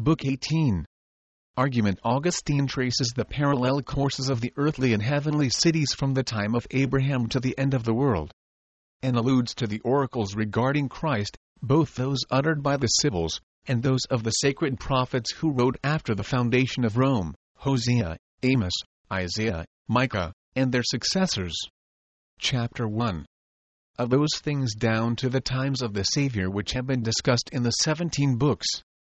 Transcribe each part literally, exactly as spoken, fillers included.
Book eighteen. Argument. Augustine traces the parallel courses of the earthly and heavenly cities from the time of Abraham to the end of the world, and alludes to the oracles regarding Christ, both those uttered by the Sibyls, and those of the sacred prophets who wrote after the foundation of Rome, Hosea, Amos, Isaiah, Micah, and their successors. Chapter one. Of those things down to the times of the Savior which have been discussed in the seventeen books,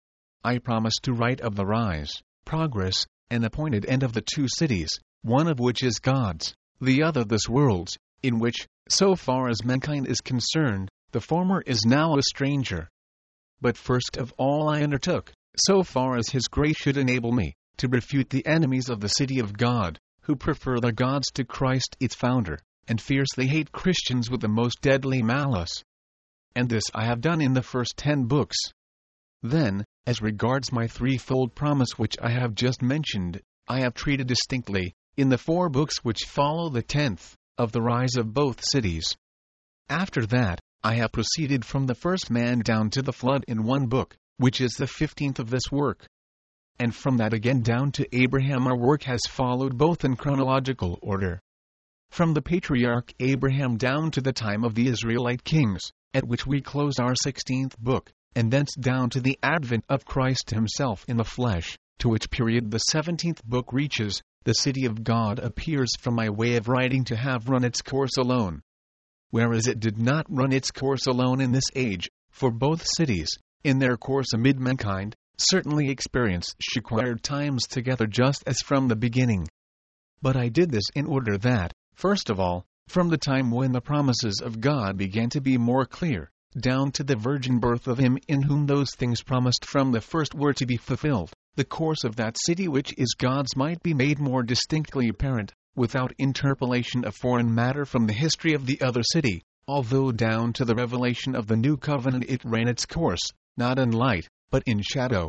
I promise to write of the rise, progress, and appointed end of the two cities, one of which is God's, the other this world's, in which, so far as mankind is concerned, the former is now a stranger. But first of all I undertook, so far as His grace should enable me, to refute the enemies of the city of God, who prefer their gods to Christ its founder, and fiercely hate Christians with the most deadly malice. And this I have done in the first ten books. Then, as regards my threefold promise which I have just mentioned, I have treated distinctly, in the four books which follow the tenth, of the rise of both cities. After that, I have proceeded from the first man down to the flood in one book, which is the fifteenth of this work. And from that again down to Abraham our work has followed both in chronological order. From the patriarch Abraham down to the time of the Israelite kings, at which we close our sixteenth book, and thence down to the advent of Christ himself in the flesh, to which period the seventeenth book reaches, the city of God appears from my way of writing to have run its course alone. Whereas it did not run its course alone in this age, for both cities, in their course amid mankind, certainly experienced required times together just as from the beginning. But I did this in order that, first of all, from the time when the promises of God began to be more clear, down to the virgin birth of him in whom those things promised from the first were to be fulfilled, the course of that city which is God's might be made more distinctly apparent, without interpolation of foreign matter from the history of the other city, although down to the revelation of the new covenant it ran its course, not in light, but in shadow.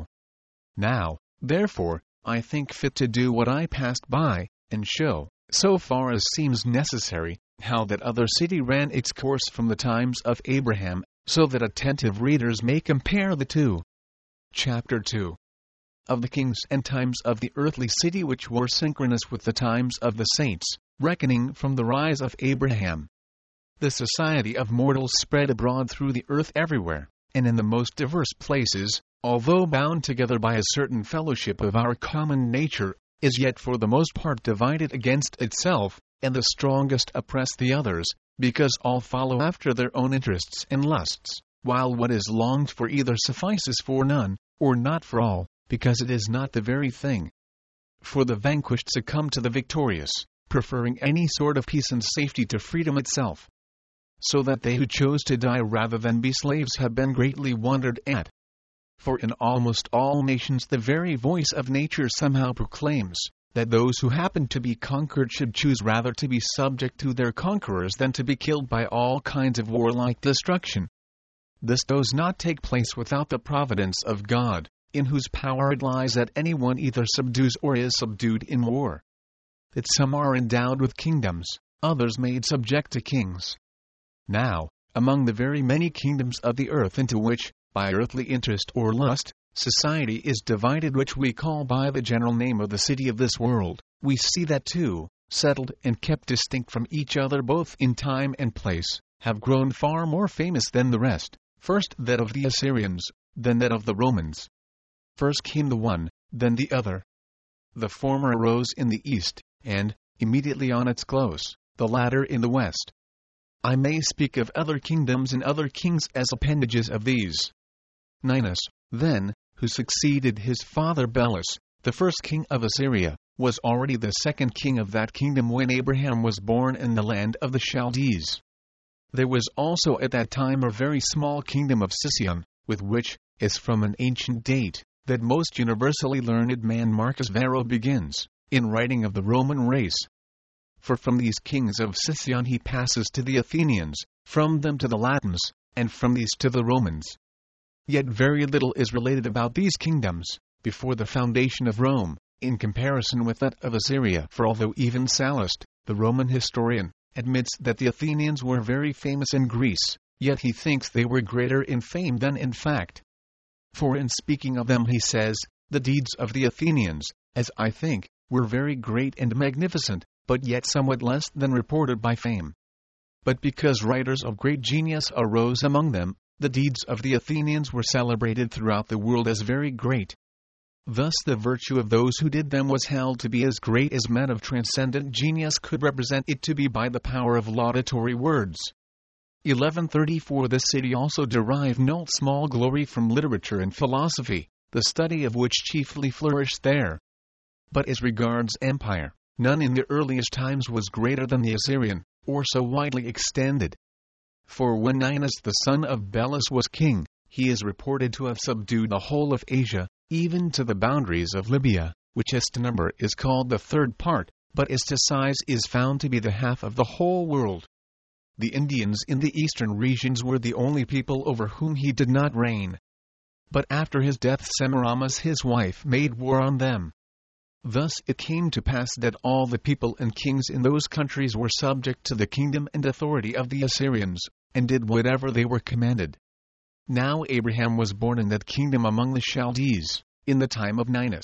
Now, therefore, I think fit to do what I passed by, and show, so far as seems necessary, how that other city ran its course from the times of Abraham, so that attentive readers may compare the two. Chapter two. Of the kings and times of the earthly city which were synchronous with the times of the saints, reckoning from the rise of Abraham. The society of mortals spread abroad through the earth everywhere, and in the most diverse places, although bound together by a certain fellowship of our common nature, is yet for the most part divided against itself, and the strongest oppress the others, because all follow after their own interests and lusts, while what is longed for either suffices for none, or not for all, because it is not the very thing. For the vanquished succumb to the victorious, preferring any sort of peace and safety to freedom itself. So that they who chose to die rather than be slaves have been greatly wondered at. For in almost all nations the very voice of nature somehow proclaims, that those who happen to be conquered should choose rather to be subject to their conquerors than to be killed by all kinds of warlike destruction. This does not take place without the providence of God, in whose power it lies that anyone either subdues or is subdued in war. That some are endowed with kingdoms, others made subject to kings. Now, among the very many kingdoms of the earth into which, by earthly interest or lust, society is divided, which we call by the general name of the city of this world, we see that two, settled and kept distinct from each other both in time and place, have grown far more famous than the rest, first that of the Assyrians, then that of the Romans. First came the one, then the other. The former arose in the east, and, immediately on its close, the latter in the west. I may speak of other kingdoms and other kings as appendages of these. Ninus, then, who succeeded his father Belus, the first king of Assyria, was already the second king of that kingdom when Abraham was born in the land of the Chaldees. There was also at that time a very small kingdom of Sicyon, with which, as from an ancient date, that most universally learned man Marcus Varro begins, in writing of the Roman race. For from these kings of Sicyon he passes to the Athenians, from them to the Latins, and from these to the Romans. Yet very little is related about these kingdoms, before the foundation of Rome, in comparison with that of Assyria. For although even Sallust, the Roman historian, admits that the Athenians were very famous in Greece, yet he thinks they were greater in fame than in fact. For in speaking of them he says, The deeds of the Athenians, as I think, were very great and magnificent, but yet somewhat less than reported by fame. But because writers of great genius arose among them, the deeds of the Athenians were celebrated throughout the world as very great. Thus the virtue of those who did them was held to be as great as men of transcendent genius could represent it to be by the power of laudatory words. eleven thirty-four The city also derived no small glory from literature and philosophy, the study of which chiefly flourished there. But as regards empire, none in the earliest times was greater than the Assyrian, or so widely extended. For when Ninus the son of Belus was king, he is reported to have subdued the whole of Asia, even to the boundaries of Libya, which as to number is called the third part, but as to size is found to be the half of the whole world. The Indians in the eastern regions were the only people over whom he did not reign. But after his death Semiramis his wife made war on them. Thus it came to pass that all the people and kings in those countries were subject to the kingdom and authority of the Assyrians, and did whatever they were commanded. Now Abraham was born in that kingdom among the Chaldees, in the time of Ninus.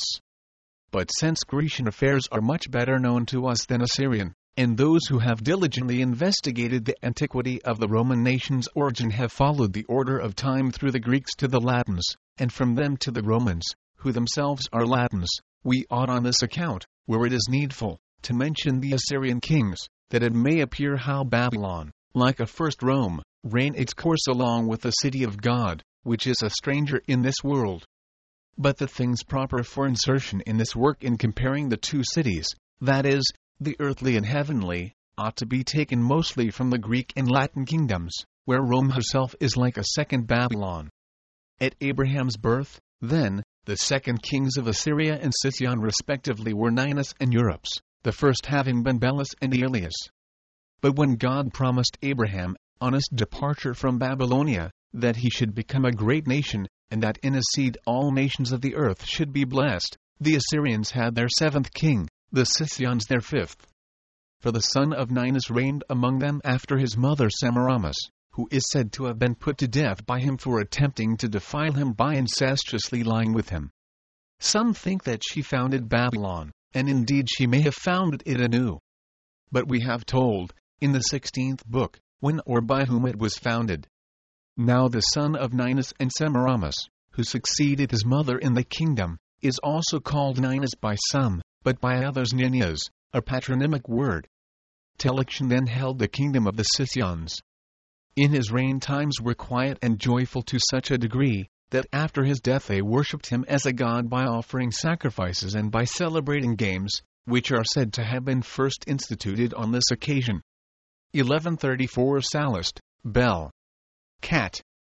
But since Grecian affairs are much better known to us than Assyrian, and those who have diligently investigated the antiquity of the Roman nation's origin have followed the order of time through the Greeks to the Latins, and from them to the Romans, who themselves are Latins, we ought on this account, where it is needful, to mention the Assyrian kings, that it may appear how Babylon, like a first Rome, ran its course along with the city of God, which is a stranger in this world. But the things proper for insertion in this work in comparing the two cities, that is, the earthly and heavenly, ought to be taken mostly from the Greek and Latin kingdoms, where Rome herself is like a second Babylon. At Abraham's birth, then, the second kings of Assyria and Sicyon respectively were Ninus and Eurypus, the first having been Belus and Elias. But when God promised Abraham, on his departure from Babylonia, that he should become a great nation, and that in his seed all nations of the earth should be blessed, the Assyrians had their seventh king, the Sicyons their fifth. For the son of Ninus reigned among them after his mother Semiramis, who is said to have been put to death by him for attempting to defile him by incestuously lying with him. Some think that she founded Babylon, and indeed she may have founded it anew. But we have told, in the sixteenth book, when or by whom it was founded. Now the son of Ninus and Semiramis, who succeeded his mother in the kingdom, is also called Ninus by some, but by others Ninyas, a patronymic word. Telection then held the kingdom of the Sicyons. In his reign times were quiet and joyful to such a degree, that after his death they worshipped him as a god by offering sacrifices and by celebrating games, which are said to have been first instituted on this occasion. eleven thirty-four Sallust, Bell. Cat.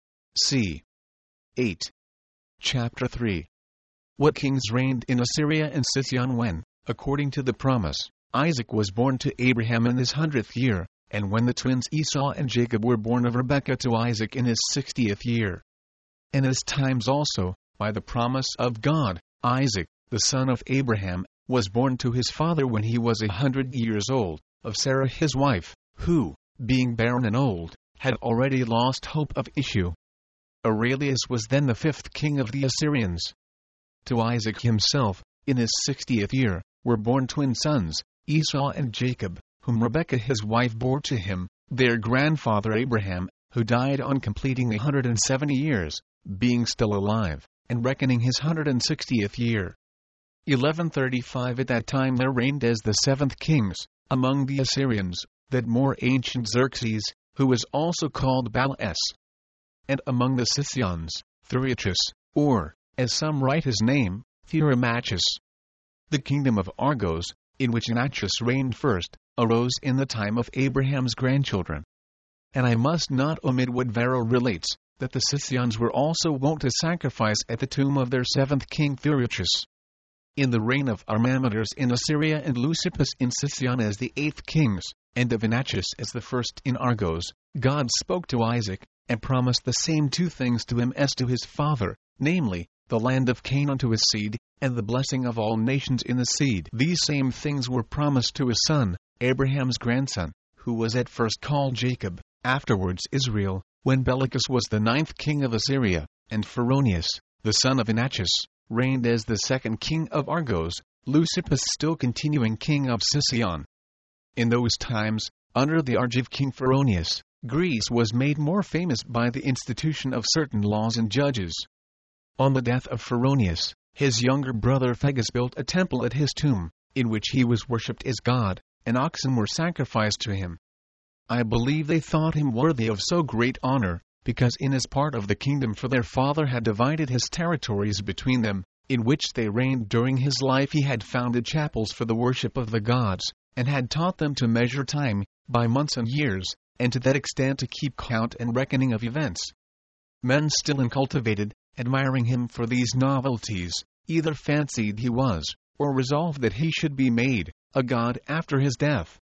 C. eight. Chapter three. What kings reigned in Assyria and Sicyon when, according to the promise, Isaac was born to Abraham in his hundredth year, and when the twins Esau and Jacob were born of Rebekah to Isaac in his sixtieth year. And as times also, by the promise of God, Isaac, the son of Abraham, was born to his father when he was a hundred years old, of Sarah his wife, who, being barren and old, had already lost hope of issue. Arelius was then the fifth king of the Assyrians. To Isaac himself, in his sixtieth year, were born twin sons, Esau and Jacob, whom Rebekah his wife bore to him, their grandfather Abraham, who died on completing a hundred and seventy years, being still alive, and reckoning his hundred and sixtieth year. eleven thirty-five At that time there reigned as the seventh kings, among the Assyrians, that more ancient Xerxes, who was also called Balas. And among the Sicyons, Theriachus, or, as some write his name, Theromachus. The kingdom of Argos, in which Anachus reigned first, arose in the time of Abraham's grandchildren. And I must not omit what Varro relates, that the Sicyons were also wont to sacrifice at the tomb of their seventh king Theriachus. In the reign of Armameders in Assyria and Leucippus in Sicyon as the eighth kings, and of Anachus as the first in Argos, God spoke to Isaac, and promised the same two things to him as to his father, namely, the land of Canaan to his seed, and the blessing of all nations in the seed. These same things were promised to his son, Abraham's grandson, who was at first called Jacob, afterwards Israel, when Bellicus was the ninth king of Assyria, and Pharonius, the son of Anachus, reigned as the second king of Argos, Leucippus still continuing king of Sicyon. In those times, under the Argive king Pheronius, Greece was made more famous by the institution of certain laws and judges. On the death of Pheronius, his younger brother Phegeus built a temple at his tomb, in which he was worshipped as god, and oxen were sacrificed to him. I believe they thought him worthy of so great honor, because in his part of the kingdom for their father had divided his territories between them, in which they reigned during his life he had founded chapels for the worship of the gods, and had taught them to measure time, by months and years, and to that extent to keep count and reckoning of events. Men still uncultivated, admiring him for these novelties, either fancied he was, or resolved that he should be made, a god after his death.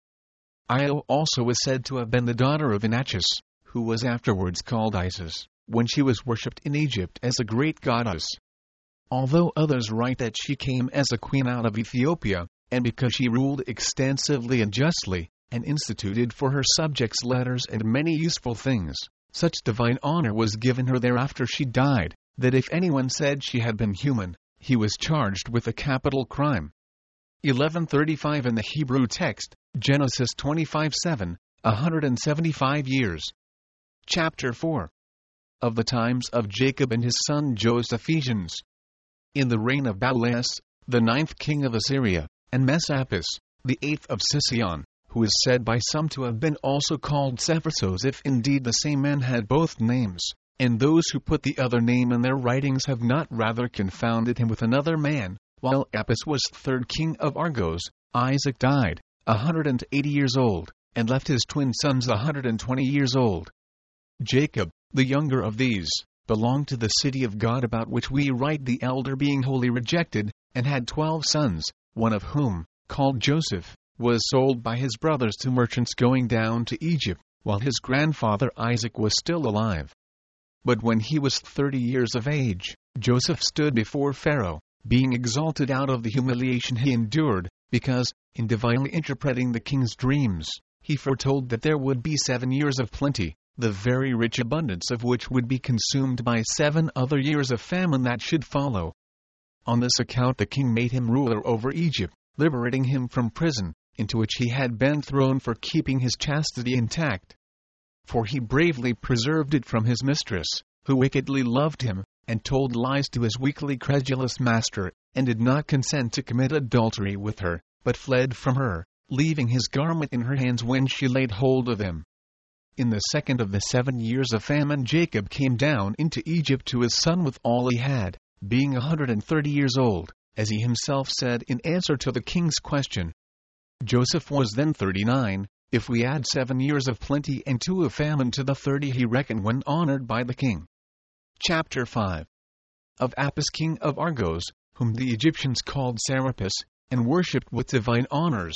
Io also was said to have been the daughter of Inachus, who was afterwards called Isis, when she was worshipped in Egypt as a great goddess. Although others write that she came as a queen out of Ethiopia, and because she ruled extensively and justly, and instituted for her subjects letters and many useful things, such divine honor was given her thereafter she died, that if anyone said she had been human, he was charged with a capital crime. eleven thirty-five in the Hebrew text, Genesis twenty-five seven, one hundred seventy-five years. Chapter four. Of the times of Jacob and his son Joseph. Ephesians. In the reign of Balaas, the ninth king of Assyria, and Messapus, the eighth of Sicyon, who is said by some to have been also called Cephasos, if indeed the same man had both names, and those who put the other name in their writings have not rather confounded him with another man. While Apis was third king of Argos, Isaac died, a hundred and eighty years old, and left his twin sons a hundred and twenty years old. Jacob, the younger of these, belonged to the city of God about which we write, the elder being wholly rejected, and had twelve sons, one of whom, called Joseph, was sold by his brothers to merchants going down to Egypt, while his grandfather Isaac was still alive. But when he was thirty years of age, Joseph stood before Pharaoh, being exalted out of the humiliation he endured, because, in divinely interpreting the king's dreams, he foretold that there would be seven years of plenty, the very rich abundance of which would be consumed by seven other years of famine that should follow. On this account the king made him ruler over Egypt, liberating him from prison, into which he had been thrown for keeping his chastity intact. For he bravely preserved it from his mistress, who wickedly loved him, and told lies to his weakly credulous master, and did not consent to commit adultery with her, but fled from her, leaving his garment in her hands when she laid hold of him. In the second of the seven years of famine Jacob came down into Egypt to his son with all he had, being a hundred and thirty years old, as he himself said in answer to the king's question. Joseph was then thirty-nine, if we add seven years of plenty and two of famine to the thirty he reckoned when honored by the king. Chapter five. Of Apis king of Argos, whom the Egyptians called Serapis, and worshipped with divine honors.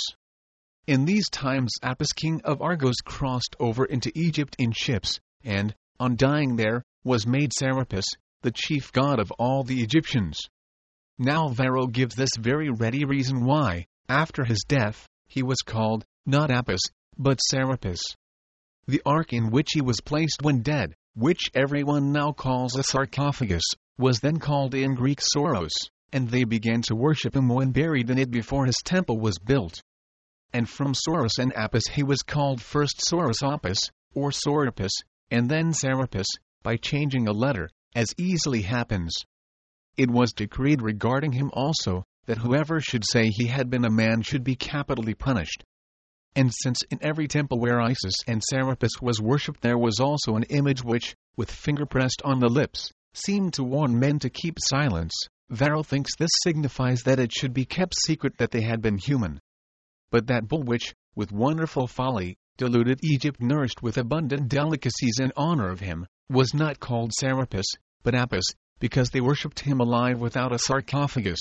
In these times Apis king of Argos crossed over into Egypt in ships, and, on dying there, was made Serapis, the chief god of all the Egyptians. Now Varro gives this very ready reason why, after his death, he was called, not Apis, but Serapis. The ark in which he was placed when dead, which everyone now calls a sarcophagus, was then called in Greek Soros, and they began to worship him when buried in it before his temple was built. And from Soros and Apis he was called first Sorosopis, or Sorapis, and then Serapis, by changing a letter, as easily happens. It was decreed regarding him also, that whoever should say he had been a man should be capitally punished. And since in every temple where Isis and Serapis was worshipped there was also an image which, with finger pressed on the lips, seemed to warn men to keep silence, Varro thinks this signifies that it should be kept secret that they had been human. But that bull which, with wonderful folly, deluded Egypt nourished with abundant delicacies in honor of him, was not called Serapis, but Apis, because they worshipped him alive without a sarcophagus.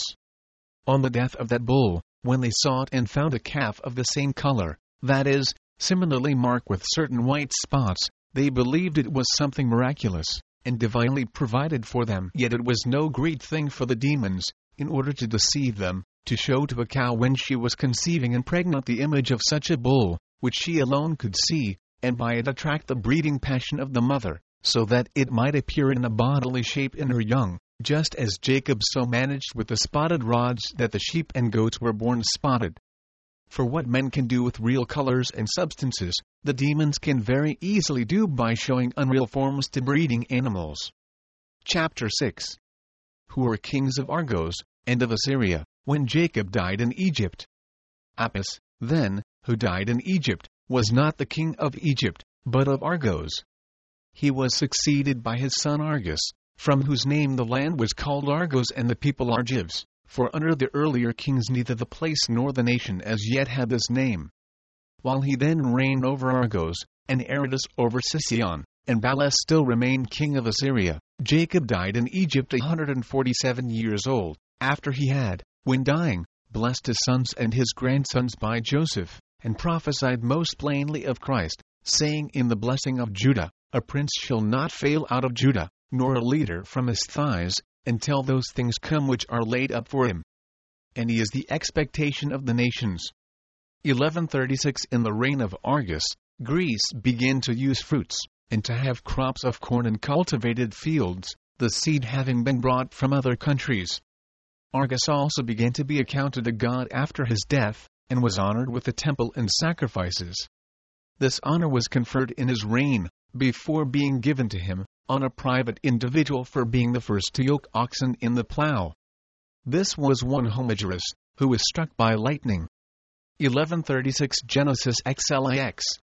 On the death of that bull, when they sought and found a calf of the same color, that is, similarly marked with certain white spots, they believed it was something miraculous, and divinely provided for them. Yet it was no great thing for the demons, in order to deceive them, to show to a cow when she was conceiving and pregnant the image of such a bull, which she alone could see, and by it attract the breeding passion of the mother, so that it might appear in a bodily shape in her young, just as Jacob so managed with the spotted rods that the sheep and goats were born spotted. For what men can do with real colors and substances, the demons can very easily do by showing unreal forms to breeding animals. Chapter six. Who were kings of Argos, and of Assyria, when Jacob died in Egypt. Apis, then, who died in Egypt, was not the king of Egypt, but of Argos. He was succeeded by his son Argus, from whose name the land was called Argos and the people Argives, for under the earlier kings neither the place nor the nation as yet had this name. While he then reigned over Argos, and Aradus over Sicyon, and Balas still remained king of Assyria, Jacob died in Egypt a hundred forty-seven years old, after he had, when dying, blessed his sons and his grandsons by Joseph, and prophesied most plainly of Christ, saying in the blessing of Judah, a prince shall not fail out of Judah, nor a leader from his thighs, until those things come which are laid up for him. And he is the expectation of the nations. eleven thirty-six In the reign of Argus, Greece began to use fruits, and to have crops of corn and cultivated fields, the seed having been brought from other countries. Argus also began to be accounted a god after his death, and was honored with a temple and sacrifices. This honor was conferred in his reign, before being given to him, on a private individual for being the first to yoke oxen in the plough. This was one Homogenes, who was struck by lightning. eleven thirty-six Genesis Xlix.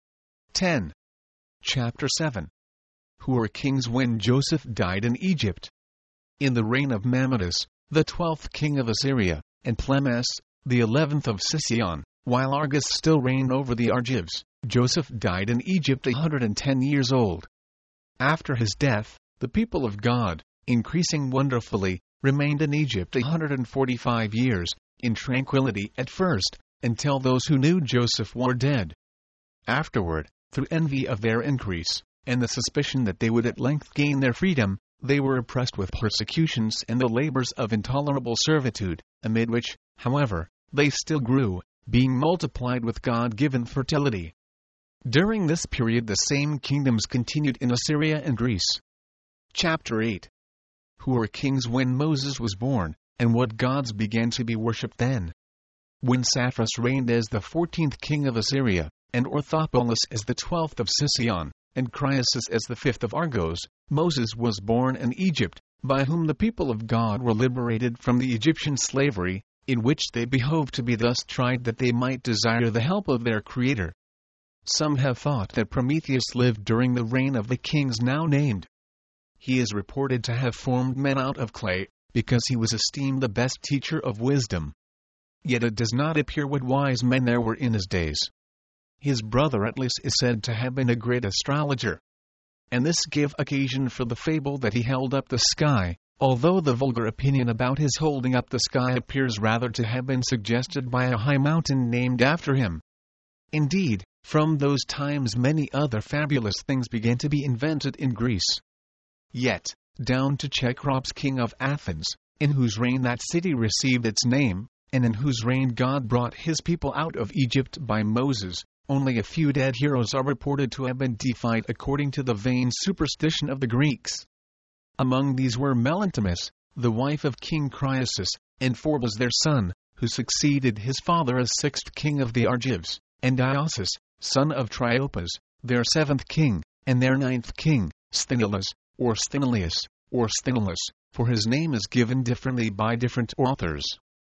ten. Chapter seven. Who were kings when Joseph died in Egypt. In the reign of Mammodus, the twelfth king of Assyria, and Plemes, the eleventh of Sicyon, while Argus still reigned over the Argives, Joseph died in Egypt a hundred and ten years old. After his death, the people of God, increasing wonderfully, remained in Egypt a hundred and forty-five years, in tranquility at first, until those who knew Joseph were dead. Afterward, through envy of their increase, and the suspicion that they would at length gain their freedom, they were oppressed with persecutions and the labors of intolerable servitude, amid which, however, they still grew, being multiplied with God-given fertility. During this period the same kingdoms continued in Assyria and Greece. Chapter eight. Who were kings when Moses was born, and what gods began to be worshipped then. When Saphras reigned as the fourteenth king of Assyria, and Orthopolis as the twelfth of Sicyon, and Creusus as the fifth of Argos, Moses was born in Egypt, by whom the people of God were liberated from the Egyptian slavery, in which they behoved to be thus tried that they might desire the help of their Creator. Some have thought that Prometheus lived during the reign of the kings now named. He is reported to have formed men out of clay, because he was esteemed the best teacher of wisdom. Yet it does not appear what wise men there were in his days. His brother Atlas is said to have been a great astrologer. And this gave occasion for the fable that he held up the sky, although the vulgar opinion about his holding up the sky appears rather to have been suggested by a high mountain named after him. Indeed, from those times many other fabulous things began to be invented in Greece. Yet, down to Cecrops king of Athens, in whose reign that city received its name, and in whose reign God brought his people out of Egypt by Moses, only a few dead heroes are reported to have been deified according to the vain superstition of the Greeks. Among these were Melanthimus, the wife of King Creusus, and Phorbas their son, who succeeded his father as sixth king of the Argives, and Diosus, son of Triopas, their seventh king, and their ninth king, Sthenelus, or Sthenelius, or Sthenelus, for his name is given differently by different authors.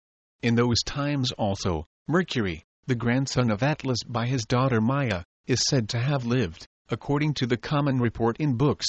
In those times also, Mercury, the grandson of Atlas by his daughter Maia, is said to have lived, according to the common report in books.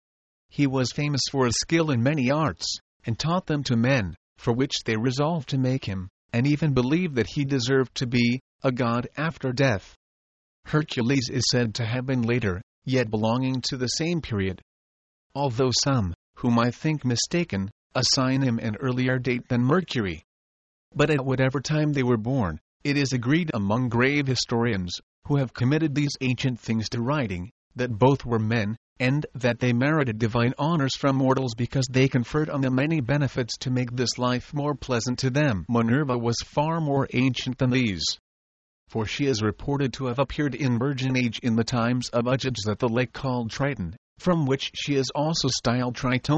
He was famous for his skill in many arts, and taught them to men, for which they resolved to make him, and even believed that he deserved to be, a god after death. Hercules is said to have been later, yet belonging to the same period. Although some, whom I think mistaken, assign him an earlier date than Mercury. But at whatever time they were born, it is agreed among grave historians, who have committed these ancient things to writing, that both were men, and that they merited divine honors from mortals because they conferred on them many benefits to make this life more pleasant to them. Minerva was far more ancient than these. For she is reported to have appeared in virgin age in the times of Ajax at the lake called Triton, from which she is also styled Tritonia,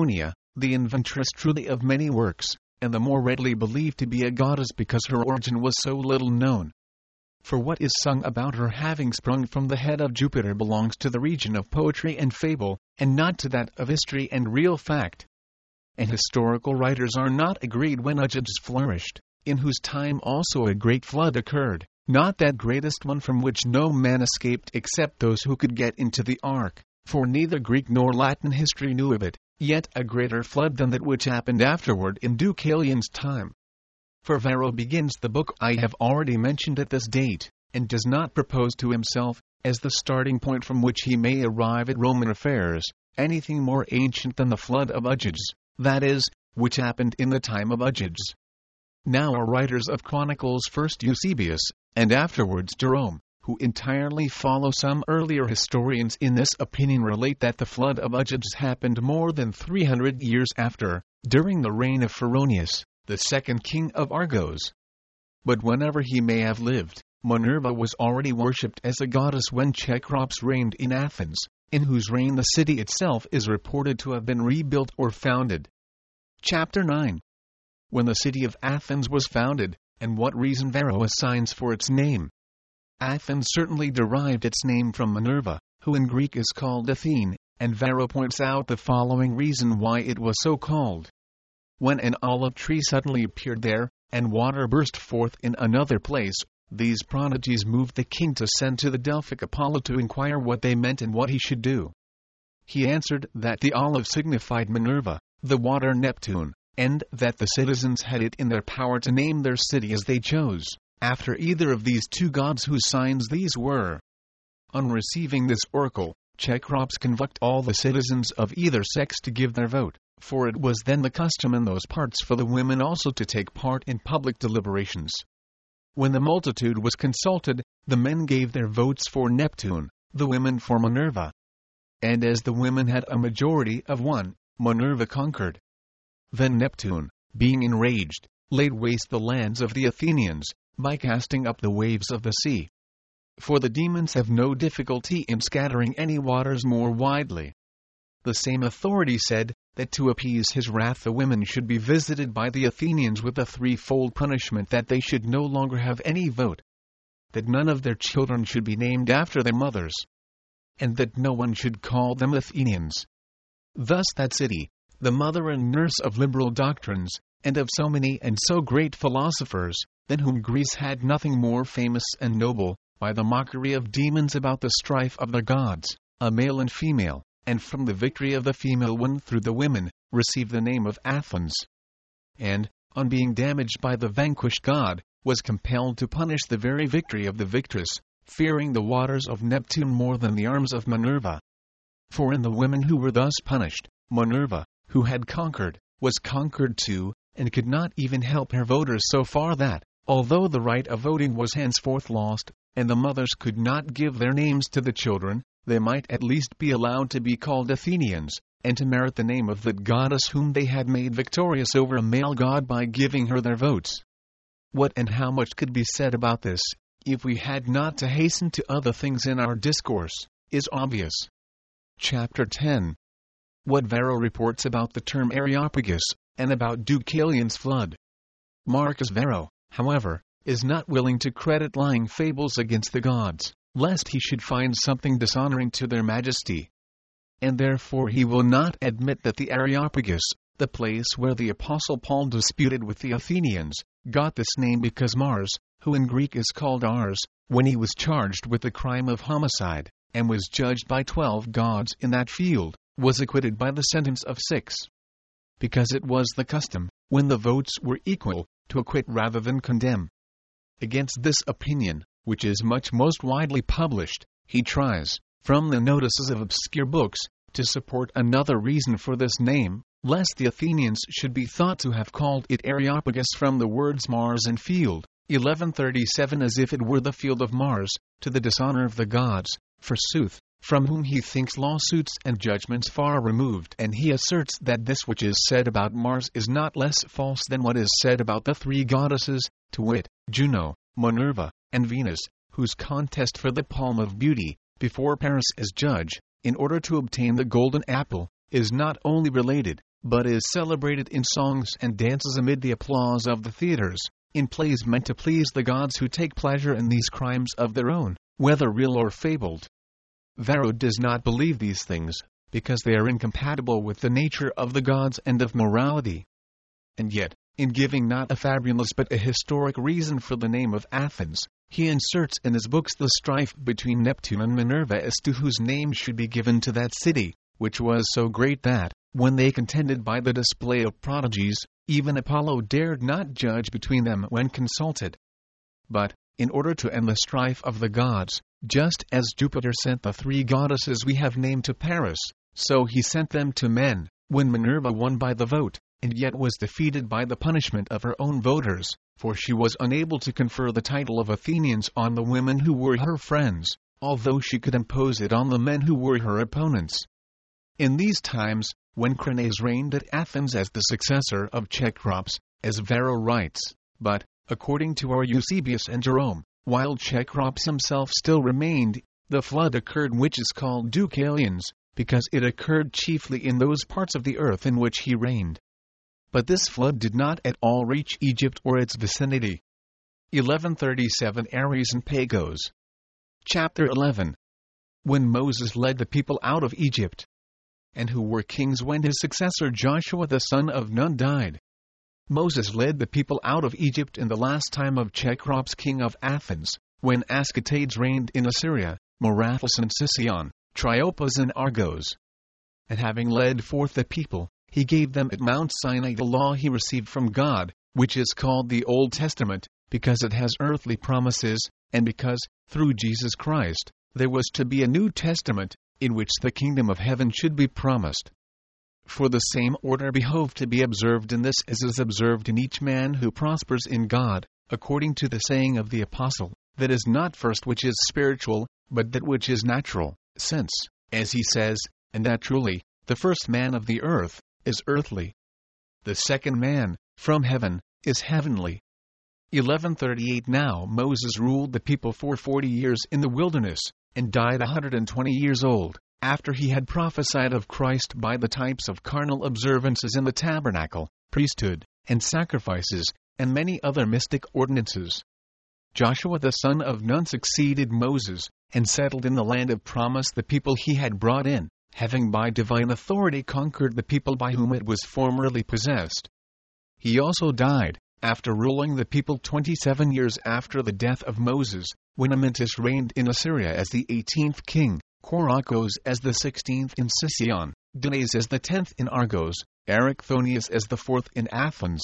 the inventress truly of many works, and the more readily believed to be a goddess because her origin was so little known. For what is sung about her having sprung from the head of Jupiter belongs to the region of poetry and fable, and not to that of history and real fact. And historical writers are not agreed when Ogyges flourished, in whose time also a great flood occurred, not that greatest one from which no man escaped except those who could get into the ark, for neither Greek nor Latin history knew of it, yet a greater flood than that which happened afterward in Deucalion's time. For Varro begins the book I have already mentioned at this date, and does not propose to himself, as the starting point from which he may arrive at Roman affairs, anything more ancient than the flood of Ogyges, that is, which happened in the time of Ogyges. Now our writers of chronicles, first Eusebius, and afterwards Jerome, who entirely follow some earlier historians in this opinion, relate that the flood of Ogyges happened more than three hundred years after, during the reign of Pheronius, the second king of Argos. But whenever he may have lived, Minerva was already worshipped as a goddess when Cecrops reigned in Athens, in whose reign the city itself is reported to have been rebuilt or founded. Chapter nine. When the city of Athens was founded, and what reason Varro assigns for its name. Athens certainly derived its name from Minerva, who in Greek is called Athene, and Varro points out the following reason why it was so called. When an olive tree suddenly appeared there, and water burst forth in another place, these prodigies moved the king to send to the Delphic Apollo to inquire what they meant and what he should do. He answered that the olive signified Minerva, the water Neptune, and that the citizens had it in their power to name their city as they chose, after either of these two gods whose signs these were. On receiving this oracle, Cecrops convoked all the citizens of either sex to give their vote, for it was then the custom in those parts for the women also to take part in public deliberations. When the multitude was consulted, the men gave their votes for Neptune, the women for Minerva. And as the women had a majority of one, Minerva conquered. Then Neptune, being enraged, laid waste the lands of the Athenians, by casting up the waves of the sea. For the demons have no difficulty in scattering any waters more widely. The same authority said, that to appease his wrath the women should be visited by the Athenians with a threefold punishment, that they should no longer have any vote, that none of their children should be named after their mothers, and that no one should call them Athenians. Thus that city, the mother and nurse of liberal doctrines, and of so many and so great philosophers, than whom Greece had nothing more famous and noble, by the mockery of demons about the strife of the gods, a male and female, and from the victory of the female one through the women, received the name of Athens. And, on being damaged by the vanquished god, was compelled to punish the very victory of the victress, fearing the waters of Neptune more than the arms of Minerva. For in the women who were thus punished, Minerva, who had conquered, was conquered too, and could not even help her voters so far that, although the right of voting was henceforth lost, and the mothers could not give their names to the children, they might at least be allowed to be called Athenians, and to merit the name of that goddess whom they had made victorious over a male god by giving her their votes. What and how much could be said about this, if we had not to hasten to other things in our discourse, is obvious. Chapter ten. What Varro reports about the term Areopagus, and about Deucalion's flood. Marcus Varro, however, is not willing to credit lying fables against the gods, lest he should find something dishonoring to their majesty. And therefore he will not admit that the Areopagus, the place where the Apostle Paul disputed with the Athenians, got this name because Mars, who in Greek is called Ars, when he was charged with the crime of homicide, and was judged by twelve gods in that field, was acquitted by the sentence of six. Because it was the custom, when the votes were equal, to acquit rather than condemn. Against this opinion, which is much most widely published, he tries, from the notices of obscure books, to support another reason for this name, lest the Athenians should be thought to have called it Areopagus from the words Mars and field, eleven thirty-seven, as if it were the field of Mars, to the dishonor of the gods, forsooth, from whom he thinks lawsuits and judgments far removed, and he asserts that this which is said about Mars is not less false than what is said about the three goddesses, to wit, Juno, Minerva, and Venus, whose contest for the palm of beauty, before Paris as judge, in order to obtain the golden apple, is not only related, but is celebrated in songs and dances amid the applause of the theaters, in plays meant to please the gods who take pleasure in these crimes of their own, whether real or fabled. Varro does not believe these things, because they are incompatible with the nature of the gods and of morality. And yet, in giving not a fabulous but a historic reason for the name of Athens, he inserts in his books the strife between Neptune and Minerva as to whose name should be given to that city, which was so great that, when they contended by the display of prodigies, even Apollo dared not judge between them when consulted. But, in order to end the strife of the gods, just as Jupiter sent the three goddesses we have named to Paris, so he sent them to men, when Minerva won by the vote, and yet was defeated by the punishment of her own voters, for she was unable to confer the title of Athenians on the women who were her friends, although she could impose it on the men who were her opponents. In these times, when Cranaes reigned at Athens as the successor of Cecrops, as Varro writes, but, according to our Eusebius and Jerome, while Cecrops himself still remained, the flood occurred which is called Deucalions, because it occurred chiefly in those parts of the earth in which he reigned. But this flood did not at all reach Egypt or its vicinity. eleven thirty-seven Ares and Pagos. Chapter eleven. When Moses led the people out of Egypt, and who were kings when his successor Joshua the son of Nun died. Moses led the people out of Egypt in the last time of Cecrops king of Athens, when Ascatiades reigned in Assyria, Marathus and Sicyon, Triopas and Argos. And having led forth the people, he gave them at Mount Sinai the law he received from God, which is called the Old Testament, because it has earthly promises, and because, through Jesus Christ, there was to be a New Testament, in which the kingdom of heaven should be promised. For the same order behoved to be observed in this as is observed in each man who prospers in God, according to the saying of the Apostle, that is not first which is spiritual, but that which is natural, since, as he says, and that truly, the first man of the earth, is earthly. The second man, from heaven, is heavenly. eleven thirty-eight Now Moses ruled the people for forty years in the wilderness, and died a hundred and twenty years old, after he had prophesied of Christ by the types of carnal observances in the tabernacle, priesthood, and sacrifices, and many other mystic ordinances. Joshua the son of Nun succeeded Moses, and settled in the land of promise the people he had brought in, having by divine authority conquered the people by whom it was formerly possessed. He also died, after ruling the people twenty-seven years after the death of Moses, when Amyntas reigned in Assyria as the eighteenth king, Korachos as the sixteenth in Sicyon, Danaes as the tenth in Argos, Erichthonius as the fourth in Athens.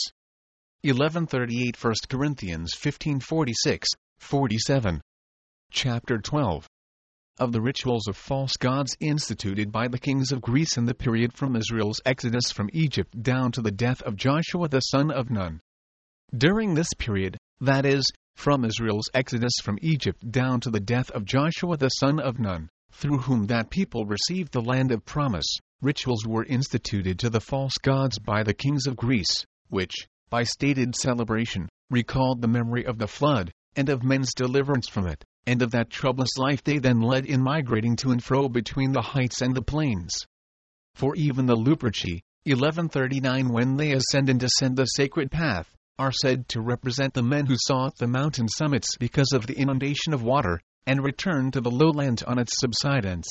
eleven thirty-eight First Corinthians fifteen forty-six forty-seven. Chapter twelve. Of the rituals of false gods instituted by the kings of Greece in the period from Israel's exodus from Egypt down to the death of Joshua the son of Nun. During this period, that is, from Israel's exodus from Egypt down to the death of Joshua the son of Nun, through whom that people received the land of promise, rituals were instituted to the false gods by the kings of Greece, which, by stated celebration, recalled the memory of the flood, and of men's deliverance from it, and of that troublous life they then led in migrating to and fro between the heights and the plains. For even the Luperci, eleven thirty-nine when they ascend and descend the sacred path, are said to represent the men who sought the mountain summits because of the inundation of water, and returned to the lowland on its subsidence.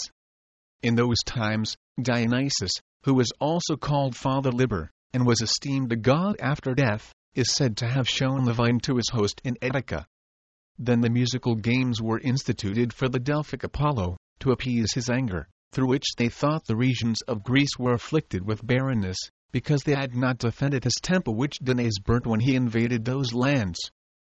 In those times, Dionysus, who was also called Father Liber, and was esteemed a god after death, is said to have shown the vine to his host in Etica. Then the musical games were instituted for the Delphic Apollo, to appease his anger, through which they thought the regions of Greece were afflicted with barrenness, because they had not defended his temple which Danaes burnt when he invaded those lands.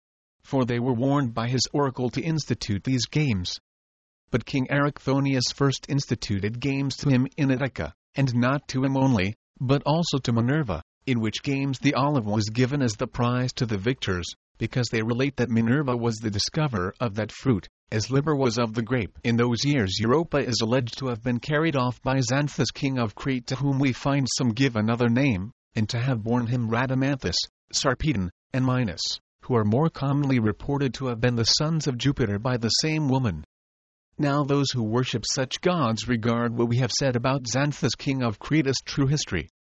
For they were warned by his oracle to institute these games. But King Erichthonius first instituted games to him in Etica, and not to him only, but also to Minerva, in which games the olive was given as the prize to the victors, because they relate that Minerva was the discoverer of that fruit, as Liber was of the grape. In those years Europa is alleged to have been carried off by Xanthus king of Crete, to whom we find some give another name, and to have borne him Rhadamanthus, Sarpedon, and Minos, who are more commonly reported to have been the sons of Jupiter by the same woman. Now those who worship such gods regard what we have said about Xanthus king of Crete as true history.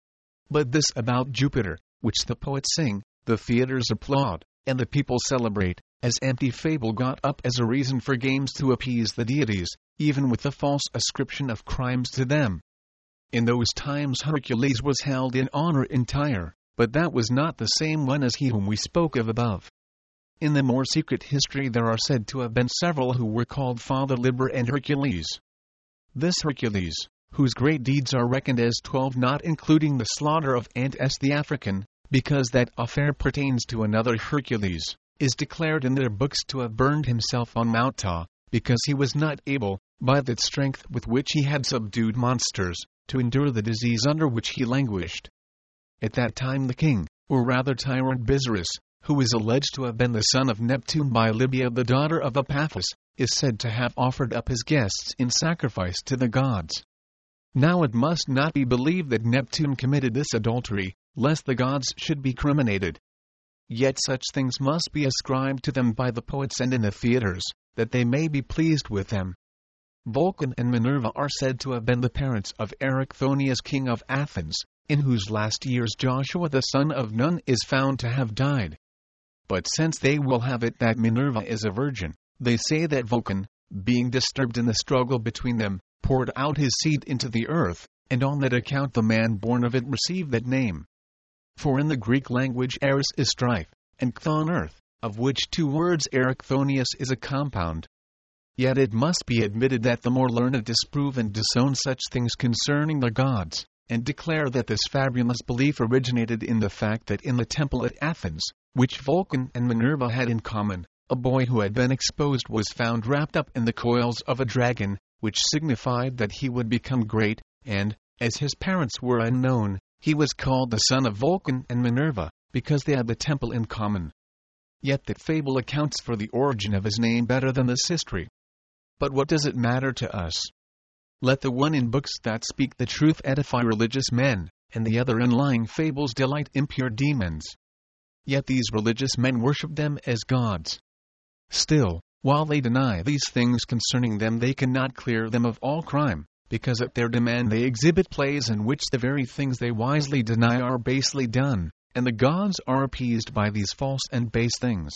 But this about Jupiter, which the poets sing, the theaters applaud, and the people celebrate, as empty fable got up as a reason for games to appease the deities, even with the false ascription of crimes to them. In those times Hercules was held in honor in Tyre, but that was not the same one as he whom we spoke of above. In the more secret history there are said to have been several who were called Father Liber and Hercules. This Hercules, whose great deeds are reckoned as twelve, not including the slaughter of Antaeus the African, because that affair pertains to another Hercules, is declared in their books to have burned himself on Mount Ta, because he was not able, by that strength with which he had subdued monsters, to endure the disease under which he languished. At that time the king, or rather tyrant Bisarus, who is alleged to have been the son of Neptune by Libya the daughter of Epaphus, is said to have offered up his guests in sacrifice to the gods. Now it must not be believed that Neptune committed this adultery, lest the gods should be criminated. Yet such things must be ascribed to them by the poets and in the theatres, that they may be pleased with them. Vulcan and Minerva are said to have been the parents of Erichthonius king of Athens, in whose last years Joshua the son of Nun is found to have died. But since they will have it that Minerva is a virgin, they say that Vulcan, being disturbed in the struggle between them, poured out his seed into the earth, and on that account the man born of it received that name. For in the Greek language Eris is strife, and chthon earth, of which two words Erichthonius is a compound. Yet it must be admitted that the more learned disprove and disown such things concerning the gods, and declare that this fabulous belief originated in the fact that in the temple at Athens, which Vulcan and Minerva had in common, a boy who had been exposed was found wrapped up in the coils of a dragon, which signified that he would become great, and, as his parents were unknown, he was called the son of Vulcan and Minerva, because they had the temple in common. Yet that fable accounts for the origin of his name better than this history. But what does it matter to us? Let the one in books that speak the truth edify religious men, and the other in lying fables delight impure demons. Yet these religious men worship them as gods. Still, while they deny these things concerning them, they cannot clear them of all crime, because at their demand they exhibit plays in which the very things they wisely deny are basely done, and the gods are appeased by these false and base things.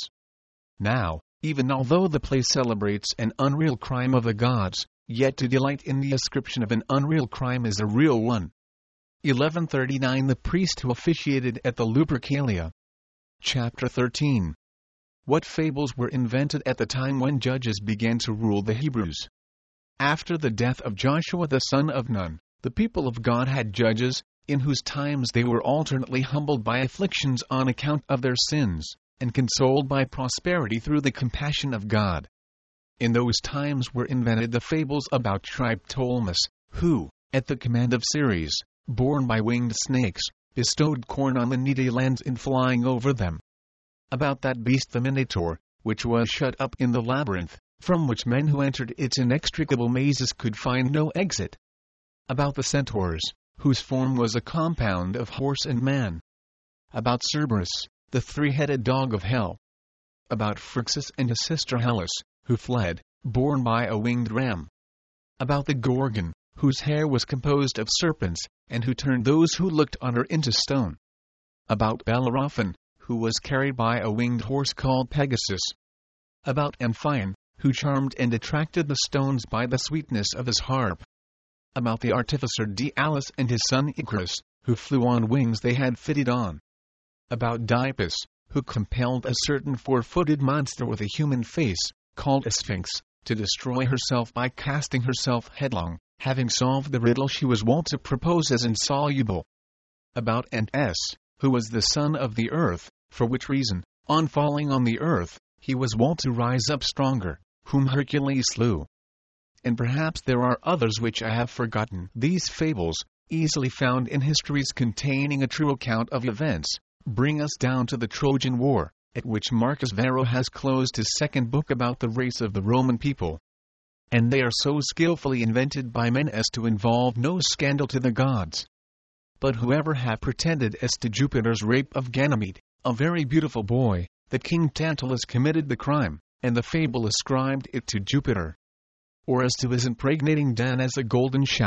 Now, even although the play celebrates an unreal crime of the gods, yet to delight in the ascription of an unreal crime is a real one. eleven thirty-nine The priest who officiated at the Lupercalia. Chapter thirteen. What fables were invented at the time when judges began to rule the Hebrews? After the death of Joshua the son of Nun, the people of God had judges, in whose times they were alternately humbled by afflictions on account of their sins, and consoled by prosperity through the compassion of God. In those times were invented the fables about Triptolemus, who, at the command of Ceres, borne by winged snakes, bestowed corn on the needy lands in flying over them. About that beast the Minotaur, which was shut up in the labyrinth, from which men who entered its inextricable mazes could find no exit. About the centaurs, whose form was a compound of horse and man. About Cerberus, the three-headed dog of hell. About Phrixus and his sister Hellas, who fled, borne by a winged ram. About the Gorgon, whose hair was composed of serpents, and who turned those who looked on her into stone. About Bellerophon, who was carried by a winged horse called Pegasus. About Amphion, who charmed and attracted the stones by the sweetness of his harp. About the artificer Daedalus and his son Icarus, who flew on wings they had fitted on. About Diopus, who compelled a certain four-footed monster with a human face, called a sphinx, to destroy herself by casting herself headlong, having solved the riddle she was wont to propose as insoluble. About Antaeus, who was the son of the earth, for which reason, on falling on the earth, he was wont to rise up stronger, whom Hercules slew. And perhaps there are others which I have forgotten. These fables, easily found in histories containing a true account of events, bring us down to the Trojan War, at which Marcus Varro has closed his second book about the race of the Roman people. And they are so skillfully invented by men as to involve no scandal to the gods. But whoever have pretended as to Jupiter's rape of Ganymede, a very beautiful boy, that King Tantalus committed the crime, and the fable ascribed it to Jupiter. Or as to his impregnating Dan as a golden shower,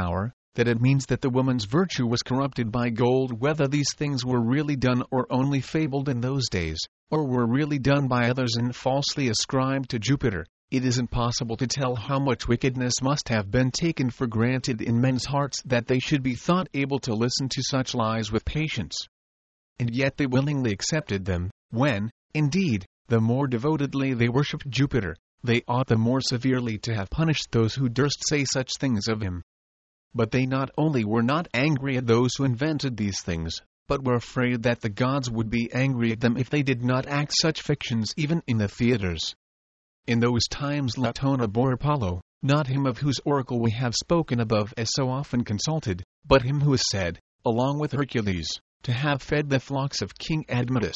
that it means that the woman's virtue was corrupted by gold. Whether these things were really done or only fabled in those days, or were really done by others and falsely ascribed to Jupiter, it is impossible to tell how much wickedness must have been taken for granted in men's hearts that they should be thought able to listen to such lies with patience. And yet they willingly accepted them, when, indeed, the more devotedly they worshipped Jupiter, they ought the more severely to have punished those who durst say such things of him. But they not only were not angry at those who invented these things, but were afraid that the gods would be angry at them if they did not act such fictions even in the theaters. In those times Latona bore Apollo, not him of whose oracle we have spoken above as so often consulted, but him who is said, along with Hercules, to have fed the flocks of King Admetus.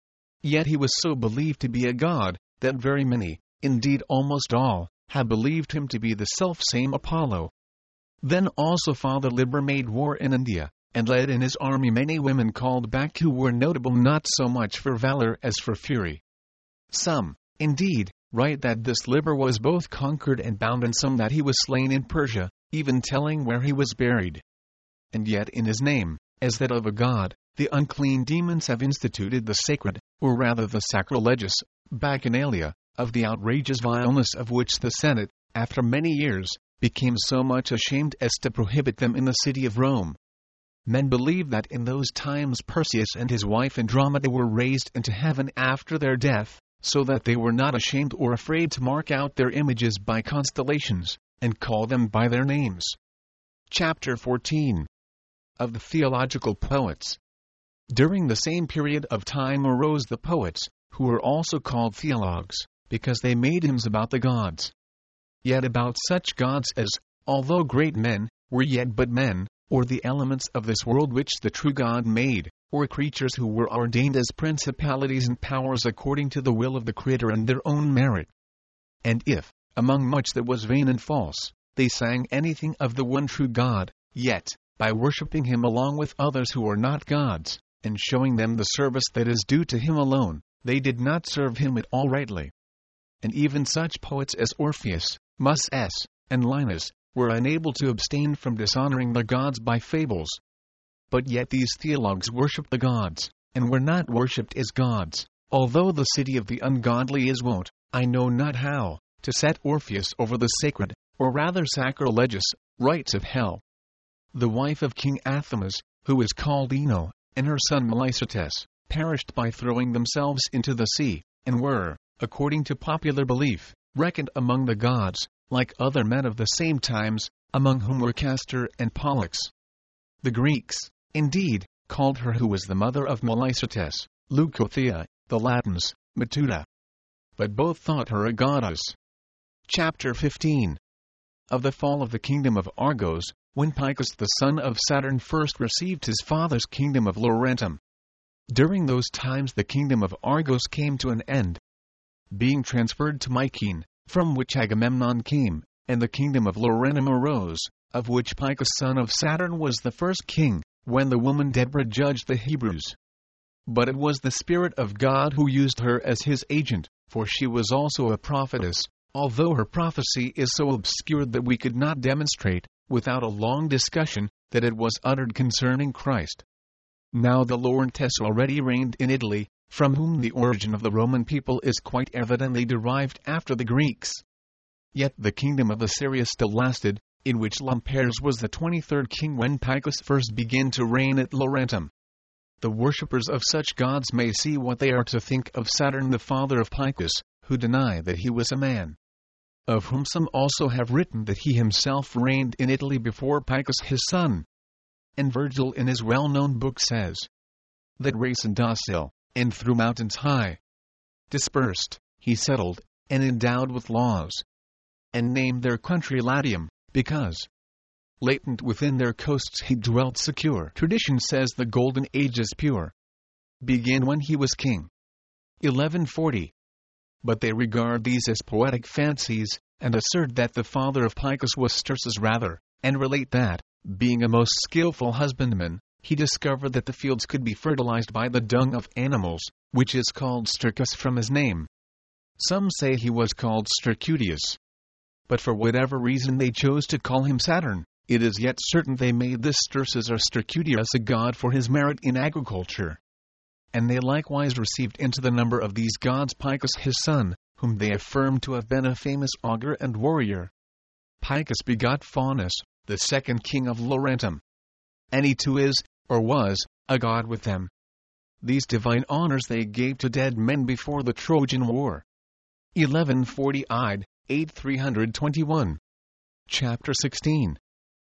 Yet he was so believed to be a god, that very many, indeed almost all, have believed him to be the self-same Apollo. Then also Father Liber made war in India, and led in his army many women called back who were notable not so much for valor as for fury. Some, indeed, write that this Liber was both conquered and bound, and some that he was slain in Persia, even telling where he was buried. And yet in his name, as that of a god, the unclean demons have instituted the sacred, or rather the sacrilegious, bacchanalia, of the outrageous vileness of which the Senate, after many years, became so much ashamed as to prohibit them in the city of Rome. Men believe that in those times Perseus and his wife Andromeda were raised into heaven after their death, so that they were not ashamed or afraid to mark out their images by constellations, and call them by their names. Chapter fourteen. Of the Theological Poets. During the same period of time arose the poets, who were also called theologues, because they made hymns about the gods. Yet about such gods as, although great men, were yet but men, or the elements of this world which the true God made, or creatures who were ordained as principalities and powers according to the will of the Creator and their own merit. And if, among much that was vain and false, they sang anything of the one true God, yet, by worshipping him along with others who are not gods, and showing them the service that is due to him alone, they did not serve him at all rightly. And even such poets as Orpheus, Musses, and Linus, were unable to abstain from dishonoring the gods by fables. But yet these theologues worshipped the gods, and were not worshipped as gods, although the city of the ungodly is wont, I know not how, to set Orpheus over the sacred, or rather sacrilegious, rites of hell. The wife of King Athamas, who is called Ino, and her son Melicertes, perished by throwing themselves into the sea, and were, according to popular belief, reckoned among the gods, like other men of the same times, among whom were Castor and Pollux. The Greeks, indeed, called her who was the mother of Melicertes, Leucothea, the Latins, Matuta. But both thought her a goddess. Chapter fifteen. Of the fall of the kingdom of Argos, when Picus the son of Saturn first received his father's kingdom of Laurentum. During those times the kingdom of Argos came to an end, being transferred to Mycene, from which Agamemnon came, and the kingdom of Laurentum arose, of which Picus son of Saturn was the first king, when the woman Deborah judged the Hebrews. But it was the Spirit of God who used her as his agent, for she was also a prophetess, although her prophecy is so obscure that we could not demonstrate, without a long discussion, that it was uttered concerning Christ. Now the Laurentians already reigned in Italy, from whom the origin of the Roman people is quite evidently derived after the Greeks. Yet the kingdom of Assyria still lasted, in which Lamperes was the twenty-third king when Picus first began to reign at Laurentum. The worshippers of such gods may see what they are to think of Saturn the father of Picus, who deny that he was a man. Of whom some also have written that he himself reigned in Italy before Picus his son. And Virgil in his well-known book says that race and docile, and through mountains high dispersed, he settled, and endowed with laws, and named their country Latium, because latent within their coasts he dwelt secure. Tradition says the golden age is pure, began when he was king, eleven forty. But they regard these as poetic fancies, and assert that the father of Picus was Stersus rather, and relate that, being a most skillful husbandman, he discovered that the fields could be fertilized by the dung of animals, which is called Stercus from his name. Some say he was called Stercutius. But for whatever reason they chose to call him Saturn, it is yet certain they made this Stursus or Stercutius a god for his merit in agriculture. And they likewise received into the number of these gods Picus his son, whom they affirm to have been a famous augur and warrior. Picus begot Faunus, the second king of Laurentum. And he too is, or was, a god with them. These divine honors they gave to dead men before the Trojan War. eleven forty I D, eight three twenty-one. Chapter sixteen.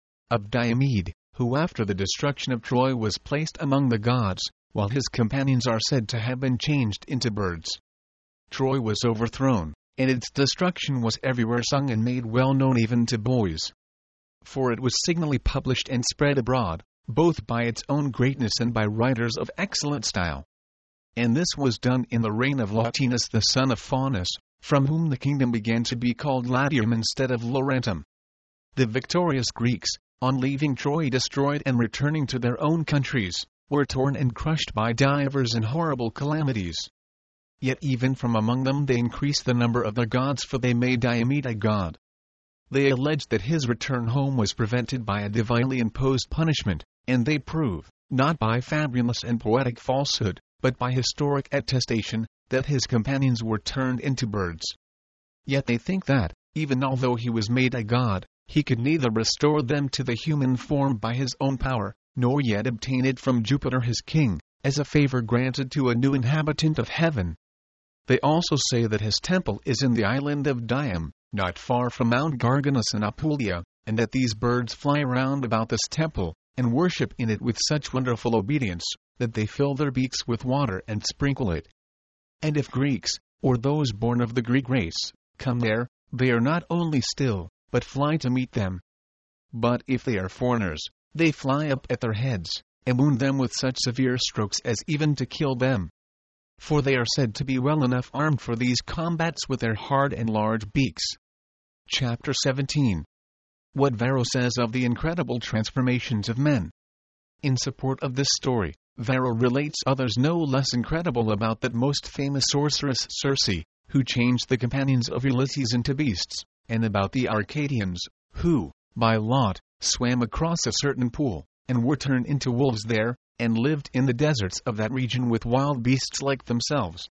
Of Diomed, who after the destruction of Troy was placed among the gods, while his companions are said to have been changed into birds. Troy was overthrown, and its destruction was everywhere sung and made well known even to boys. For it was signally published and spread abroad, both by its own greatness and by writers of excellent style. And this was done in the reign of Latinus the son of Faunus, from whom the kingdom began to be called Latium instead of Laurentum. The victorious Greeks, on leaving Troy destroyed and returning to their own countries, were torn and crushed by divers and horrible calamities. Yet even from among them they increased the number of their gods, for they made Diomed a god. They alleged that his return home was prevented by a divinely imposed punishment, and they prove, not by fabulous and poetic falsehood, but by historic attestation, that his companions were turned into birds. Yet they think that, even although he was made a god, he could neither restore them to the human form by his own power, nor yet obtain it from Jupiter his king, as a favor granted to a new inhabitant of heaven. They also say that his temple is in the island of Dium, not far from Mount Garganus in Apulia, and that these birds fly round about this temple, and worship in it with such wonderful obedience, that they fill their beaks with water and sprinkle it. And if Greeks, or those born of the Greek race, come there, they are not only still, but fly to meet them. But if they are foreigners, they fly up at their heads, and wound them with such severe strokes as even to kill them. For they are said to be well enough armed for these combats with their hard and large beaks. Chapter seventeen. What Varro says of the incredible transformations of men. In support of this story, Varro relates others no less incredible about that most famous sorceress Circe, who changed the companions of Ulysses into beasts, and about the Arcadians, who, by lot, swam across a certain pool, and were turned into wolves there, and lived in the deserts of that region with wild beasts like themselves.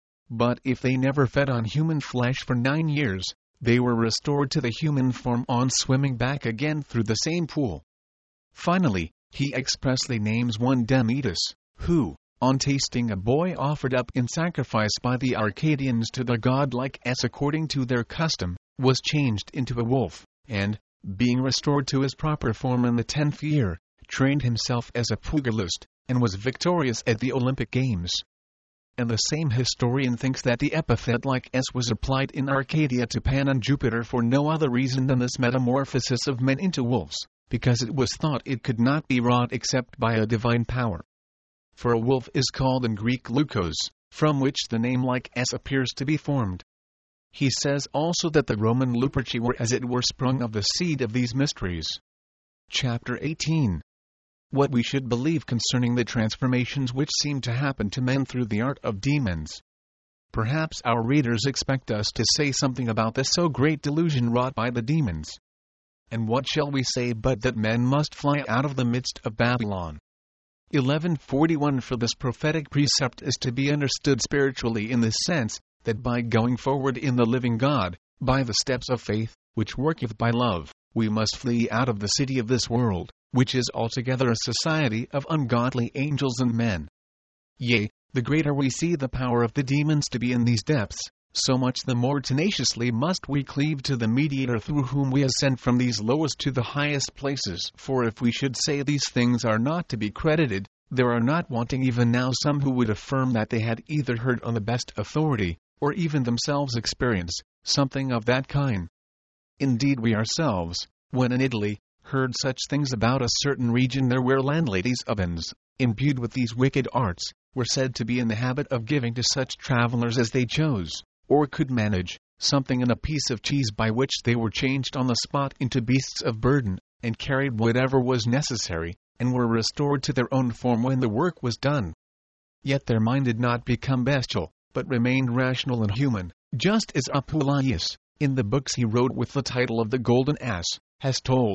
But if they never fed on human flesh for nine years, they were restored to the human form on swimming back again through the same pool. Finally, he expressly names one Demetus, who, on tasting a boy offered up in sacrifice by the Arcadians to the godlike as according to their custom, was changed into a wolf, and, being restored to his proper form in the tenth year, trained himself as a pugilist, and was victorious at the Olympic Games. And the same historian thinks that the epithet like S was applied in Arcadia to Pan and Jupiter for no other reason than this metamorphosis of men into wolves, because it was thought it could not be wrought except by a divine power. For a wolf is called in Greek leukos, from which the name like S appears to be formed. He says also that the Roman Luperci were as it were sprung of the seed of these mysteries. Chapter eighteen. What we should believe concerning the transformations which seem to happen to men through the art of demons. Perhaps our readers expect us to say something about this so great delusion wrought by the demons. And what shall we say but that men must fly out of the midst of Babylon? eleven forty-one For this prophetic precept is to be understood spiritually in this sense, that by going forward in the living God, by the steps of faith, which worketh by love, we must flee out of the city of this world, which is altogether a society of ungodly angels and men. Yea, the greater we see the power of the demons to be in these depths, so much the more tenaciously must we cleave to the mediator through whom we ascend from these lowest to the highest places. For if we should say these things are not to be credited, there are not wanting even now some who would affirm that they had either heard on the best authority, or even themselves experienced, something of that kind. Indeed we ourselves, when in Italy, heard such things about a certain region there where landladies of inns, imbued with these wicked arts, were said to be in the habit of giving to such travelers as they chose, or could manage, something in a piece of cheese by which they were changed on the spot into beasts of burden, and carried whatever was necessary, and were restored to their own form when the work was done. Yet their mind did not become bestial, but remained rational and human, just as Apuleius, in the books he wrote with the title of the Golden Ass, has told,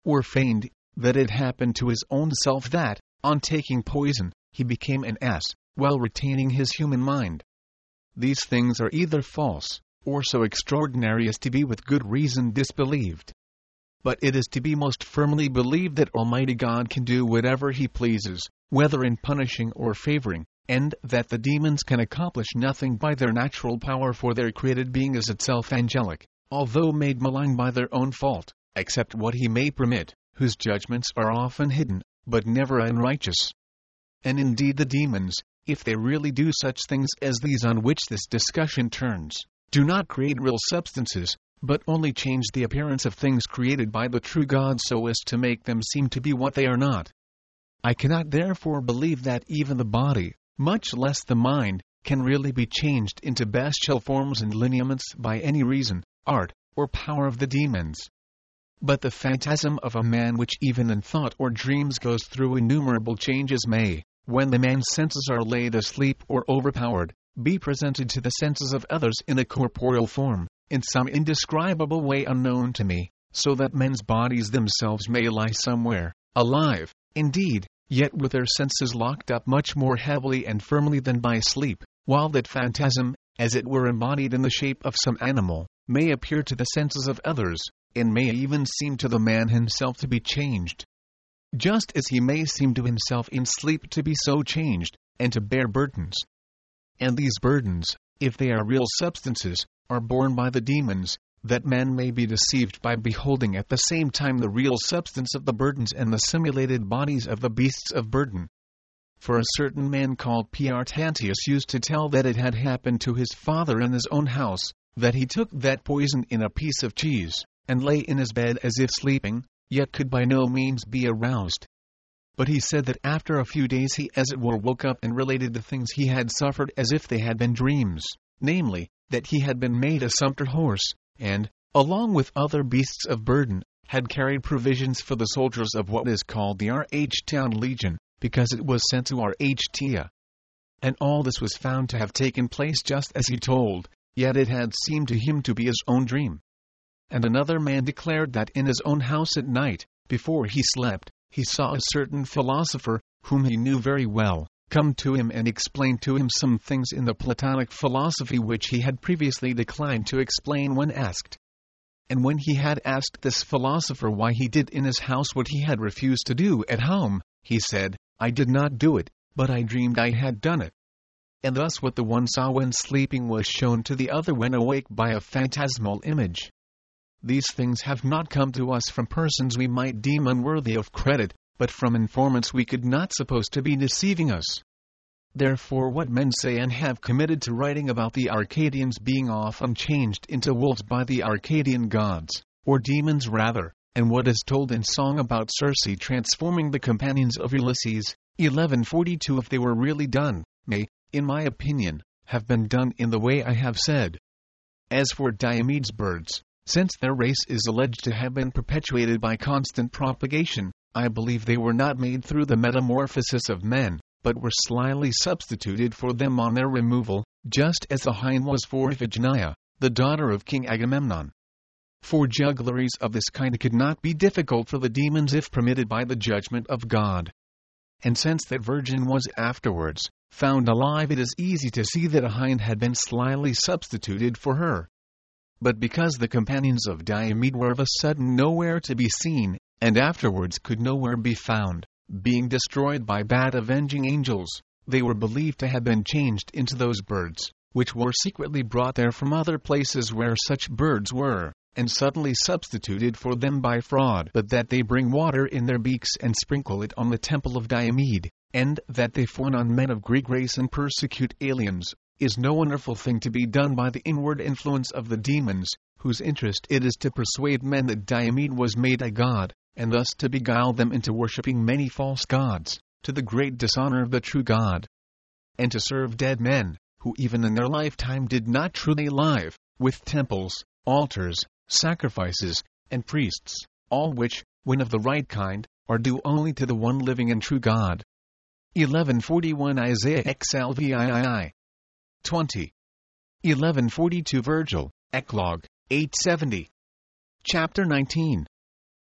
or feigned, that it happened to his own self that, on taking poison, he became an ass, while retaining his human mind. These things are either false, or so extraordinary as to be with good reason disbelieved. But it is to be most firmly believed that Almighty God can do whatever He pleases, whether in punishing or favoring, and that the demons can accomplish nothing by their natural power, for their created being is itself angelic, although made malign by their own fault, except what He may permit, whose judgments are often hidden, but never unrighteous. And indeed the demons, if they really do such things as these on which this discussion turns, do not create real substances, but only change the appearance of things created by the true God so as to make them seem to be what they are not. I cannot therefore believe that even the body, much less the mind, can really be changed into bestial forms and lineaments by any reason, art, or power of the demons. But the phantasm of a man which even in thought or dreams goes through innumerable changes may, when the man's senses are laid asleep or overpowered, be presented to the senses of others in a corporeal form, in some indescribable way unknown to me, so that men's bodies themselves may lie somewhere, alive, indeed, yet with their senses locked up much more heavily and firmly than by sleep, while that phantasm, as it were embodied in the shape of some animal, may appear to the senses of others, and may even seem to the man himself to be changed. Just as he may seem to himself in sleep to be so changed, and to bear burdens. And these burdens, if they are real substances, are borne by the demons, that men may be deceived by beholding at the same time the real substance of the burdens and the simulated bodies of the beasts of burden. For a certain man called Piartantius used to tell that it had happened to his father in his own house, that he took that poison in a piece of cheese, and lay in his bed as if sleeping, yet could by no means be aroused. But he said that after a few days he as it were woke up and related the things he had suffered as if they had been dreams, namely, that he had been made a sumpter horse, and, along with other beasts of burden, had carried provisions for the soldiers of what is called the Archtown Legion, because it was sent to Archtia. And all this was found to have taken place just as he told, yet it had seemed to him to be his own dream. And another man declared that in his own house at night, before he slept, he saw a certain philosopher, whom he knew very well, come to him and explain to him some things in the Platonic philosophy which he had previously declined to explain when asked. And when he had asked this philosopher why he did in his house what he had refused to do at home, he said, "I did not do it, but I dreamed I had done it." And thus what the one saw when sleeping was shown to the other when awake by a phantasmal image. These things have not come to us from persons we might deem unworthy of credit, but from informants we could not suppose to be deceiving us. Therefore what men say and have committed to writing about the Arcadians being often changed into wolves by the Arcadian gods, or demons rather, and what is told in song about Circe transforming the companions of Ulysses, eleven forty-two, if they were really done, may, in my opinion, have been done in the way I have said. As for Diomede's birds, since their race is alleged to have been perpetuated by constant propagation, I believe they were not made through the metamorphosis of men, but were slyly substituted for them on their removal, just as the hind was for Iphigenia, the daughter of King Agamemnon. For juggleries of this kind could not be difficult for the demons if permitted by the judgment of God. And since that virgin was afterwards found alive, it is easy to see that a hind had been slyly substituted for her. But because the companions of Diomede were of a sudden nowhere to be seen, and afterwards could nowhere be found, being destroyed by bad avenging angels, they were believed to have been changed into those birds, which were secretly brought there from other places where such birds were, and suddenly substituted for them by fraud, but that they bring water in their beaks and sprinkle it on the temple of Diomede, and that they fawn on men of Greek race and persecute aliens, is no wonderful thing to be done by the inward influence of the demons, whose interest it is to persuade men that Diomede was made a god, and thus to beguile them into worshipping many false gods, to the great dishonor of the true God, and to serve dead men, who even in their lifetime did not truly live, with temples, altars, sacrifices, and priests, all which, when of the right kind, are due only to the one living and true God. eleven forty-one Isaiah X L V I I. twenty. eleven forty-two Virgil, Eclogue, eight seventy. Chapter nineteen.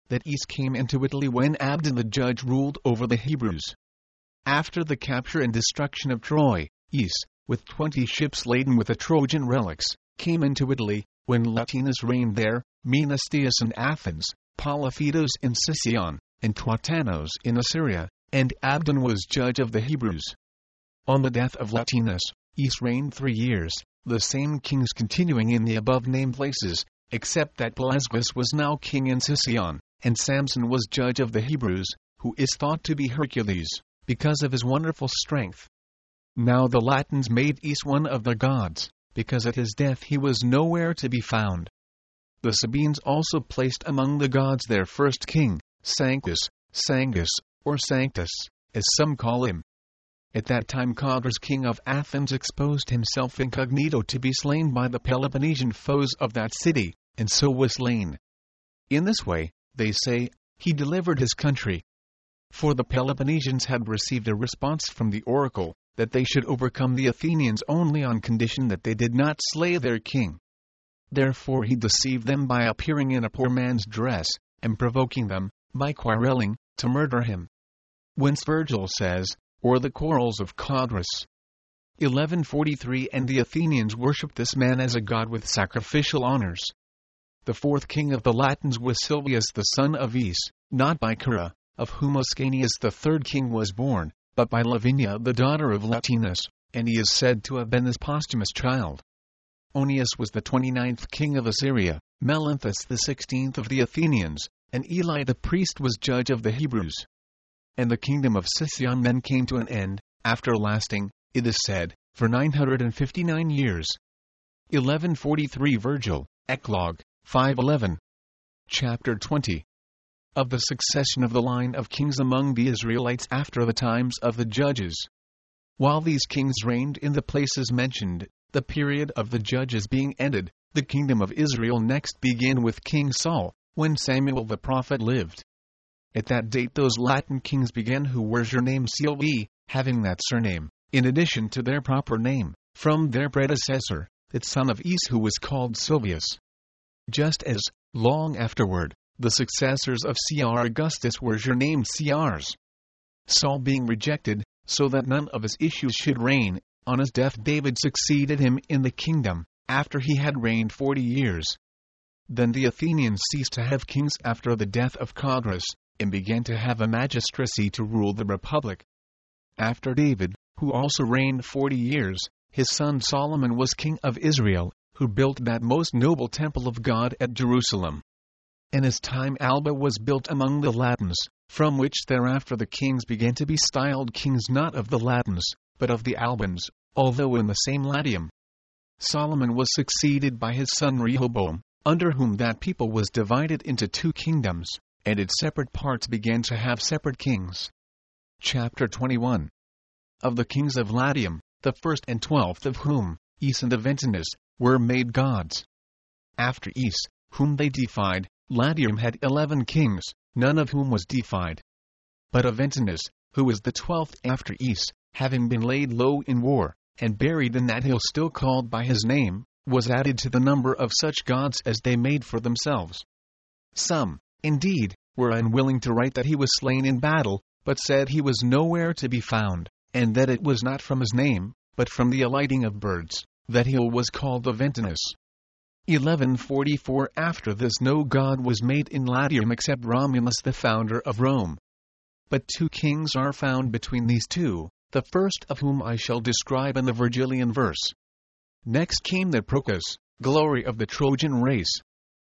that Is came into Italy when Abdon the judge ruled over the Hebrews. After the capture and destruction of Troy, Is, with twenty ships laden with the Trojan relics, came into Italy. When Latinus reigned there, Menestheus in Athens, Polyphetos in Sicyon, and Tuatanos in Assyria, and Abdon was judge of the Hebrews. On the death of Latinus, Is reigned three years, the same kings continuing in the above-named places, except that Pelasgus was now king in Sicyon, and Samson was judge of the Hebrews, who is thought to be Hercules, because of his wonderful strength. Now the Latins made Is one of their gods, because at his death he was nowhere to be found. The Sabines also placed among the gods their first king, Sanctus, Sangus, or Sanctus, as some call him. At that time Codrus king of Athens exposed himself incognito to be slain by the Peloponnesian foes of that city, and so was slain. In this way, they say, he delivered his country. For the Peloponnesians had received a response from the oracle, that they should overcome the Athenians only on condition that they did not slay their king. Therefore he deceived them by appearing in a poor man's dress, and provoking them, by quarreling, to murder him. Whence Virgil says, or the quarrels of Codrus. eleven forty-three And the Athenians worshipped this man as a god with sacrificial honors. The fourth king of the Latins was Silvius the son of Is, not by Cura, of whom Ascanius the third king was born, but by Lavinia the daughter of Latinus, and he is said to have been his posthumous child. Onius was the twenty-ninth king of Assyria, Melanthus the sixteenth of the Athenians, and Eli the priest was judge of the Hebrews. And the kingdom of Sicyon then came to an end, after lasting, it is said, for nine hundred fifty-nine years. eleven forty-three Virgil, Eclogue, five eleven. Chapter twenty. Of the succession of the line of kings among the Israelites after the times of the judges. While these kings reigned in the places mentioned, the period of the judges being ended, the kingdom of Israel next began with King Saul, when Samuel the prophet lived. At that date those Latin kings began who were surnamed Silvii, having that surname, in addition to their proper name, from their predecessor, that son of Is who was called Silvius. Just as, long afterward, the successors of Caesar Augustus were surnamed Caesars. Saul being rejected, so that none of his issues should reign, on his death David succeeded him in the kingdom, after he had reigned forty years. Then the Athenians ceased to have kings after the death of Codrus, and began to have a magistracy to rule the republic. After David, who also reigned forty years, his son Solomon was king of Israel, who built that most noble temple of God at Jerusalem. In his time Alba was built among the Latins, from which thereafter the kings began to be styled kings not of the Latins, but of the Albans, although in the same Latium. Solomon was succeeded by his son Rehoboam, under whom that people was divided into two kingdoms, and its separate parts began to have separate kings. Chapter twenty-one. Of the kings of Latium, the first and twelfth of whom, Is and Aventinus, were made gods. After Is, whom they defied, Latium had eleven kings, none of whom was defied. But Aventinus, who was the twelfth after Is, having been laid low in war, and buried in that hill still called by his name, was added to the number of such gods as they made for themselves. Some, indeed, were unwilling to write that he was slain in battle, but said he was nowhere to be found, and that it was not from his name, but from the alighting of birds, that hill was called Aventinus. eleven forty-four After this no god was made in Latium except Romulus the founder of Rome. But two kings are found between these two, the first of whom I shall describe in the Virgilian verse. Next came the Procus, glory of the Trojan race.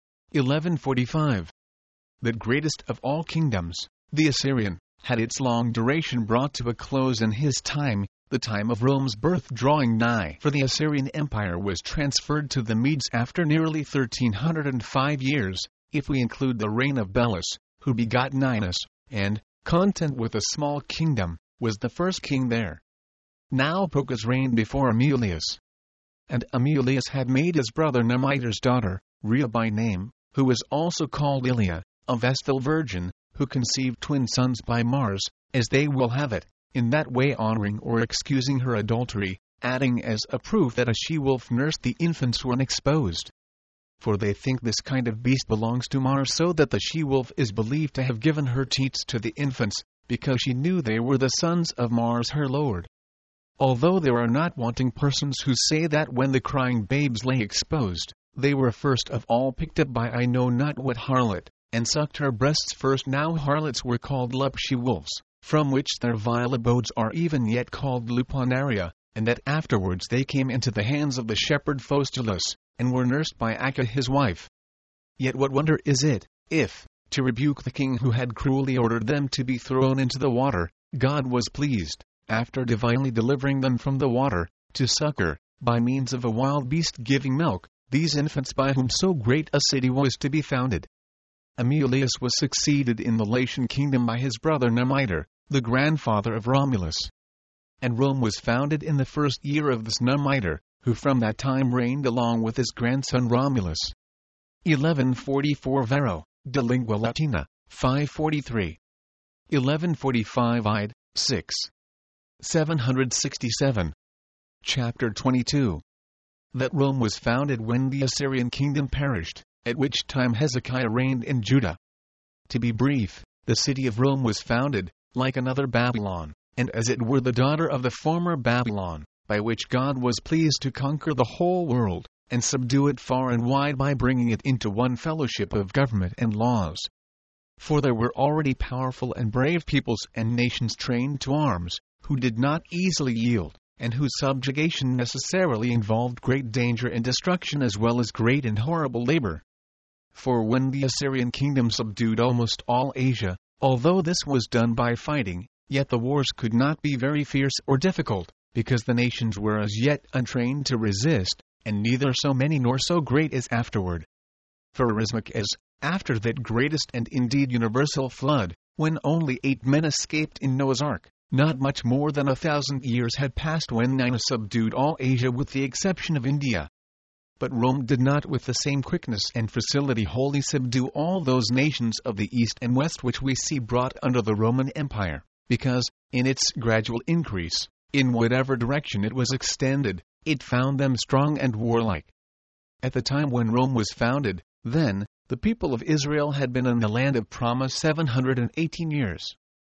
eleven forty-five. That greatest of all kingdoms, the Assyrian, had its long duration brought to a close in his time, the time of Rome's birth drawing nigh, for the Assyrian Empire was transferred to the Medes after nearly thirteen hundred five years, if we include the reign of Belus, who begot Ninus, and, content with a small kingdom, was the first king there. Now Procus reigned before Amulius. And Amulius had made his brother Nemitor's daughter, Rhea by name, who was also called Ilia, a Vestal virgin, who conceived twin sons by Mars, as they will have it, in that way honoring or excusing her adultery, adding as a proof that a she-wolf nursed the infants when exposed. for they think this kind of beast belongs to Mars, so that the she-wolf is believed to have given her teats to the infants, because she knew they were the sons of Mars her lord. Although there are not wanting persons who say that when the crying babes lay exposed, they were first of all picked up by I know not what harlot, and sucked her breasts first. Now harlots were called lup she-wolves, from which their vile abodes are even yet called luponaria, and that afterwards they came into the hands of the shepherd Faustulus, and were nursed by Acca his wife. Yet what wonder is it, if, to rebuke the king who had cruelly ordered them to be thrown into the water, God was pleased, after divinely delivering them from the water, to succor, by means of a wild beast giving milk, these infants by whom so great a city was to be founded. Amulius was succeeded in the Latian kingdom by his brother Numitor, the grandfather of Romulus. And Rome was founded in the first year of this Numitor, who from that time reigned along with his grandson Romulus. eleven forty-four Varro, De Lingua Latina, five forty-three. eleven forty-five Ide, six. seven hundred sixty-seven. Chapter twenty-two. That Rome was founded when the Assyrian kingdom perished, at which time Hezekiah reigned in Judah. To be brief, the city of Rome was founded, like another Babylon, and as it were the daughter of the former Babylon, by which God was pleased to conquer the whole world, and subdue it far and wide by bringing it into one fellowship of government and laws. For there were already powerful and brave peoples and nations trained to arms, who did not easily yield, and whose subjugation necessarily involved great danger and destruction as well as great and horrible labor. For when the Assyrian kingdom subdued almost all Asia, although this was done by fighting, yet the wars could not be very fierce or difficult, because the nations were as yet untrained to resist, and neither so many nor so great as afterward. For Arismach as, after that greatest and indeed universal flood, when only eight men escaped in Noah's ark, not much more than a thousand years had passed when Ninus subdued all Asia with the exception of India. But Rome did not with the same quickness and facility wholly subdue all those nations of the east and west which we see brought under the Roman Empire, because, in its gradual increase, in whatever direction it was extended, it found them strong and warlike. At the time when Rome was founded, then, the people of Israel had been in the land of promise seven hundred eighteen years.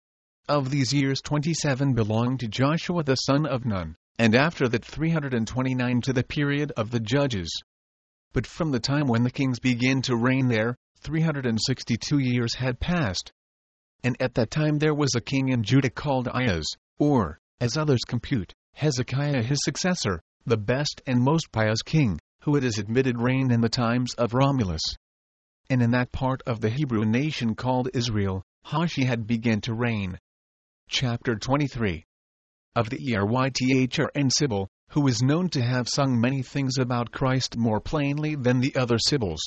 Of these years twenty-seven belonged to Joshua the son of Nun, and after that three hundred twenty-nine to the period of the judges. But from the time when the kings began to reign there, three hundred sixty-two years had passed. And at that time there was a king in Judah called Ahaz, or, as others compute, Hezekiah his successor, the best and most pious king, who it is admitted reigned in the times of Romulus. And in that part of the Hebrew nation called Israel, Hoshea had begun to reign. Chapter twenty-three. Of the Erythr and Sibyl, who is known to have sung many things about Christ more plainly than the other Sibyls.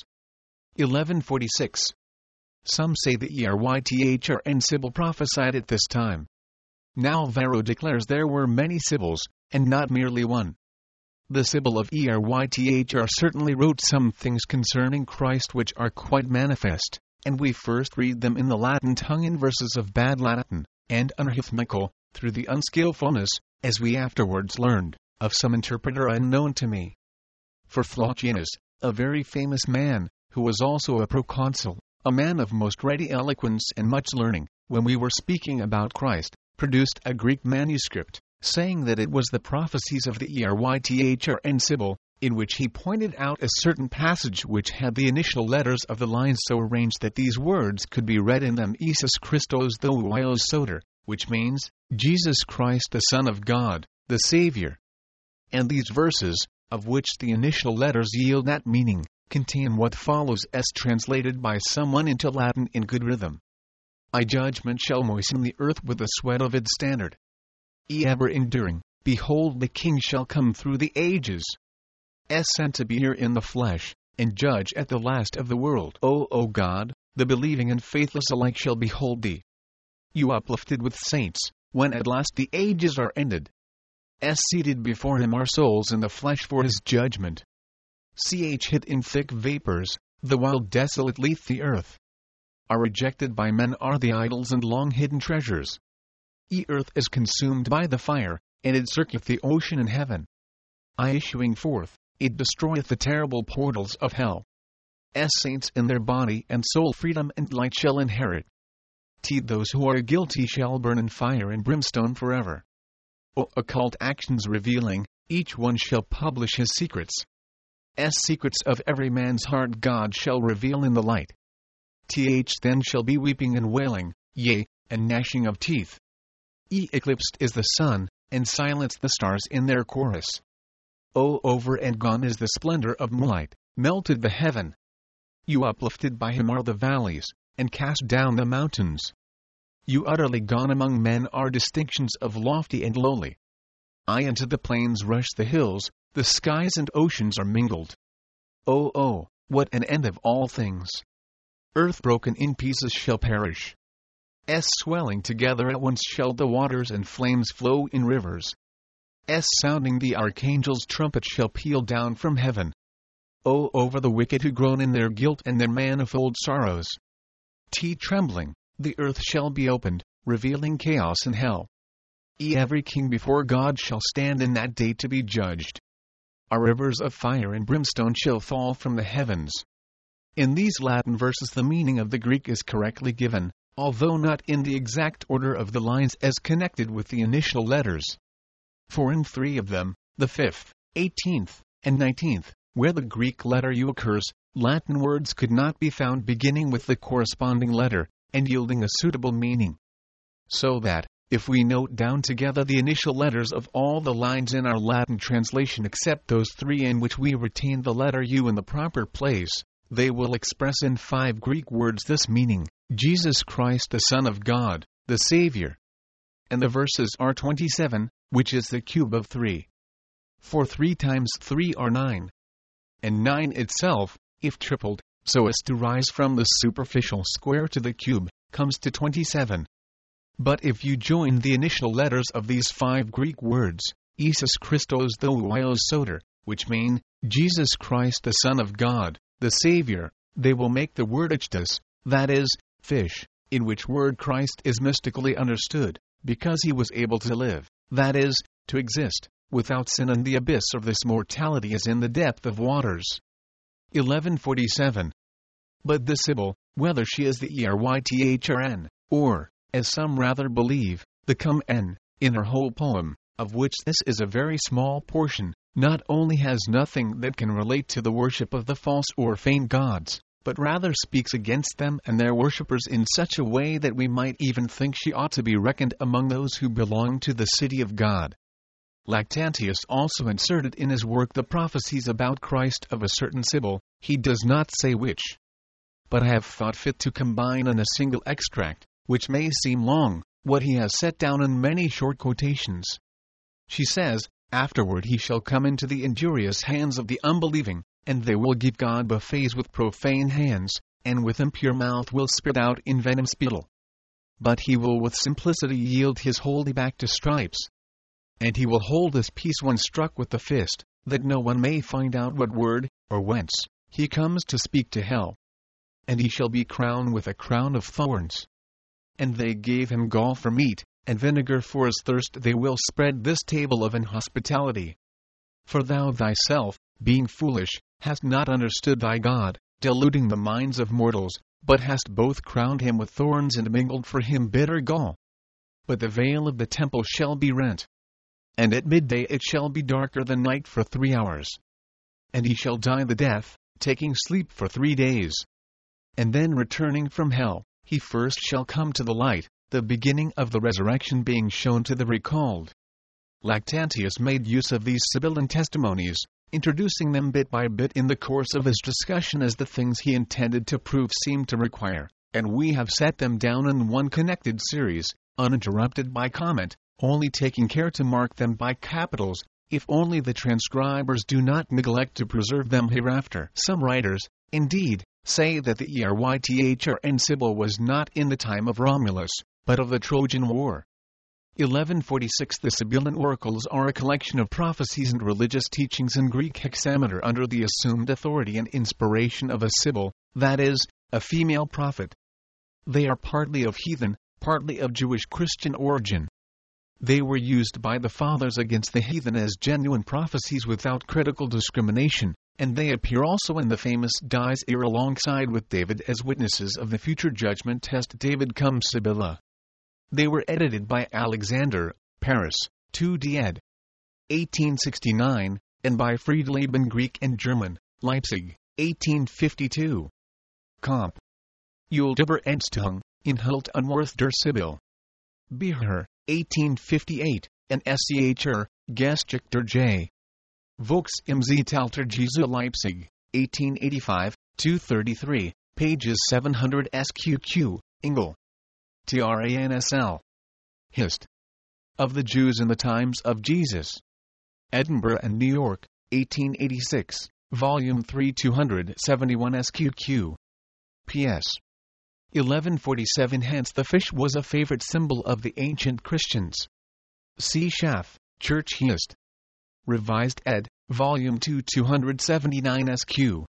eleven forty-six. Some say the Erythr and Sibyl prophesied at this time. Now Varro declares there were many Sibyls, and not merely one. The Sibyl of Erythr certainly wrote some things concerning Christ which are quite manifest, and we first read them in the Latin tongue in verses of bad Latin, and unrhythmical, through the unskillfulness, as we afterwards learned, of some interpreter unknown to me. For Plotinus, a very famous man, who was also a proconsul, a man of most ready eloquence and much learning, when we were speaking about Christ, produced a Greek manuscript, saying that it was the prophecies of the Erythr and Sibyl, in which he pointed out a certain passage which had the initial letters of the lines so arranged that these words could be read in them: Jesus Christos Theos Soter, which means, Jesus Christ the Son of God, the Savior. And these verses, of which the initial letters yield that meaning, contain what follows as translated by someone into Latin in good rhythm. I judgment shall moisten the earth with the sweat of its standard. E ever enduring, behold the King shall come through the ages. S sent to be here in the flesh, and judge at the last of the world. O, O God, the believing and faithless alike shall behold thee. You uplifted with saints, when at last the ages are ended. S seated before him our souls in the flesh for his judgment. Ch hid in thick vapors, the while desolate leath the earth. Are rejected by men are the idols and long hidden treasures. E earth is consumed by the fire, and it circuiteth the ocean and heaven. I issuing forth, it destroyeth the terrible portals of hell. S. Saints in their body and soul freedom and light shall inherit. T. Those who are guilty shall burn in fire and brimstone forever. O. Occult actions revealing, each one shall publish his secrets. S. Secrets of every man's heart God shall reveal in the light. Th. Then shall be weeping and wailing, yea, and gnashing of teeth. E. Eclipsed is the sun, and silenced the stars in their chorus. O. Over and gone is the splendor of moonlight, melted the heaven. U. Uplifted by him are the valleys, and cast down the mountains. U. Utterly gone among men are distinctions of lofty and lowly. I. Into the plains rush the hills, the skies and oceans are mingled. O. O. What an end of all things! Earth broken in pieces shall perish. S. Swelling together at once shall the waters and flames flow in rivers. S. Sounding the archangel's trumpet shall peal down from heaven. O. Over the wicked who groan in their guilt and their manifold sorrows. T. Trembling, the earth shall be opened, revealing chaos and hell. E. Every king before God shall stand in that day to be judged. Our rivers of fire and brimstone shall fall from the heavens. In these Latin verses the meaning of the Greek is correctly given, although not in the exact order of the lines as connected with the initial letters. For in three of them, the fifth, eighteenth, and nineteenth, where the Greek letter U occurs, Latin words could not be found beginning with the corresponding letter, and yielding a suitable meaning. So that, if we note down together the initial letters of all the lines in our Latin translation except those three in which we retain the letter U in the proper place, they will express in five Greek words this meaning: Jesus Christ the Son of God, the Savior. And the verses are twenty-seven, which is the cube of three. For three times three are nine. And nine itself, if tripled, so as to rise from the superficial square to the cube, comes to twenty-seven. But if you join the initial letters of these five Greek words, Isus Christos Theouios Soter, which mean, Jesus Christ the Son of God, the Savior, they will make the word ichthys, that is, fish, in which word Christ is mystically understood, because he was able to live, that is, to exist, without sin in the abyss of this mortality as in the depth of waters. eleven forty-seven. But the Sibyl, whether she is the Erythrn, or, as some rather believe, the cum n, in her whole poem, of which this is a very small portion, not only has nothing that can relate to the worship of the false or feigned gods, but rather speaks against them and their worshippers in such a way that we might even think she ought to be reckoned among those who belong to the city of God. Lactantius also inserted in his work the prophecies about Christ of a certain Sibyl, he does not say which. But I have thought fit to combine in a single extract, which may seem long, what he has set down in many short quotations. She says, afterward he shall come into the injurious hands of the unbelieving, and they will give God buffets with profane hands, and with impure mouth will spit out in venom spittle. But he will with simplicity yield his holy back to stripes. And he will hold his peace when struck with the fist, that no one may find out what word, or whence, he comes to speak to hell. And he shall be crowned with a crown of thorns. And they gave him gall for meat, and vinegar for his thirst. They will spread this table of inhospitality. For thou thyself, being foolish, hast not understood thy God, deluding the minds of mortals, but hast both crowned him with thorns and mingled for him bitter gall. But the veil of the temple shall be rent. And at midday it shall be darker than night for three hours. And he shall die the death, taking sleep for three days. And then returning from hell, he first shall come to the light, the beginning of the resurrection being shown to the recalled. Lactantius made use of these Sibylline testimonies, introducing them bit by bit in the course of his discussion as the things he intended to prove seemed to require, and we have set them down in one connected series, uninterrupted by comment, only taking care to mark them by capitals, if only the transcribers do not neglect to preserve them hereafter. Some writers, indeed, say that the Erythrn Sibyl was not in the time of Romulus, but of the Trojan War. eleven forty-six The Sibylline oracles are a collection of prophecies and religious teachings in Greek hexameter under the assumed authority and inspiration of a Sibyl, that is, a female prophet. They are partly of heathen, partly of Jewish Christian origin. They were used by the fathers against the heathen as genuine prophecies without critical discrimination, and they appear also in the famous Dies Irae alongside with David as witnesses of the future judgment test David cum Sibylla. They were edited by Alexander, Paris, two D ed. eighteen sixty-nine, and by Friedleben Greek and German, Leipzig, eighteen fifty-two. Comp. Uldüberenstung, Inhalt Unworth der Sibyl. Beher, eighteen fifty-eight, and Scher, Geschichte J. Vaux im Zeitalter Jesu Leipzig, eighteen eighty-five, two thirty-three, pages seven hundred S Q Q, Engel. Transl. Hist. Of the Jews in the Times of Jesus. Edinburgh and New York, eighteen eighty-six, Volume three two seventy-one S Q Q. P S. eleven forty-seven. Hence the fish was a favorite symbol of the ancient Christians. C. Schaff, Church Hist. Revised ed., Volume two two seventy-nine S Q.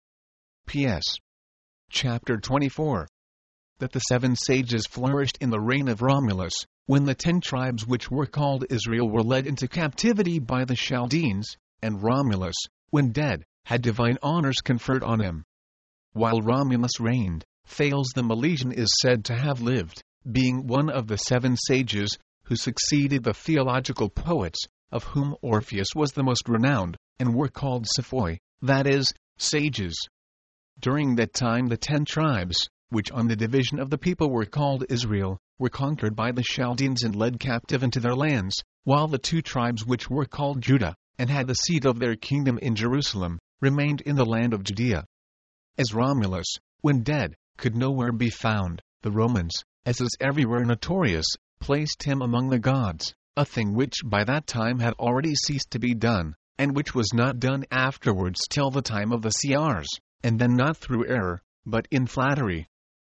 P S. Chapter twenty-four. That the seven sages flourished in the reign of Romulus, when the ten tribes which were called Israel were led into captivity by the Chaldeans, and Romulus, when dead, had divine honors conferred on him. While Romulus reigned, Thales the Milesian is said to have lived, being one of the seven sages, who succeeded the theological poets, of whom Orpheus was the most renowned, and were called Sophoi, that is, sages. During that time the ten tribes, which on the division of the people were called Israel, were conquered by the Chaldeans and led captive into their lands, while the two tribes which were called Judah, and had the seat of their kingdom in Jerusalem, remained in the land of Judea. As Romulus, when dead, could nowhere be found, the Romans, as is everywhere notorious, placed him among the gods, a thing which by that time had already ceased to be done, and which was not done afterwards till the time of the Crs, and then not through error, but in flattery.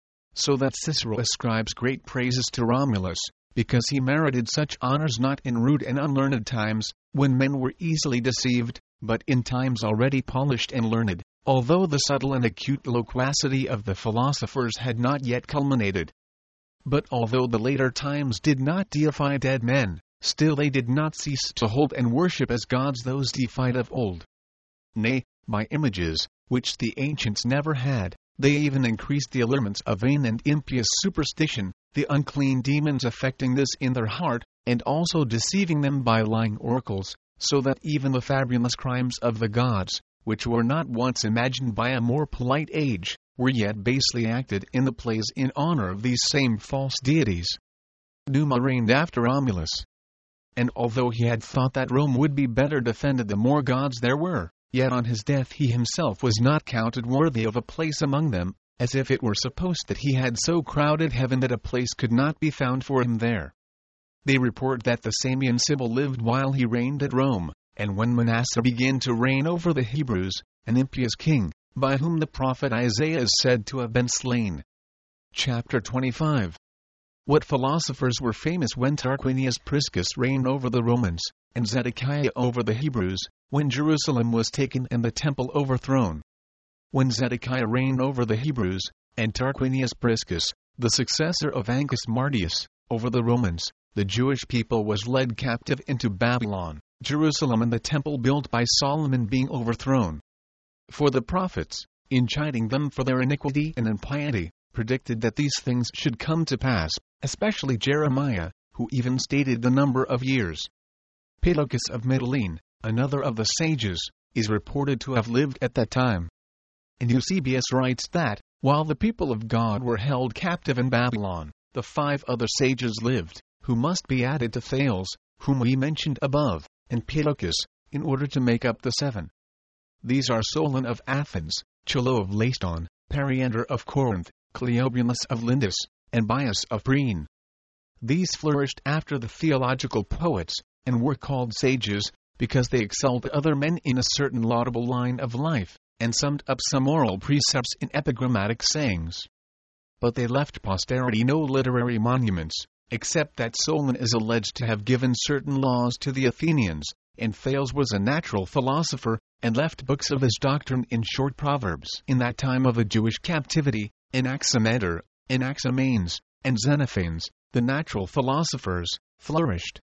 So that Cicero ascribes great praises to Romulus, because he merited such honors not in rude and unlearned times, when men were easily deceived, but in times already polished and learned, although the subtle and acute loquacity of the philosophers had not yet culminated. But although the later times did not deify dead men, still they did not cease to hold and worship as gods those deified of old. Nay, by images, which the ancients never had, they even increased the allurements of vain and impious superstition, the unclean demons affecting this in their heart, and also deceiving them by lying oracles, so that even the fabulous crimes of the gods, which were not once imagined by a more polite age, were yet basely acted in the plays in honor of these same false deities. Numa reigned after Romulus. And although he had thought that Rome would be better defended the more gods there were, yet on his death he himself was not counted worthy of a place among them, as if it were supposed that he had so crowded heaven that a place could not be found for him there. They report that the Samian Sibyl lived while he reigned at Rome, and when Manasseh began to reign over the Hebrews, an impious king, by whom the prophet Isaiah is said to have been slain. Chapter twenty-five. What philosophers were famous when Tarquinius Priscus reigned over the Romans, and Zedekiah over the Hebrews, when Jerusalem was taken and the temple overthrown. When Zedekiah reigned over the Hebrews, and Tarquinius Priscus, the successor of Ancus Martius, over the Romans, the Jewish people was led captive into Babylon, Jerusalem and the temple built by Solomon being overthrown. For the prophets, in chiding them for their iniquity and impiety, predicted that these things should come to pass, especially Jeremiah, who even stated the number of years. Pittacus of Mytilene, another of the sages, is reported to have lived at that time. And Eusebius writes that, while the people of God were held captive in Babylon, the five other sages lived, who must be added to Thales, whom we mentioned above, and Pittacus, in order to make up the seven. These are Solon of Athens, Chilo of Laeston, Periander of Corinth, Cleobulus of Lindus, and Bias of Priene. These flourished after the theological poets, and were called sages, because they excelled other men in a certain laudable line of life, and summed up some moral precepts in epigrammatic sayings. But they left posterity no literary monuments, except that Solon is alleged to have given certain laws to the Athenians, and Thales was a natural philosopher, and left books of his doctrine in short proverbs. In that time of the Jewish captivity, Anaximander, Anaximenes, and Xenophanes, the natural philosophers, flourished.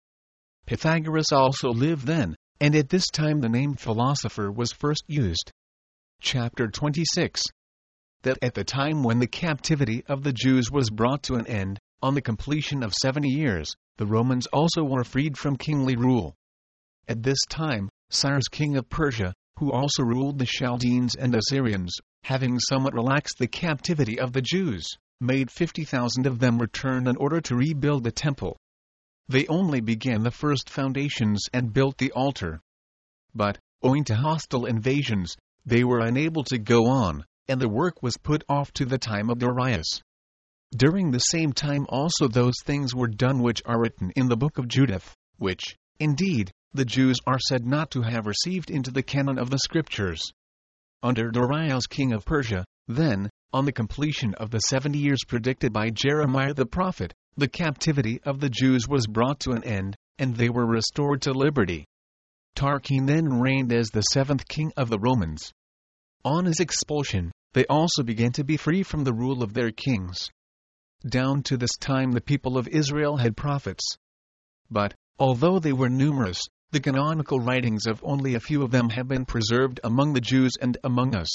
Pythagoras also lived then, and at this time the name philosopher was first used. Chapter twenty-six. That at the time when the captivity of the Jews was brought to an end, on the completion of seventy years, the Romans also were freed from kingly rule. At this time, Cyrus king of Persia, who also ruled the Chaldeans and Assyrians, having somewhat relaxed the captivity of the Jews, made fifty thousand of them return in order to rebuild the temple. They only began the first foundations and built the altar. But, owing to hostile invasions, they were unable to go on, and the work was put off to the time of Darius. During the same time also those things were done which are written in the book of Judith, which, indeed, the Jews are said not to have received into the canon of the Scriptures. Under Darius king of Persia, then, on the completion of the seventy years predicted by Jeremiah the prophet, the captivity of the Jews was brought to an end, and they were restored to liberty. Tarquin then reigned as the seventh king of the Romans. On his expulsion, they also began to be free from the rule of their kings. Down to this time the people of Israel had prophets. But, although they were numerous, the canonical writings of only a few of them have been preserved among the Jews and among us.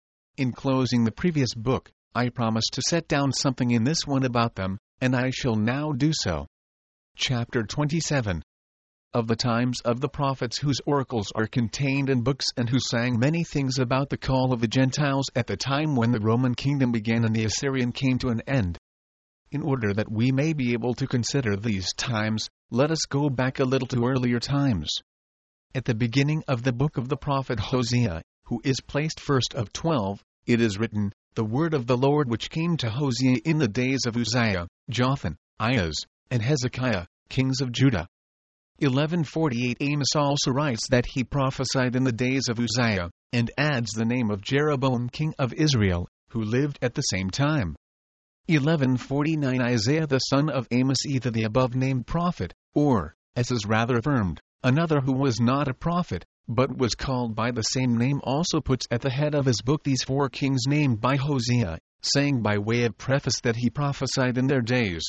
In closing the previous book, I promised to set down something in this one about them, and I shall now do so. Chapter twenty-seven. Of the times of the prophets whose oracles are contained in books and who sang many things about the call of the Gentiles at the time when the Roman kingdom began and the Assyrian came to an end. In order that we may be able to consider these times, let us go back a little to earlier times. At the beginning of the book of the prophet Hosea, who is placed first of twelve, it is written, "The word of the Lord which came to Hosea in the days of Uzziah, Jotham, Ahaz, and Hezekiah, kings of Judah." eleven forty-eight Amos also writes that he prophesied in the days of Uzziah, and adds the name of Jeroboam king of Israel, who lived at the same time. eleven forty-nine Isaiah the son of Amos, either the above-named prophet, or, as is rather affirmed, another who was not a prophet, but was called by the same name, also puts at the head of his book these four kings named by Hosea, saying by way of preface that he prophesied in their days.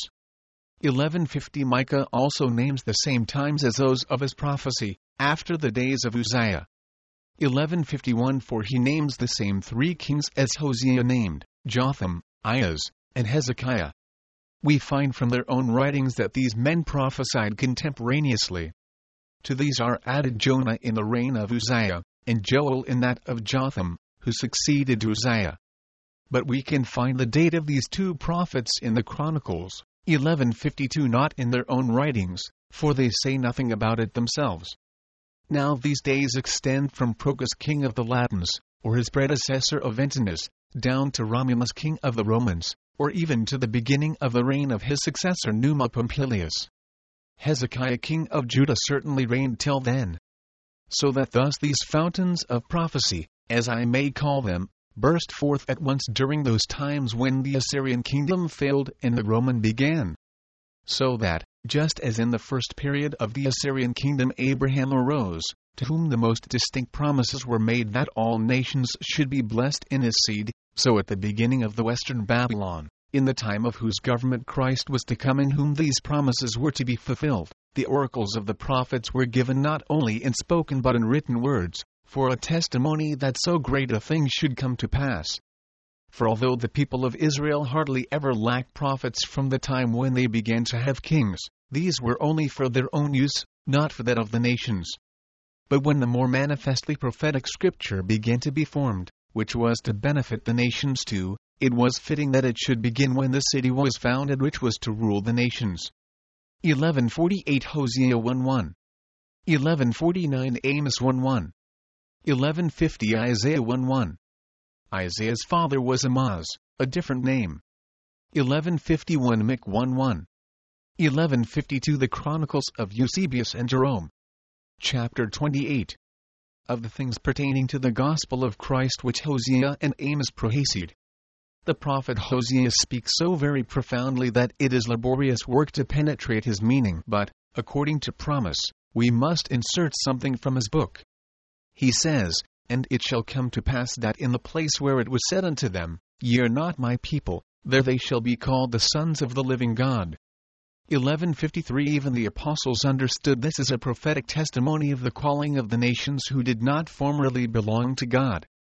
eleven fifty Micah also names the same times as those of his prophecy, after the days of Uzziah. eleven fifty-one For he names the same three kings as Hosea named, Jotham, Ahaz, and Hezekiah. We find from their own writings that these men prophesied contemporaneously. To these are added Jonah in the reign of Uzziah, and Joel in that of Jotham, who succeeded Uzziah. But we can find the date of these two prophets in the Chronicles, eleven fifty-two, not in their own writings, for they say nothing about it themselves. Now these days extend from Procas king of the Latins, or his predecessor Aventinus, down to Romulus king of the Romans, or even to the beginning of the reign of his successor Numa Pompilius. Hezekiah king of Judah certainly reigned till then. So that thus these fountains of prophecy, as I may call them, burst forth at once during those times when the Assyrian kingdom failed and the Roman began. So that, just as in the first period of the Assyrian kingdom Abraham arose, to whom the most distinct promises were made that all nations should be blessed in his seed, so at the beginning of the western Babylon, in the time of whose government Christ was to come, in whom these promises were to be fulfilled, the oracles of the prophets were given not only in spoken but in written words, for a testimony that so great a thing should come to pass. For although the people of Israel hardly ever lacked prophets from the time when they began to have kings, these were only for their own use, not for that of the nations. But when the more manifestly prophetic scripture began to be formed, which was to benefit the nations too, it was fitting that it should begin when the city was founded which was to rule the nations. eleven forty-eight Hosea one one. eleven forty-nine Amos one one. eleven fifty Isaiah one one. Isaiah's father was Amoz, a different name. eleven fifty-one Mic one one. eleven fifty-two The Chronicles of Eusebius and Jerome. Chapter twenty-eight. Of the things pertaining to the gospel of Christ which Hosea and Amos prophesied. The prophet Hosea speaks so very profoundly that it is laborious work to penetrate his meaning, but, according to promise, we must insert something from his book. He says, "And it shall come to pass that in the place where it was said unto them, Ye are not my people, there they shall be called the sons of the living God." eleven fifty-three Even the apostles understood this as a prophetic testimony of the calling of the nations who did not formerly belong to God.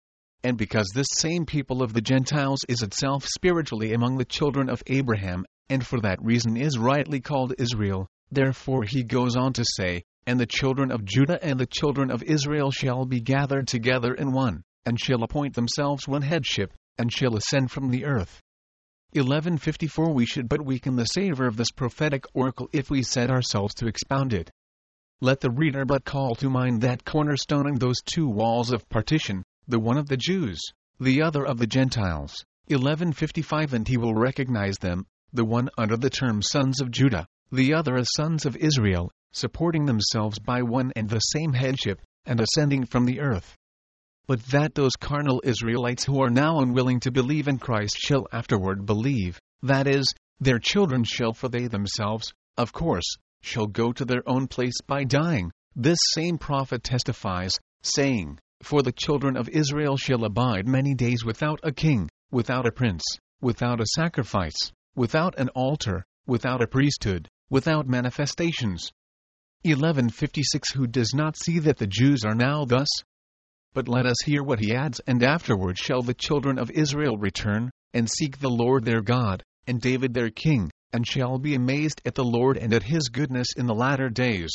and because this same people of the Gentiles is itself spiritually among the children of Abraham, and for that reason is rightly called Israel, therefore he goes on to say, and the children of Judah and the children of Israel shall be gathered together in one, and shall appoint themselves one headship, and shall ascend from the earth. eleven fifty-four We should but weaken the savor of this prophetic oracle if we set ourselves to expound it. Let the reader but call to mind that cornerstone and those two walls of partition, the one of the Jews, the other of the Gentiles. eleven fifty-five And he will recognize them, the one under the term sons of Judah, the other as sons of Israel, supporting themselves by one and the same headship, and ascending from the earth. But that those carnal Israelites who are now unwilling to believe in Christ shall afterward believe, that is, their children shall, for they themselves, of course, shall go to their own place by dying, this same prophet testifies, saying, For the children of Israel shall abide many days without a king, without a prince, without a sacrifice, without an altar, without a priesthood, without manifestations. eleven fifty-six Who does not see that the Jews are now thus? But let us hear what he adds, and afterward shall the children of Israel return, and seek the Lord their God, and David their king, and shall be amazed at the Lord and at his goodness in the latter days.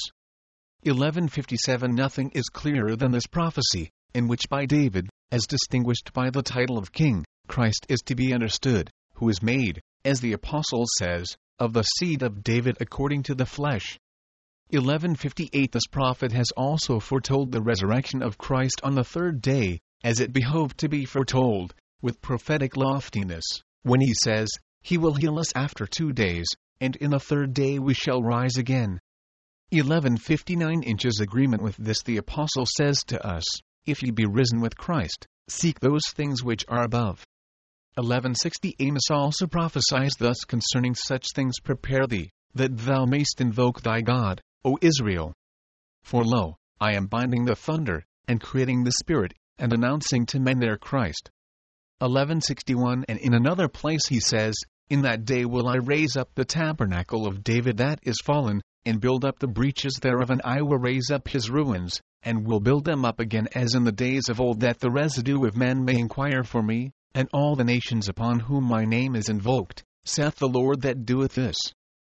eleven fifty-seven Nothing is clearer than this prophecy, in which by David, as distinguished by the title of king, Christ is to be understood, who is made, as the apostle says, of the seed of David according to the flesh. eleven fifty-eight This prophet has also foretold the resurrection of Christ on the third day, as it behoved to be foretold, with prophetic loftiness, when he says, He will heal us after two days, and in the third day we shall rise again. eleven fifty-nine Inches agreement with this the apostle says to us, If ye be risen with Christ, seek those things which are above. eleven sixty Amos also prophesies thus concerning such things Prepare thee, that thou mayst invoke thy God, O Israel. For lo, I am binding the thunder, and creating the spirit, and announcing to men their Christ. eleven sixty-one And in another place he says, In that day will I raise up the tabernacle of David that is fallen, and build up the breaches thereof, and I will raise up his ruins, and will build them up again as in the days of old, that the residue of men may inquire for me, and all the nations upon whom my name is invoked, saith the Lord that doeth this.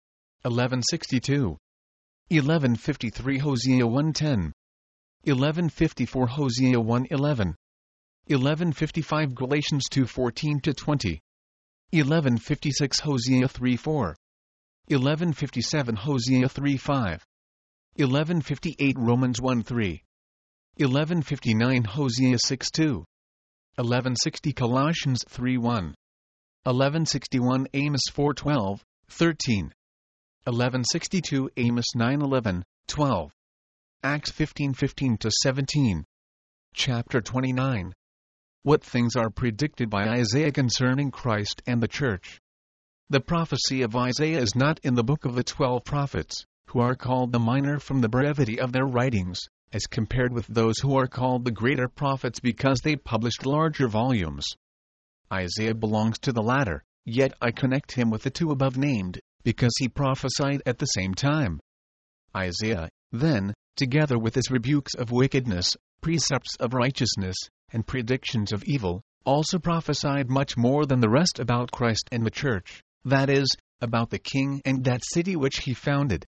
eleven sixty-two eleven fifty-three Hosea one ten eleven fifty-four Hosea one eleven eleven fifty-five Galatians two fourteen to twenty eleven fifty-six Hosea three four eleven fifty-seven Hosea three five eleven fifty-eight Romans one three eleven fifty-nine Hosea six two eleven sixty Colossians three one eleven sixty-one Amos four twelve, thirteen eleven sixty-two Amos nine eleven, twelve Acts fifteen fifteen to seventeen Chapter twenty-nine What things are predicted by Isaiah concerning Christ and the Church? The prophecy of Isaiah is not in the book of the twelve prophets, who are called the minor from the brevity of their writings, as compared with those who are called the greater prophets because they published larger volumes. Isaiah belongs to the latter, yet I connect him with the two above named, because he prophesied at the same time. Isaiah, then, together with his rebukes of wickedness, precepts of righteousness, and predictions of evil, also prophesied much more than the rest about Christ and the Church, that is, about the King and that city which he founded.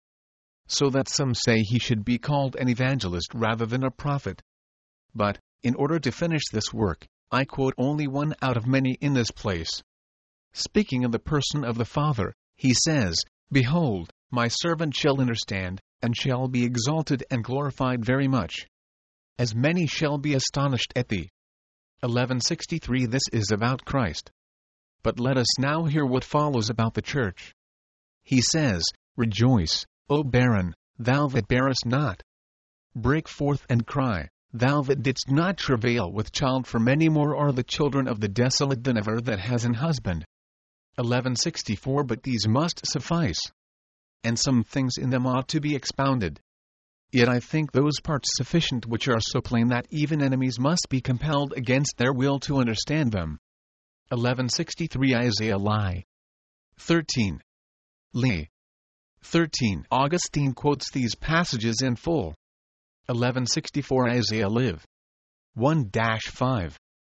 So that some say he should be called an evangelist rather than a prophet. But, in order to finish this work, I quote only one out of many in this place. Speaking of the person of the Father, he says, Behold, my servant shall understand, and shall be exalted and glorified very much. As many shall be astonished at thee. eleven sixty-three This is about Christ. But let us now hear what follows about the Church. He says, Rejoice, O barren, thou that bearest not. Break forth and cry, thou that didst not travail with child, for many more are the children of the desolate than ever that has an husband. eleven sixty-four But these must suffice. And some things in them ought to be expounded. Yet I think those parts sufficient which are so plain that even enemies must be compelled against their will to understand them. eleven sixty-three Isaiah lie. thirteen Lee. thirteen Augustine quotes these passages in full. eleven sixty-four Isaiah live. one dash five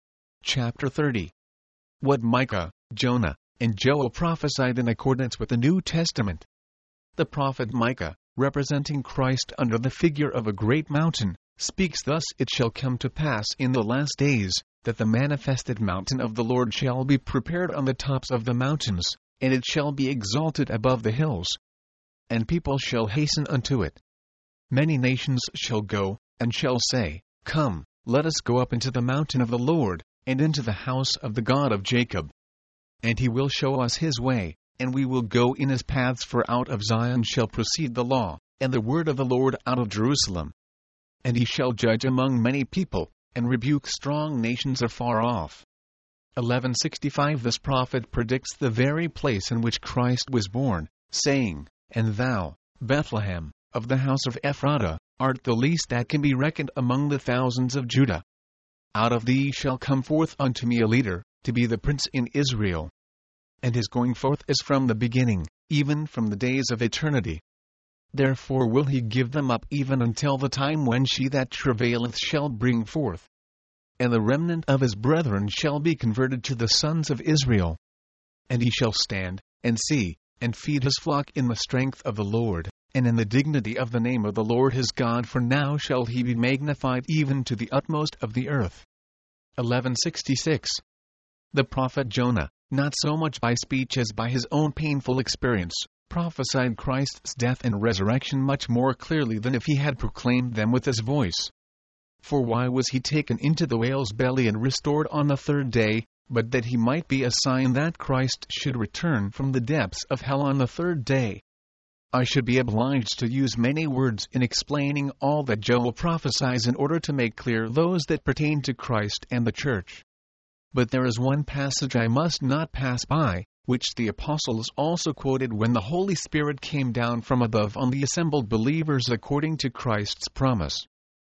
Chapter thirty. What Micah, Jonah, and Joel prophesied in accordance with the New Testament. The prophet Micah, representing Christ under the figure of a great mountain, speaks thus: It shall come to pass in the last days, that the manifested mountain of the Lord shall be prepared on the tops of the mountains, and it shall be exalted above the hills. And people shall hasten unto it. Many nations shall go, and shall say, Come, let us go up into the mountain of the Lord, and into the house of the God of Jacob. And he will show us his way, and we will go in his paths, for out of Zion shall proceed the law, and the word of the Lord out of Jerusalem. And he shall judge among many people, and rebuke strong nations afar off. eleven sixty-five. This prophet predicts the very place in which Christ was born, saying, And thou, Bethlehem, of the house of Ephrathah, art the least that can be reckoned among the thousands of Judah. Out of thee shall come forth unto me a leader, to be the prince in Israel. And his going forth is from the beginning, even from the days of eternity. Therefore will he give them up even until the time when she that travaileth shall bring forth. And the remnant of his brethren shall be converted to the sons of Israel. And he shall stand, and see, and feed his flock in the strength of the Lord, and in the dignity of the name of the Lord his God, for now shall he be magnified even to the utmost of the earth. eleven sixty-six. The prophet Jonah, not so much by speech as by his own painful experience, prophesied Christ's death and resurrection much more clearly than if he had proclaimed them with his voice. For why was he taken into the whale's belly and restored on the third day, but that he might be a sign that Christ should return from the depths of hell on the third day? I should be obliged to use many words in explaining all that Joel prophesies in order to make clear those that pertain to Christ and the church. But there is one passage I must not pass by, which the apostles also quoted when the Holy Spirit came down from above on the assembled believers according to Christ's promise.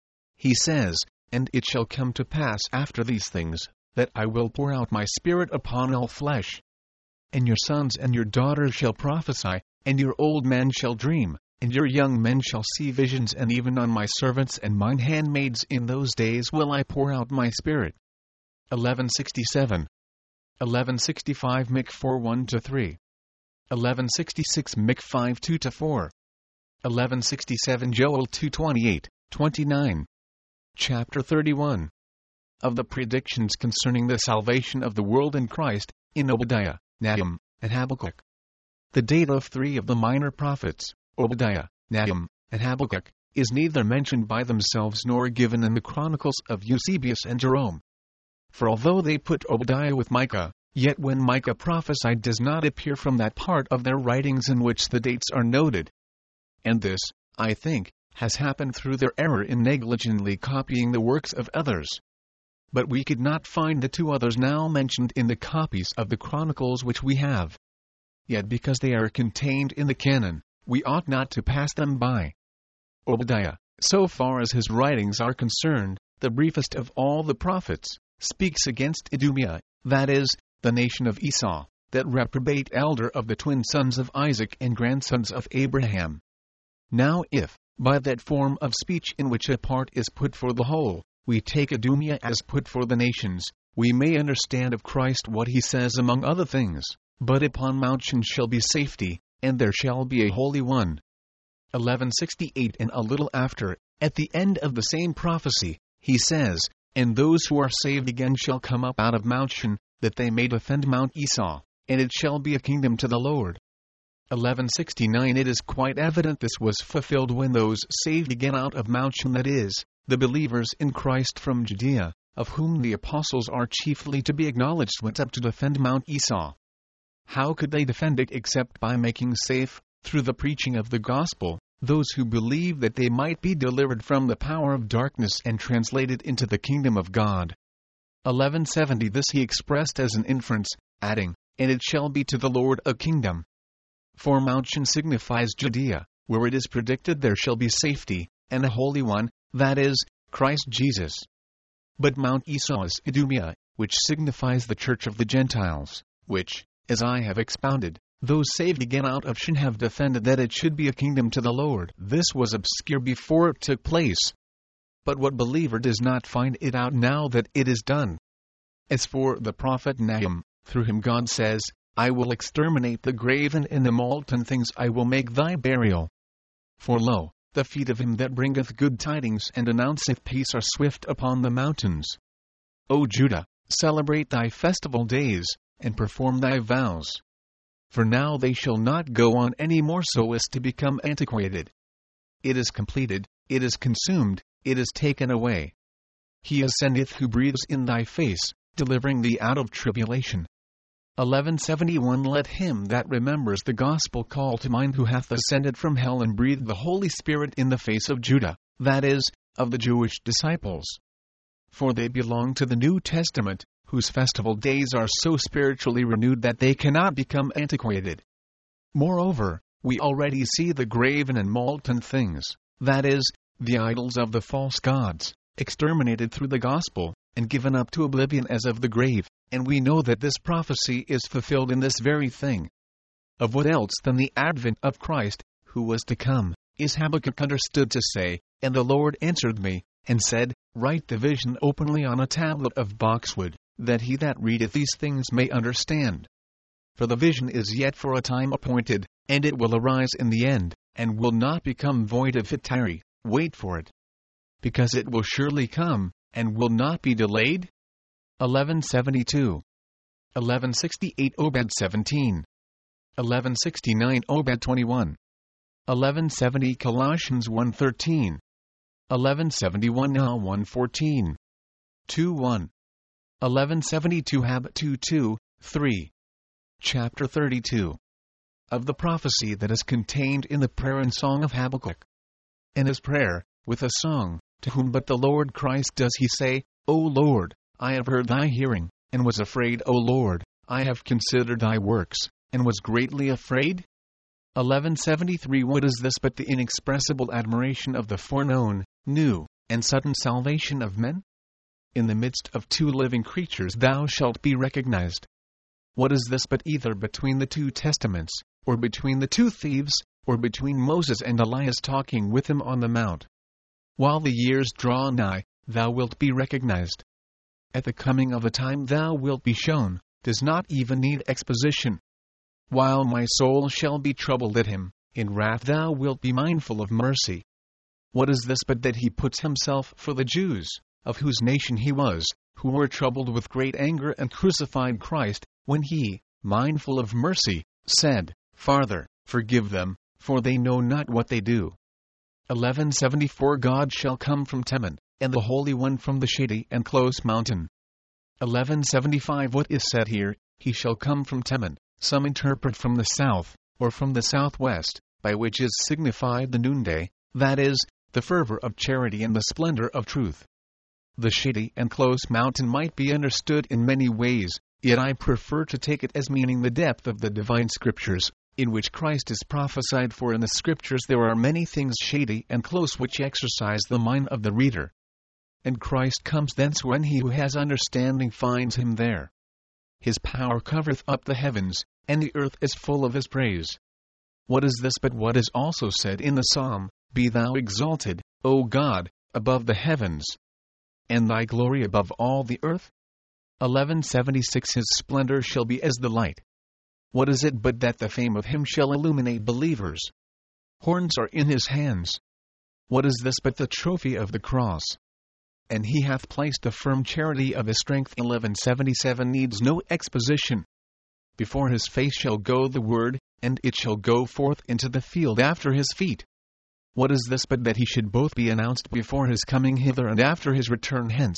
He says, And it shall come to pass after these things, that I will pour out my Spirit upon all flesh. And your sons and your daughters shall prophesy, and your old men shall dream, and your young men shall see visions, and even on my servants and mine handmaids in those days will I pour out my Spirit. eleven sixty-seven. eleven sixty-five Mic four one to three. eleven sixty-six Mic five two to four. eleven sixty-seven Joel two twenty-eight, twenty-nine. Chapter thirty-one. Of the predictions concerning the salvation of the world in Christ, in Obadiah, Nahum, and Habakkuk. The date of three of the minor prophets, Obadiah, Nahum, and Habakkuk, is neither mentioned by themselves nor given in the chronicles of Eusebius and Jerome. For although they put Obadiah with Micah, yet when Micah prophesied does not appear from that part of their writings in which the dates are noted. And this, I think, has happened through their error in negligently copying the works of others. But we could not find the two others now mentioned in the copies of the chronicles which we have. Yet because they are contained in the canon, we ought not to pass them by. Obadiah, so far as his writings are concerned, the briefest of all the prophets, speaks against Idumea, that is, the nation of Esau, that reprobate elder of the twin sons of Isaac and grandsons of Abraham. Now if, by that form of speech in which a part is put for the whole, we take Idumea as put for the nations, we may understand of Christ what he says among other things, But upon Mount Sion shall be safety, and there shall be a Holy One. eleven sixty-eight And a little after, at the end of the same prophecy, he says, And those who are saved again shall come up out of Mount Sion, that they may defend Mount Esau, and it shall be a kingdom to the Lord. eleven sixty-nine It is quite evident this was fulfilled when those saved again out of Mount Sion, that is, the believers in Christ from Judea, of whom the apostles are chiefly to be acknowledged, went up to defend Mount Esau. How could they defend it except by making safe, through the preaching of the gospel, those who believe that they might be delivered from the power of darkness and translated into the kingdom of God? eleven seventy This he expressed as an inference, adding, And it shall be to the Lord a kingdom. For Mount Sion signifies Judea, where it is predicted there shall be safety, and a Holy One, that is, Christ Jesus. But Mount Esau is Idumea, which signifies the church of the Gentiles, which, as I have expounded, those saved again out of Sion have defended that it should be a kingdom to the Lord. This was obscure before it took place. But what believer does not find it out now that it is done? As for the prophet Nahum, through him God says, I will exterminate the graven and the molten things, I will make thy burial. For lo, the feet of him that bringeth good tidings and announceth peace are swift upon the mountains. O Judah, celebrate thy festival days, and perform thy vows. For now they shall not go on any more so as to become antiquated. It is completed, it is consumed, it is taken away. He ascendeth who breathes in thy face, delivering thee out of tribulation. eleven seventy-one Let him that remembers the gospel call to mind who hath ascended from hell and breathed the Holy Spirit in the face of Judah, that is, of the Jewish disciples. For they belong to the New Testament, whose festival days are so spiritually renewed that they cannot become antiquated. Moreover, we already see the graven and molten things, that is, the idols of the false gods, exterminated through the gospel, and given up to oblivion as of the grave, and we know that this prophecy is fulfilled in this very thing. Of what else than the advent of Christ, who was to come, is Habakkuk understood to say, And the Lord answered me, and said, Write the vision openly on a tablet of boxwood, that he that readeth these things may understand. For the vision is yet for a time appointed, and it will arise in the end, and will not become void if it tarry. Wait for it. Because it will surely come, and will not be delayed. eleven seventy-two. eleven sixty-eight Obed seventeen. eleven sixty-nine Obed twenty-one. eleven seventy Colossians one thirteen. eleven seventy-one Nahum one fourteen. two one. eleven seventy-two Hab two two, three. Chapter thirty-two. Of the prophecy that is contained in the prayer and song of Habakkuk. In his prayer, with a song, to whom but the Lord Christ does he say, O Lord, I have heard thy hearing, and was afraid, O Lord, I have considered thy works, and was greatly afraid? eleven seventy-three What is this but the inexpressible admiration of the foreknown, new, and sudden salvation of men? In the midst of two living creatures thou shalt be recognized. What is this but either between the two testaments, or between the two thieves, or between Moses and Elias talking with him on the mount? While the years draw nigh, thou wilt be recognized. At the coming of the time thou wilt be shown, does not even need exposition. While my soul shall be troubled at him, in wrath thou wilt be mindful of mercy. What is this but that he puts himself for the Jews, of whose nation he was, who were troubled with great anger and crucified Christ, when he, mindful of mercy, said, Father, forgive them, for they know not what they do. eleven seventy-four God shall come from Teman, and the Holy One from the shady and close mountain. eleven seventy-five What is said here, he shall come from Teman, some interpret from the south, or from the southwest, by which is signified the noonday, that is, the fervor of charity and the splendor of truth. The shady and close mountain might be understood in many ways, yet I prefer to take it as meaning the depth of the divine scriptures, in which Christ is prophesied, for in the scriptures there are many things shady and close which exercise the mind of the reader. And Christ comes thence when he who has understanding finds him there. His power covereth up the heavens, and the earth is full of his praise. What is this but what is also said in the psalm, Be thou exalted, O God, above the heavens, and thy glory above all the earth? eleven seventy-six His splendor shall be as the light. What is it but that the fame of him shall illuminate believers? Horns are in his hands. What is this but the trophy of the cross? And he hath placed the firm charity of his strength. eleven seventy-seven Needs no exposition. Before his face shall go the word, and it shall go forth into the field after his feet. What is this but that he should both be announced before his coming hither and after his return hence?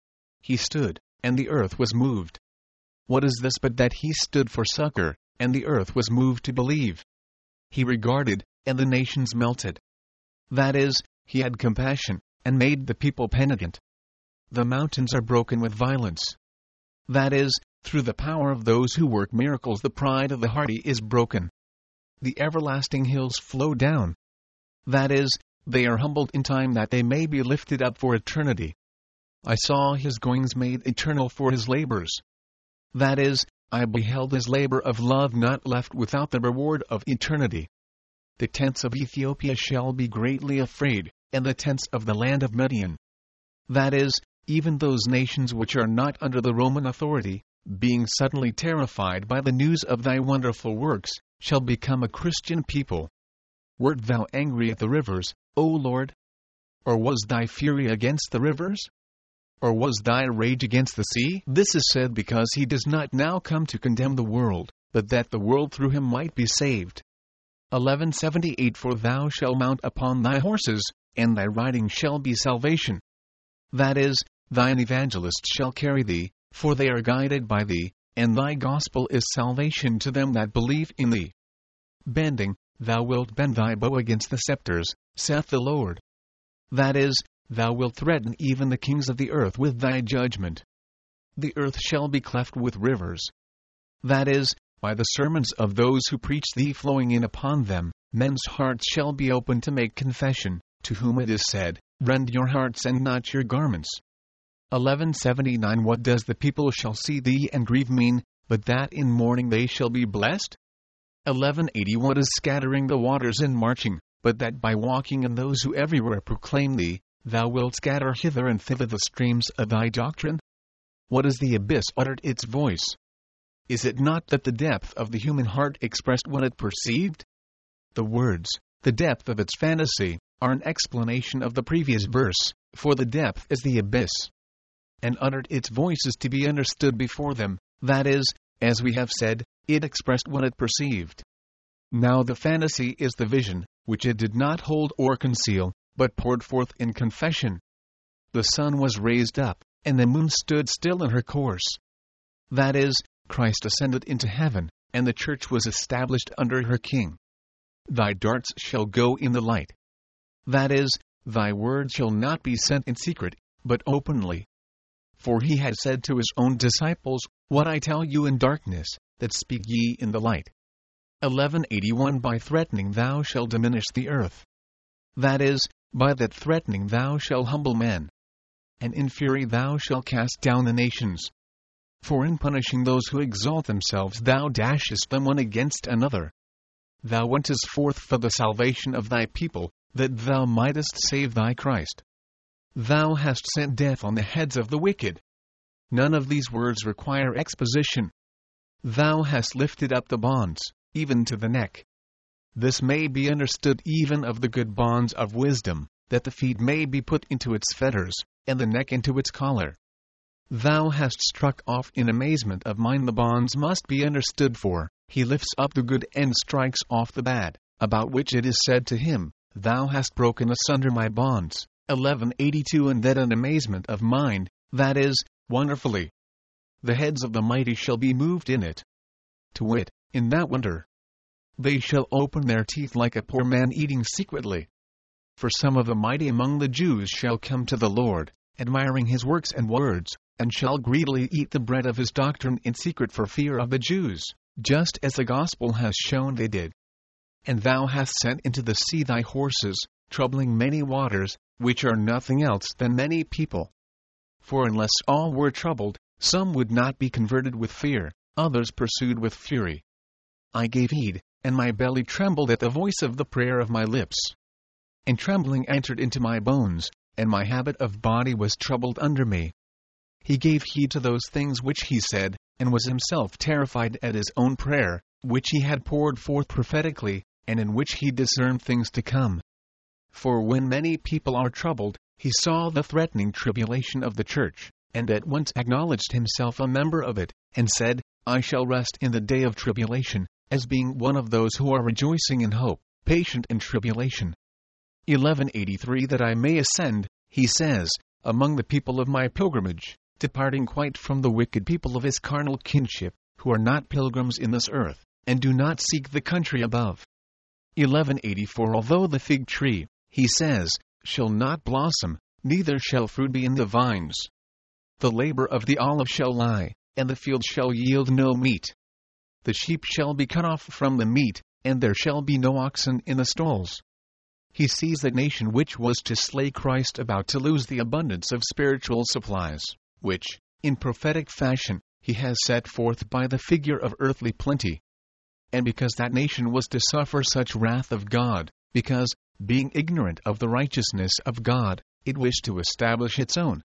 He stood, and the earth was moved. What is this but that he stood for succor, and the earth was moved to believe? He regarded, and the nations melted. That is, he had compassion, and made the people penitent. The mountains are broken with violence. That is, through the power of those who work miracles the pride of the haughty is broken. The everlasting hills flow down. That is, they are humbled in time that they may be lifted up for eternity. I saw his goings made eternal for his labors. That is, I beheld his labor of love not left without the reward of eternity. The tents of Ethiopia shall be greatly afraid, and the tents of the land of Midian. That is, even those nations which are not under the Roman authority, being suddenly terrified by the news of thy wonderful works, shall become a Christian people. Wert thou angry at the rivers, O Lord? Or was thy fury against the rivers? Or was thy rage against the sea? This is said because he does not now come to condemn the world, but that the world through him might be saved. eleven seventy-eight For thou shalt mount upon thy horses, and thy riding shall be salvation. That is, thine evangelists shall carry thee, for they are guided by thee, and thy gospel is salvation to them that believe in thee. Bending, thou wilt bend thy bow against the scepters, saith the Lord. That is, thou wilt threaten even the kings of the earth with thy judgment. The earth shall be cleft with rivers. That is, by the sermons of those who preach thee flowing in upon them, men's hearts shall be open to make confession, to whom it is said, Rend your hearts and not your garments. eleven seventy-nine What does the people shall see thee and grieve mean, but that in mourning they shall be blessed? eleven eighty What is scattering the waters and marching, but that by walking in those who everywhere proclaim thee, thou wilt scatter hither and thither the streams of thy doctrine? What is the abyss uttered its voice? Is it not that the depth of the human heart expressed what it perceived? The words, the depth of its fantasy, are an explanation of the previous verse, for the depth is the abyss. And uttered its voice is to be understood before them, that is, as we have said, it expressed what it perceived. Now the fantasy is the vision, which it did not hold or conceal, but poured forth in confession. The sun was raised up, and the moon stood still in her course. That is, Christ ascended into heaven, and the church was established under her king. Thy darts shall go in the light. That is, thy word shall not be sent in secret, but openly. For he had said to his own disciples, What I tell you in darkness, that speak ye in the light. eleven eighty-one By threatening thou shalt diminish the earth. That is, by that threatening thou shalt humble men. And in fury thou shalt cast down the nations. For in punishing those who exalt themselves thou dashest them one against another. Thou wentest forth for the salvation of thy people, that thou mightest save thy Christ. Thou hast sent death on the heads of the wicked. None of these words require exposition. Thou hast lifted up the bonds, even to the neck. This may be understood even of the good bonds of wisdom, that the feet may be put into its fetters, and the neck into its collar. Thou hast struck off in amazement of mine the bonds must be understood for, he lifts up the good and strikes off the bad, about which it is said to him, Thou hast broken asunder my bonds. eleven eighty-two And that an amazement of mind, that is, wonderfully. The heads of the mighty shall be moved in it. To wit, in that wonder. They shall open their teeth like a poor man eating secretly. For some of the mighty among the Jews shall come to the Lord, admiring his works and words, and shall greedily eat the bread of his doctrine in secret for fear of the Jews, just as the gospel has shown they did. And thou hast sent into the sea thy horses, troubling many waters, which are nothing else than many people. For unless all were troubled, some would not be converted with fear, others pursued with fury. I gave heed, and my belly trembled at the voice of the prayer of my lips. And trembling entered into my bones, and my habit of body was troubled under me. He gave heed to those things which he said, and was himself terrified at his own prayer, which he had poured forth prophetically, and in which he discerned things to come. For when many people are troubled, he saw the threatening tribulation of the church, and at once acknowledged himself a member of it, and said, I shall rest in the day of tribulation, as being one of those who are rejoicing in hope, patient in tribulation. eleven eighty-three That I may ascend, he says, among the people of my pilgrimage, departing quite from the wicked people of his carnal kinship, who are not pilgrims in this earth, and do not seek the country above. eleven eighty-four Although the fig tree, he says, shall not blossom, neither shall fruit be in the vines. The labor of the olive shall lie, and the field shall yield no meat. The sheep shall be cut off from the meat, and there shall be no oxen in the stalls. He sees the nation which was to slay Christ about to lose the abundance of spiritual supplies, which, in prophetic fashion, he has set forth by the figure of earthly plenty. And because that nation was to suffer such wrath of God, because, being ignorant of the righteousness of God, it wished to establish its own,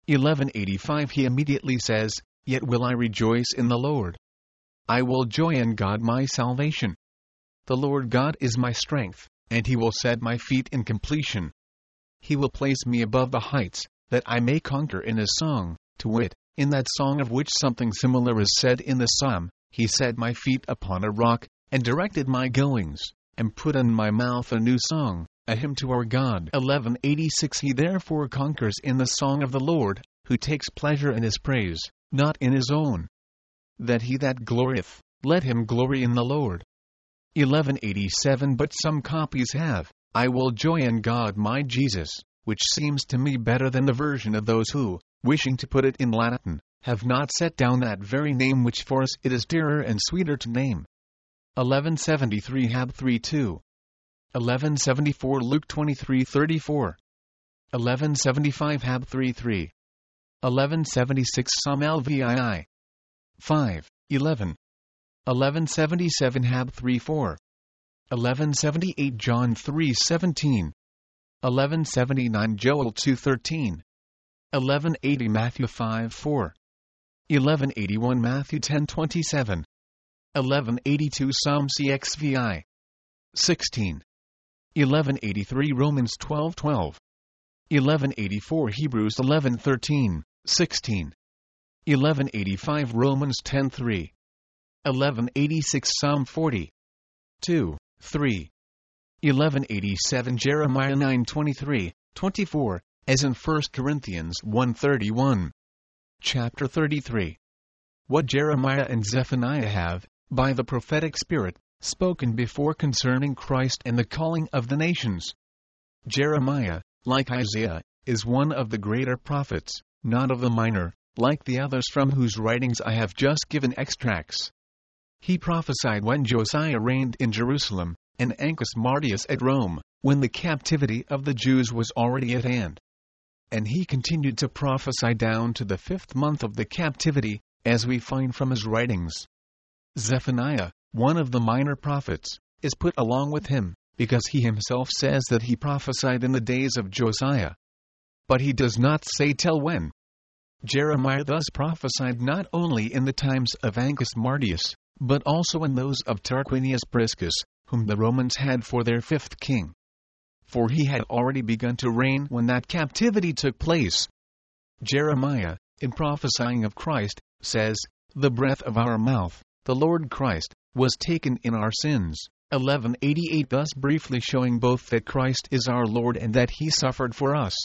eleven eighty-five He immediately says, Yet will I rejoice in the Lord. I will joy in God my salvation. The Lord God is my strength, and He will set my feet in completion. He will place me above the heights, that I may conquer in His song, to wit, in that song of which something similar is said in the psalm, He set my feet upon a rock, and directed my goings, and put in my mouth a new song, a hymn to our God. eleven eighty-six He therefore conquers in the song of the Lord, who takes pleasure in His praise, not in his own. That he that glorieth, let him glory in the Lord. eleven eighty-seven But some copies have, I will joy in God my Jesus, which seems to me better than the version of those who, wishing to put it in Latin, have not set down that very name which for us it is dearer and sweeter to name. eleven seventy-three Hab three two. eleven seventy-four Luke twenty-three thirty-four. eleven seventy-five Hab three three. eleven seventy-six Psalm L V I I. five, eleven. eleven seventy-seven Hab three four. eleven seventy-eight John three seventeen. eleven seventy-nine Joel two thirteen. eleven eighty Matthew five four. eleven eighty-one Matthew ten twenty-seven. eleven eighty-two Psalm C X V I. sixteen. eleven eighty-three Romans twelve twelve. eleven eighty-four Hebrews eleven thirteen, sixteen. eleven eighty-five Romans ten three. eleven eighty-six Psalm forty. two, three. eleven eighty-seven Jeremiah nine twenty-three, twenty-four, as in First Corinthians one thirty-one. Chapter thirty-three. What Jeremiah and Zephaniah have, by the prophetic spirit, spoken before concerning Christ and the calling of the nations. Jeremiah, like Isaiah, is one of the greater prophets, not of the minor, like the others from whose writings I have just given extracts. He prophesied when Josiah reigned in Jerusalem, and Ancus Martius at Rome, when the captivity of the Jews was already at hand. And he continued to prophesy down to the fifth month of the captivity, as we find from his writings. Zephaniah, one of the minor prophets, is put along with him, because he himself says that he prophesied in the days of Josiah. But he does not say till when. Jeremiah thus prophesied not only in the times of Ancus Martius, but also in those of Tarquinius Priscus, whom the Romans had for their fifth king. For he had already begun to reign when that captivity took place. Jeremiah, in prophesying of Christ, says, The breath of our mouth, the Lord Christ, was taken in our sins. eleven eighty-eight Thus briefly showing both that Christ is our Lord and that he suffered for us.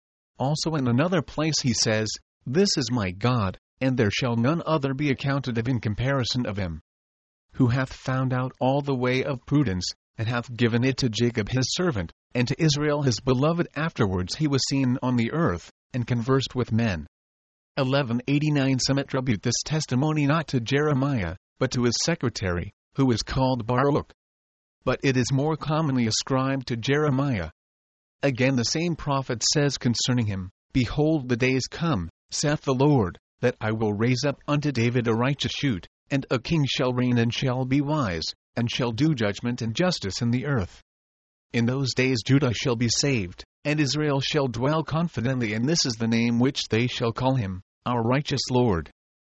Also in another place he says, This is my God, and there shall none other be accounted of in comparison of him. Who hath found out all the way of prudence, and hath given it to Jacob his servant, and to Israel his beloved. Afterwards he was seen on the earth, and conversed with men. eleven eighty-nine Some attribute this testimony not to Jeremiah, but to his secretary, who is called Baruch. But it is more commonly ascribed to Jeremiah. Again the same prophet says concerning him, Behold, the days come, saith the Lord, that I will raise up unto David a righteous shoot, and a king shall reign and shall be wise, and shall do judgment and justice in the earth. In those days Judah shall be saved, and Israel shall dwell confidently, and this is the name which they shall call him, our righteous Lord.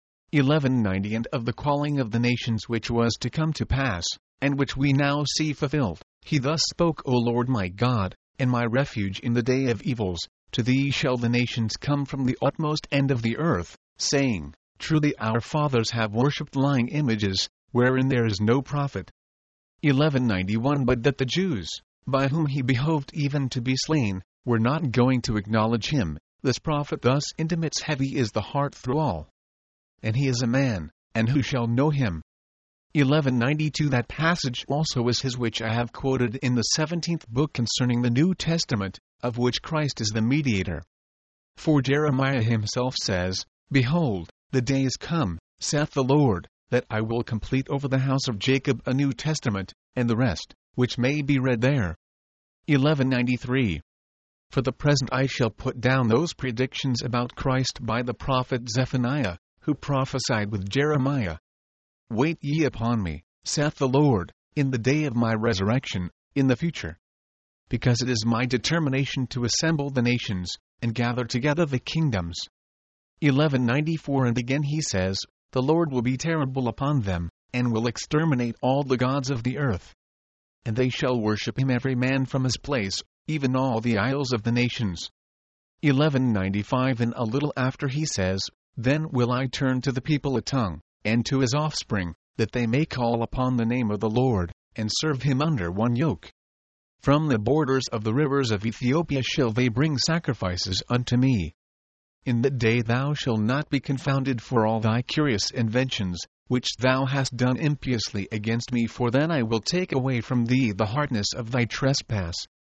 eleven ninety And of the calling of the nations which was to come to pass, and which we now see fulfilled, he thus spoke, O Lord my God, and my refuge in the day of evils, to thee shall the nations come from the utmost end of the earth, saying, Truly our fathers have worshipped lying images, wherein there is no profit. eleven ninety-one But that the Jews, by whom he behoved even to be slain, were not going to acknowledge him, this prophet thus intimates, Heavy is the heart through all. And he is a man, and who shall know him? eleven ninety-two That passage also is his which I have quoted in the seventeenth book concerning the New Testament, of which Christ is the mediator. For Jeremiah himself says, Behold, the days come, saith the Lord, that I will complete over the house of Jacob a new testament, and the rest, which may be read there. eleven ninety-three For the present I shall put down those predictions about Christ by the prophet Zephaniah, who prophesied with Jeremiah. Wait ye upon me, saith the Lord, in the day of my resurrection, in the future. Because it is my determination to assemble the nations, and gather together the kingdoms, eleven ninety-four And again he says, the Lord will be terrible upon them, and will exterminate all the gods of the earth. And they shall worship him every man from his place, even all the idols of the nations. eleven ninety-five And a little after he says, then will I turn to the people a tongue, and to his offspring, that they may call upon the name of the Lord, and serve him under one yoke. From the borders of the rivers of Ethiopia shall they bring sacrifices unto me. In that day thou shalt not be confounded for all thy curious inventions, which thou hast done impiously against me, for then I will take away from thee the hardness of thy trespass.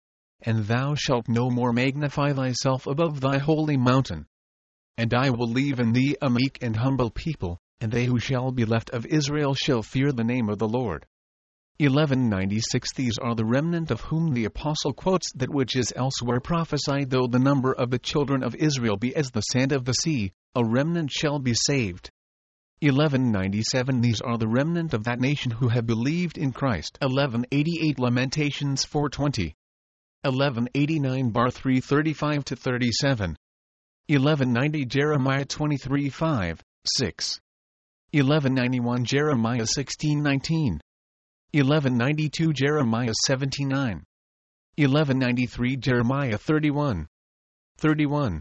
And thou shalt no more magnify thyself above thy holy mountain. And I will leave in thee a meek and humble people, and they who shall be left of Israel shall fear the name of the Lord. eleven ninety-six These are the remnant of whom the apostle quotes that which is elsewhere prophesied, though the number of the children of Israel be as the sand of the sea, a remnant shall be saved. eleven ninety-seven These are the remnant of that nation who have believed in Christ. eleven eighty-eight Lamentations four twenty. eleven eighty-nine bar three thirty-five to thirty-seven. eleven ninety Jeremiah twenty-three five, six. eleven ninety-one Jeremiah sixteen nineteen. eleven ninety-two Jeremiah seventy-nine. eleven ninety-three Jeremiah thirty-one, thirty-one.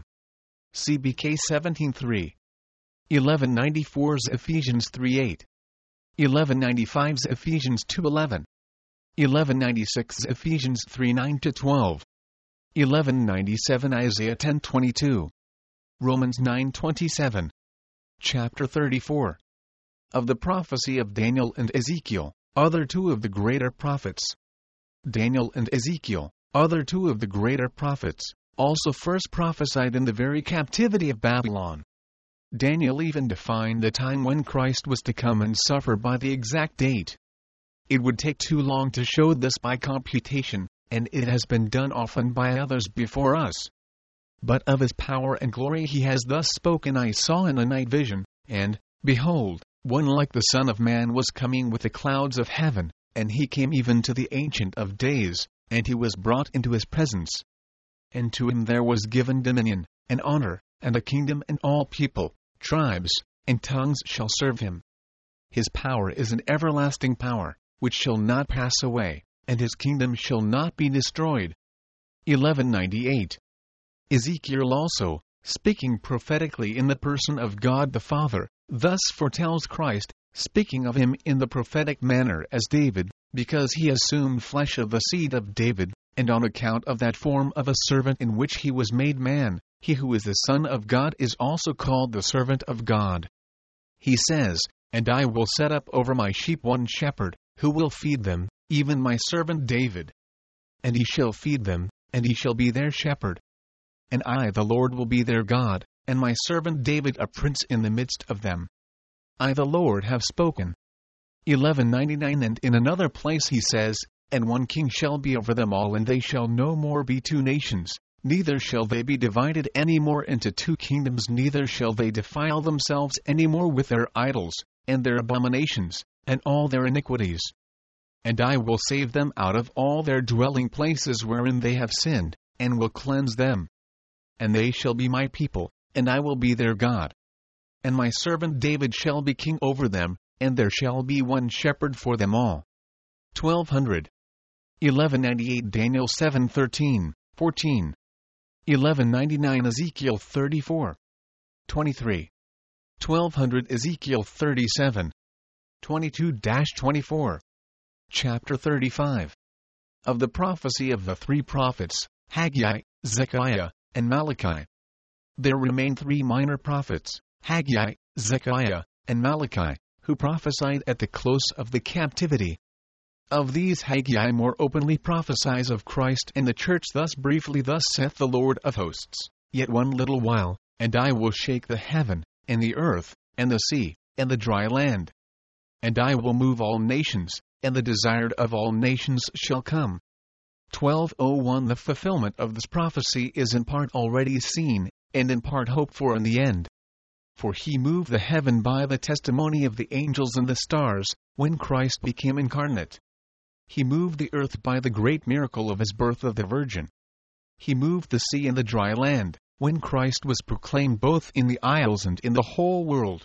C B K seventeen three. eleven ninety-four Ephesians three eight. eleven ninety-five Ephesians two eleven. eleven ninety-six Ephesians three nine to twelve. eleven ninety-seven Isaiah ten twenty-two. Romans nine twenty-seven. Chapter thirty-four. Of the prophecy of Daniel and Ezekiel, other two of the greater prophets. Daniel and Ezekiel, other two of the greater prophets, also first prophesied in the very captivity of Babylon. Daniel even defined the time when Christ was to come and suffer by the exact date. It would take too long to show this by computation, and it has been done often by others before us. But of his power and glory he has thus spoken, I saw in a night vision, and, behold, one like the Son of Man was coming with the clouds of heaven, and he came even to the Ancient of Days, and he was brought into his presence. And to him there was given dominion, and honor, and a kingdom, and all people, tribes, and tongues shall serve him. His power is an everlasting power, which shall not pass away, and his kingdom shall not be destroyed. eleven ninety-eight. Ezekiel also, speaking prophetically in the person of God the Father, thus foretells Christ, speaking of him in the prophetic manner as David, because he assumed flesh of the seed of David, and on account of that form of a servant in which he was made man, he who is the Son of God is also called the servant of God. He says, and I will set up over my sheep one shepherd, who will feed them, even my servant David. And he shall feed them, and he shall be their shepherd. And I the Lord will be their God, and my servant David a prince in the midst of them. I the Lord have spoken. eleven ninety-nine And in another place he says, and one king shall be over them all, and they shall no more be two nations, neither shall they be divided any more into two kingdoms, neither shall they defile themselves any more with their idols, and their abominations, and all their iniquities. And I will save them out of all their dwelling places wherein they have sinned, and will cleanse them. And they shall be my people, and I will be their God. And my servant David shall be king over them, and there shall be one shepherd for them all. twelve hundred. eleven ninety-eight Daniel seven thirteen, fourteen. eleven ninety-nine Ezekiel thirty-four, twenty-three. twelve hundred Ezekiel thirty-seven, twenty-two to twenty-four. Chapter thirty-five. Of the prophecy of the three prophets, Haggai, Zechariah, and Malachi. There remain three minor prophets, Haggai, Zechariah, and Malachi, who prophesied at the close of the captivity. Of these Haggai more openly prophesies of Christ and the church thus briefly: Thus saith the Lord of hosts, yet one little while, and I will shake the heaven, and the earth, and the sea, and the dry land. And I will move all nations, and the desired of all nations shall come. twelve oh one The fulfillment of this prophecy is in part already seen, and in part hoped for in the end. For he moved the heaven by the testimony of the angels and the stars, when Christ became incarnate. He moved the earth by the great miracle of his birth of the Virgin. He moved the sea and the dry land, when Christ was proclaimed both in the isles and in the whole world.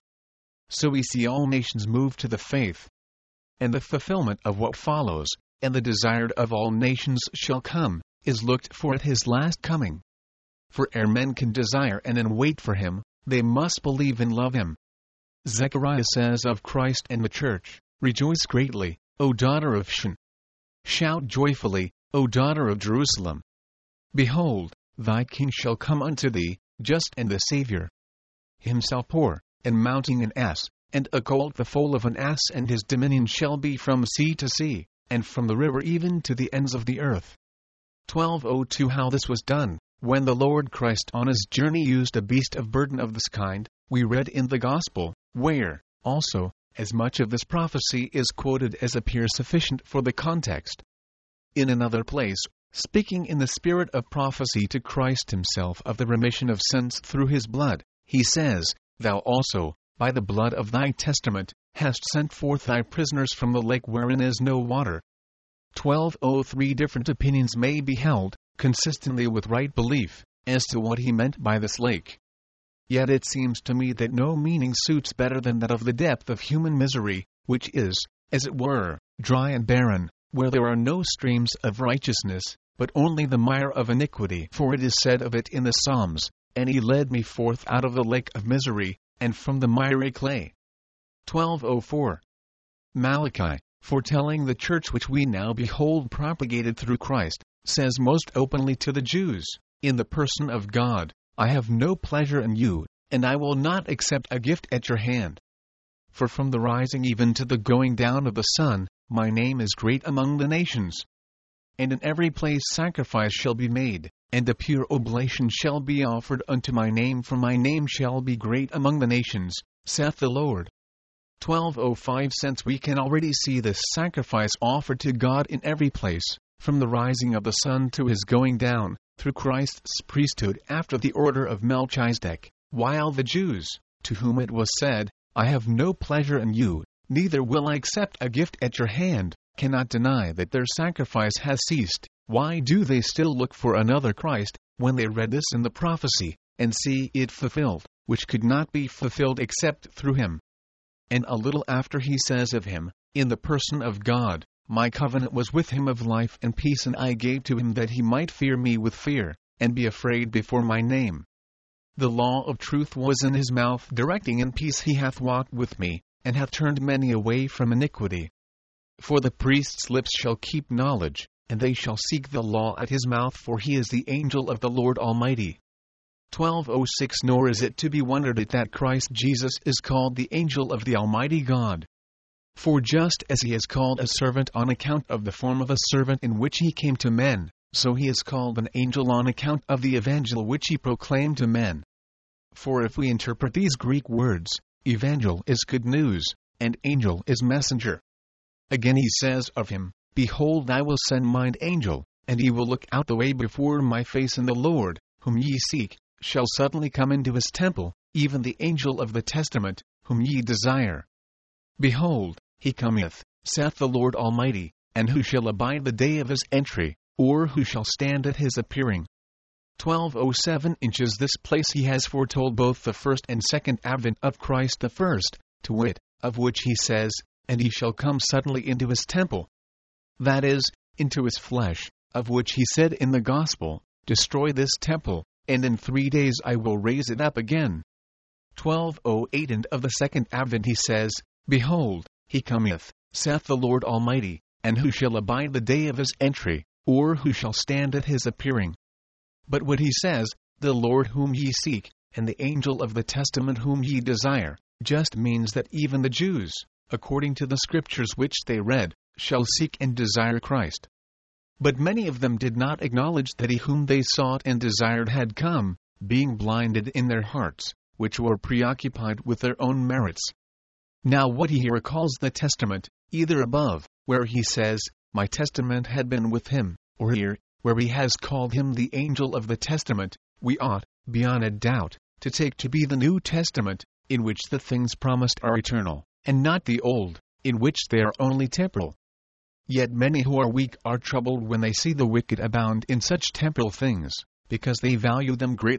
So we see all nations move to the faith. And the fulfillment of what follows, and the desired of all nations shall come, is looked for at his last coming. For ere men can desire and then wait for him, they must believe and love him. Zechariah says of Christ and the church, "Rejoice greatly, O daughter of Shion. Shout joyfully, O daughter of Jerusalem. Behold, thy king shall come unto thee, just and the Saviour. Himself poor, and mounting an ass, and a colt the foal of an ass, and his dominion shall be from sea to sea, and from the river even to the ends of the earth." twelve oh two How this was done, when the Lord Christ on his journey used a beast of burden of this kind, we read in the Gospel, where, also, as much of this prophecy is quoted as appears sufficient for the context. In another place, speaking in the spirit of prophecy to Christ himself of the remission of sins through his blood, he says, "Thou also, by the blood of thy testament, hast sent forth thy prisoners from the lake wherein is no water." twelve oh three Different opinions may be held, consistently with right belief, as to what he meant by this lake. Yet it seems to me that no meaning suits better than that of the depth of human misery, which is, as it were, dry and barren, where there are no streams of righteousness, but only the mire of iniquity. For it is said of it in the Psalms, "And he led me forth out of the lake of misery, and from the miry clay." twelve oh four Malachi, foretelling the church which we now behold propagated through Christ, says most openly to the Jews, in the person of God, "I have no pleasure in you, and I will not accept a gift at your hand. For from the rising even to the going down of the sun, my name is great among the nations. And in every place sacrifice shall be made, and a pure oblation shall be offered unto my name, for my name shall be great among the nations, saith the Lord." twelve oh five Since we can already see this sacrifice offered to God in every place, from the rising of the sun to his going down, through Christ's priesthood after the order of Melchizedek, while the Jews, to whom it was said, "I have no pleasure in you, neither will I accept a gift at your hand," cannot deny that their sacrifice has ceased. Why do they still look for another Christ, when they read this in the prophecy, and see it fulfilled, which could not be fulfilled except through him? And a little after he says of him, in the person of God, "My covenant was with him of life and peace, and I gave to him that he might fear me with fear, and be afraid before my name. The law of truth was in his mouth, directing in peace he hath walked with me, and hath turned many away from iniquity. For the priest's lips shall keep knowledge, and they shall seek the law at his mouth, for he is the angel of the Lord Almighty." twelve oh six Nor is it to be wondered at that Christ Jesus is called the angel of the Almighty God. For just as he is called a servant on account of the form of a servant in which he came to men, so he is called an angel on account of the evangel which he proclaimed to men. For if we interpret these Greek words, evangel is good news, and angel is messenger. Again he says of him, "Behold, I will send mine angel, and he will look out the way before my face, and the Lord, whom ye seek, shall suddenly come into his temple, even the angel of the testament, whom ye desire. Behold, he cometh, saith the Lord Almighty, and who shall abide the day of his entry, or who shall stand at his appearing?" twelve oh seven Inches this place he has foretold both the first and second advent of Christ the first, to wit, of which he says, "And he shall come suddenly into his temple." That is, into his flesh, of which he said in the Gospel, "Destroy this temple, and in three days I will raise it up again." twelve oh eight And of the second advent he says, "Behold, he cometh, saith the Lord Almighty, and who shall abide the day of his entry, or who shall stand at his appearing?" But what he says, "the Lord whom ye seek, and the angel of the testament whom ye desire," just means that even the Jews, according to the scriptures which they read, shall seek and desire Christ. But many of them did not acknowledge that he whom they sought and desired had come, being blinded in their hearts, which were preoccupied with their own merits. Now what he here calls the testament, either above, where he says, "My testament had been with him," or here, where he has called him the angel of the testament, we ought, beyond a doubt, to take to be the New Testament, in which the things promised are eternal, and not the Old, in which they are only temporal. Yet many who are weak are troubled when they see the wicked abound in such temporal things, because they value them greatly,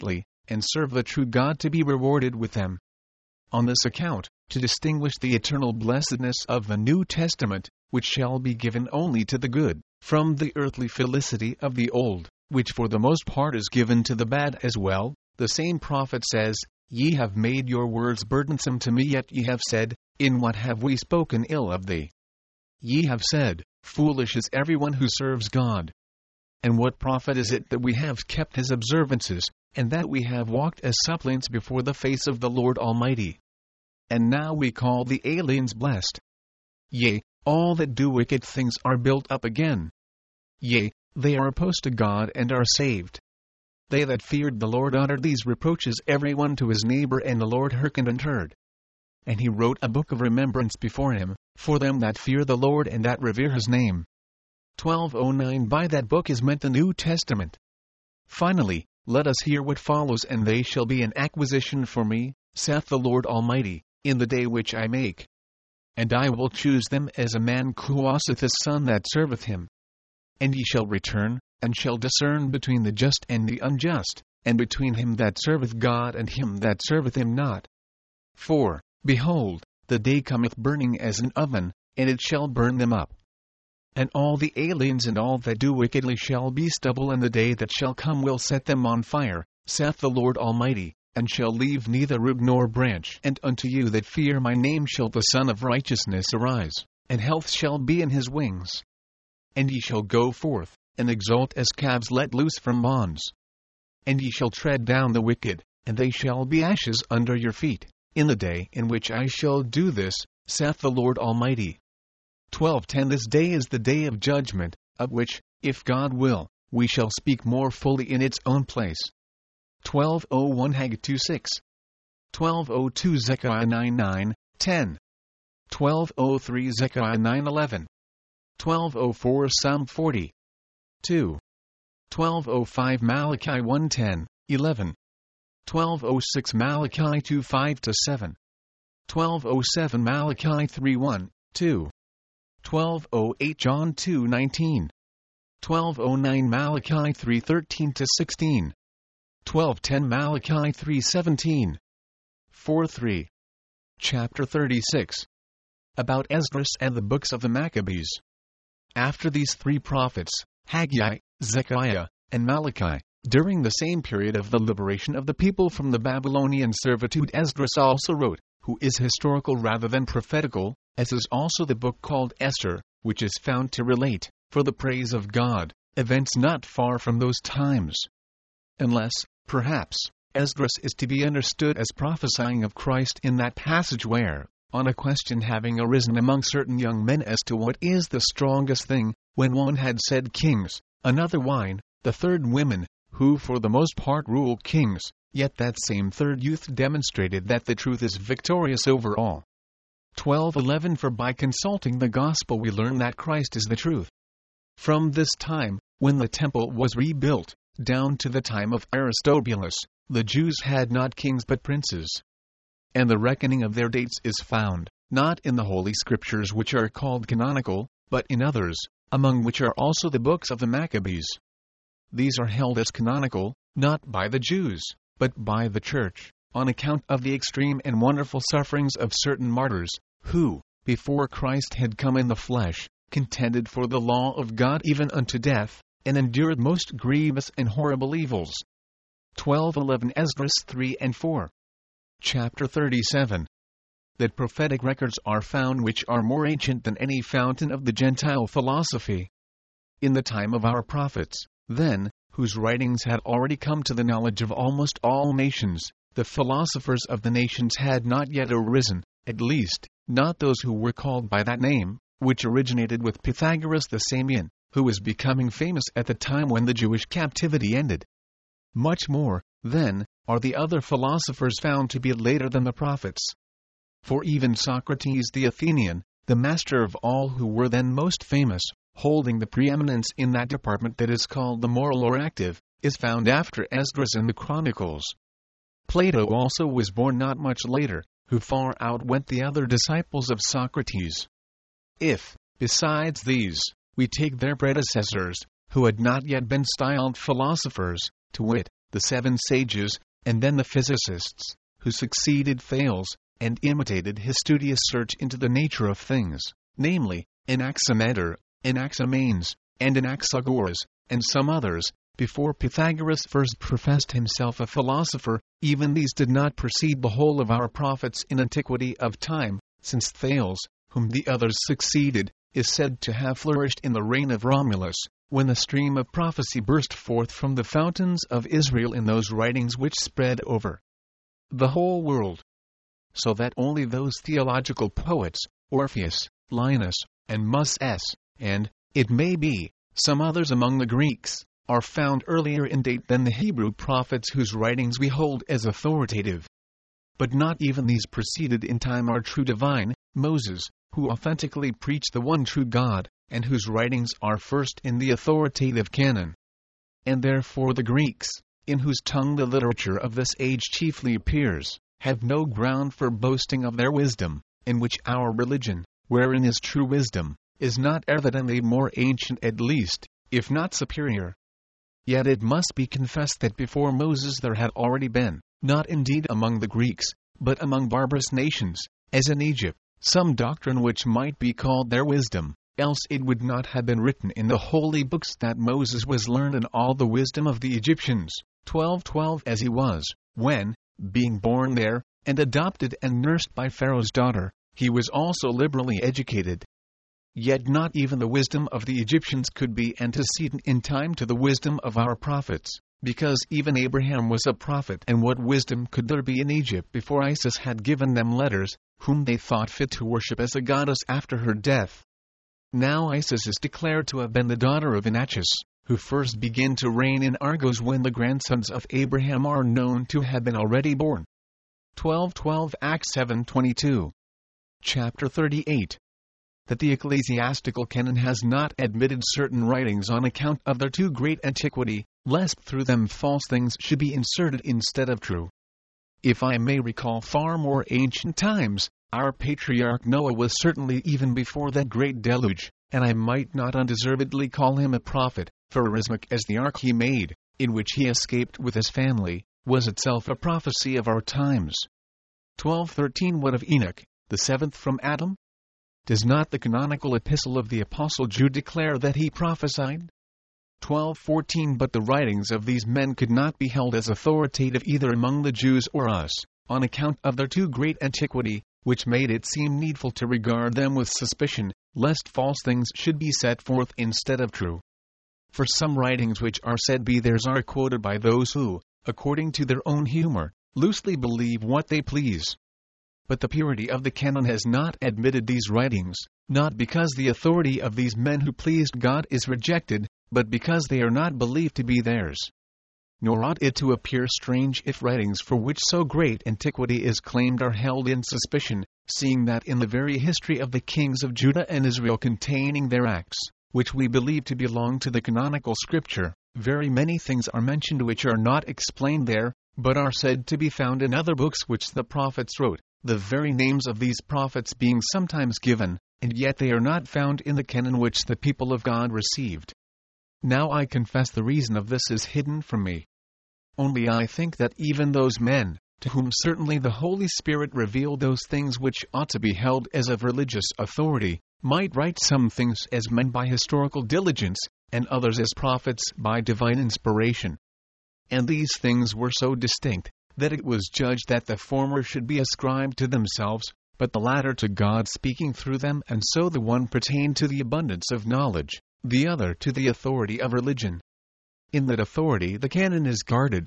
and serve the true God to be rewarded with them. On this account, to distinguish the eternal blessedness of the New Testament, which shall be given only to the good, from the earthly felicity of the old, which for the most part is given to the bad as well, the same prophet says, Ye have made your words burdensome to me, yet ye have said, In what have we spoken ill of thee? Ye have said, Foolish is everyone who serves God. And what profit is it that we have kept his observances, and that we have walked as suppliants before the face of the Lord Almighty? And now we call the aliens blessed. Yea, all that do wicked things are built up again. Yea, they are opposed to God and are saved. They that feared the Lord uttered these reproaches every one to his neighbor, and the Lord hearkened and heard. And he wrote a book of remembrance before him, for them that fear the Lord and that revere his name. twelve oh nine By that book is meant the New Testament. Finally, let us hear what follows. And they shall be an acquisition for me, saith the Lord Almighty, in the day which I make. And I will choose them as a man chooseth his son that serveth him. And ye shall return, and shall discern between the just and the unjust, and between him that serveth God and him that serveth him not. For, behold, the day cometh burning as an oven, and it shall burn them up. And all the aliens and all that do wickedly shall be stubble, and the day that shall come will set them on fire, saith the Lord Almighty, and shall leave neither root nor branch. And unto you that fear my name shall the Son of Righteousness arise, and health shall be in his wings. And ye shall go forth, and exult as calves let loose from bonds. And ye shall tread down the wicked, and they shall be ashes under your feet, in the day in which I shall do this, saith the Lord Almighty. twelve ten This day is the day of judgment, of which, if God will, we shall speak more fully in its own place. twelve oh one Haggai two six. twelve oh two Zechariah nine nine, ten. twelve oh three Zechariah nine eleven. twelve oh four Psalm forty. two. twelve oh five Malachi one ten, eleven. twelve oh six Malachi two five to seven. twelve oh seven Malachi three one, two. twelve oh eight John two nineteen. twelve oh nine Malachi three thirteen to sixteen. twelve ten Malachi three seventeen. four three. Chapter thirty-six. About Esdras and the books of the Maccabees. After these three prophets, Haggai, Zechariah, and Malachi, during the same period of the liberation of the people from the Babylonian servitude, Esdras also wrote, who is historical rather than prophetical, as is also the book called Esther, which is found to relate, for the praise of God, events not far from those times. Unless, perhaps, Esdras is to be understood as prophesying of Christ in that passage where, on a question having arisen among certain young men as to what is the strongest thing, when one had said kings, another wine, the third women, who for the most part rule kings, yet that same third youth demonstrated that the truth is victorious over all. twelve eleven For by consulting the gospel we learn that Christ is the truth. From this time, when the temple was rebuilt, down to the time of Aristobulus, the Jews had not kings but princes. And the reckoning of their dates is found, not in the Holy Scriptures which are called canonical, but in others, among which are also the books of the Maccabees. These are held as canonical, not by the Jews, but by the Church, on account of the extreme and wonderful sufferings of certain martyrs, who, before Christ had come in the flesh, contended for the law of God even unto death, and endured most grievous and horrible evils. twelve eleven Esdras three and four. Chapter thirty-seven. That prophetic records are found which are more ancient than any fountain of the Gentile philosophy. In the time of our prophets, then, whose writings had already come to the knowledge of almost all nations, the philosophers of the nations had not yet arisen, at least, not those who were called by that name, which originated with Pythagoras the Samian, who was becoming famous at the time when the Jewish captivity ended. Much more, then, are the other philosophers found to be later than the prophets. For even Socrates the Athenian, the master of all who were then most famous, holding the preeminence in that department that is called the moral or active, is found after Esdras in the Chronicles. Plato also was born not much later, who far outwent the other disciples of Socrates. If, besides these, we take their predecessors, who had not yet been styled philosophers, to wit, the seven sages, and then the physicists, who succeeded Thales, and imitated his studious search into the nature of things, namely, Anaximander, Anaximenes, and Anaxagoras, and some others, before Pythagoras first professed himself a philosopher. Even these did not precede the whole of our prophets in antiquity of time, since Thales, whom the others succeeded, is said to have flourished in the reign of Romulus, when the stream of prophecy burst forth from the fountains of Israel in those writings which spread over the whole world, so that only those theological poets, Orpheus, Linus, and Moses, and, it may be, some others among the Greeks, are found earlier in date than the Hebrew prophets whose writings we hold as authoritative. But not even these preceded in time our true divine, Moses, who authentically preached the one true God, and whose writings are first in the authoritative canon. And therefore the Greeks, in whose tongue the literature of this age chiefly appears, have no ground for boasting of their wisdom, in which our religion, wherein is true wisdom, is not evidently more ancient at least, if not superior. Yet it must be confessed that before Moses there had already been, not indeed among the Greeks, but among barbarous nations, as in Egypt, some doctrine which might be called their wisdom, else it would not have been written in the holy books that Moses was learned in all the wisdom of the Egyptians, twelve twelve as he was, when, being born there, and adopted and nursed by Pharaoh's daughter, he was also liberally educated. Yet not even the wisdom of the Egyptians could be antecedent in time to the wisdom of our prophets, because even Abraham was a prophet, and what wisdom could there be in Egypt before Isis had given them letters, whom they thought fit to worship as a goddess after her death? Now Isis is declared to have been the daughter of Inachus, who first began to reign in Argos when the grandsons of Abraham are known to have been already born. twelve twelve Acts seven twenty-two. Chapter thirty-eight. That the ecclesiastical canon has not admitted certain writings on account of their too great antiquity, lest through them false things should be inserted instead of true. If I may recall far more ancient times, our patriarch Noah was certainly even before that great deluge, and I might not undeservedly call him a prophet, for inasmuch as the ark he made, in which he escaped with his family, was itself a prophecy of our times. twelve thirteen What of Enoch, the seventh from Adam? Does not the canonical epistle of the Apostle Jude declare that he prophesied? twelve fourteen But the writings of these men could not be held as authoritative either among the Jews or us, on account of their too great antiquity, which made it seem needful to regard them with suspicion, lest false things should be set forth instead of true. For some writings which are said be theirs are quoted by those who, according to their own humor, loosely believe what they please. But the purity of the canon has not admitted these writings, not because the authority of these men who pleased God is rejected, but because they are not believed to be theirs. Nor ought it to appear strange if writings for which so great antiquity is claimed are held in suspicion, seeing that in the very history of the kings of Judah and Israel containing their acts, which we believe to belong to the canonical scripture, very many things are mentioned which are not explained there, but are said to be found in other books which the prophets wrote, the very names of these prophets being sometimes given, and yet they are not found in the canon which the people of God received. Now I confess the reason of this is hidden from me. Only I think that even those men, to whom certainly the Holy Spirit revealed those things which ought to be held as of religious authority, might write some things as men by historical diligence, and others as prophets by divine inspiration. And these things were so distinct, that it was judged that the former should be ascribed to themselves, but the latter to God speaking through them, and so the one pertained to the abundance of knowledge, the other to the authority of religion. In that authority the canon is guarded,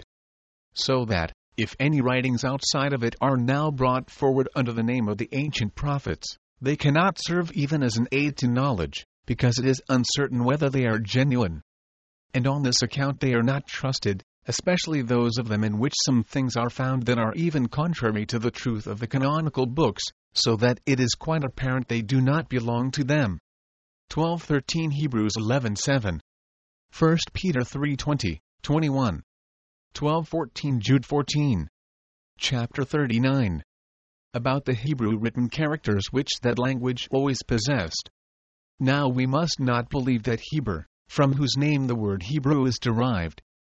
so that, if any writings outside of it are now brought forward under the name of the ancient prophets, they cannot serve even as an aid to knowledge, because it is uncertain whether they are genuine. And on this account they are not trusted, especially those of them in which some things are found that are even contrary to the truth of the canonical books, so that it is quite apparent they do not belong to them. twelve thirteen Hebrews eleven seven. First Peter three twenty, twenty-one. twelve fourteen Jude fourteen. Chapter thirty-nine. About the Hebrew written characters which that language always possessed. Now we must not believe that Heber, from whose name the word Hebrew is derived,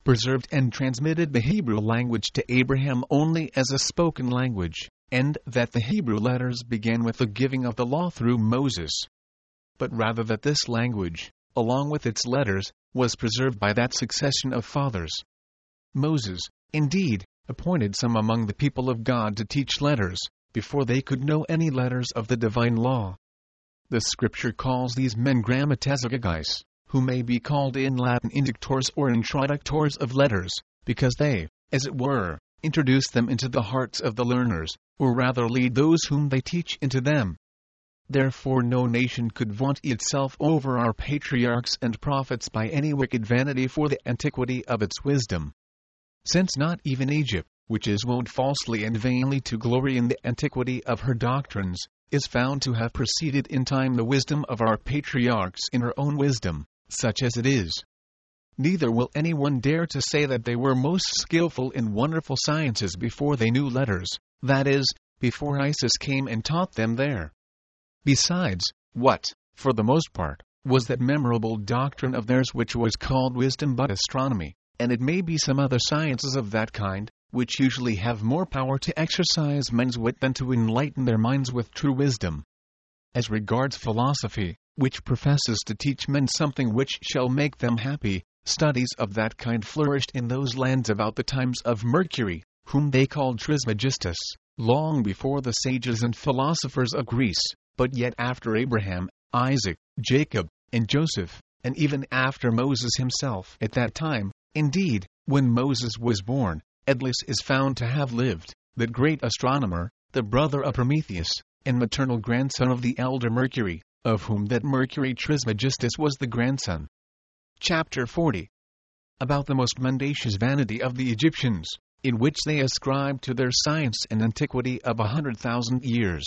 preserved and transmitted the Hebrew language to Abraham only as a spoken language, and that the Hebrew letters began with the giving of the law through Moses. But rather that this language, along with its letters, was preserved by that succession of fathers. Moses, indeed, appointed some among the people of God to teach letters, before they could know any letters of the divine law. The Scripture calls these men grammatizagogais, who may be called in Latin inductors or introductors of letters, because they, as it were, introduce them into the hearts of the learners, or rather lead those whom they teach into them. Therefore no nation could vaunt itself over our patriarchs and prophets by any wicked vanity for the antiquity of its wisdom. Since not even Egypt, which is wont falsely and vainly to glory in the antiquity of her doctrines, is found to have preceded in time the wisdom of our patriarchs in her own wisdom, such as it is. Neither will anyone dare to say that they were most skillful in wonderful sciences before they knew letters, that is, before Isis came and taught them there. Besides, what, for the most part, was that memorable doctrine of theirs which was called wisdom but astronomy, and it may be some other sciences of that kind, which usually have more power to exercise men's wit than to enlighten their minds with true wisdom. As regards philosophy, which professes to teach men something which shall make them happy, studies of that kind flourished in those lands about the times of Mercury, whom they called Trismegistus, long before the sages and philosophers of Greece, but yet after Abraham, Isaac, Jacob, and Joseph, and even after Moses himself. At that time, indeed, when Moses was born, Edlis is found to have lived, that great astronomer, the brother of Prometheus, and maternal grandson of the elder Mercury, of whom that Mercury Trismegistus was the grandson. Chapter forty. About the most mendacious vanity of the Egyptians, in which they ascribe to their science an antiquity of a hundred thousand years.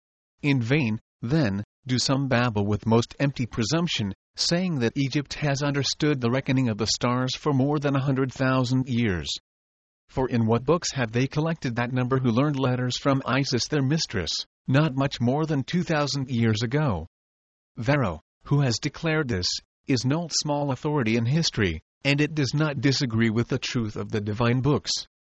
In vain, then, do some babble with most empty presumption, saying that Egypt has understood the reckoning of the stars for more than a hundred thousand years. For in what books have they collected that number who learned letters from Isis their mistress, not much more than two thousand years ago? Varro, who has declared this, is no small authority in history, and it does not disagree with the truth of the divine books.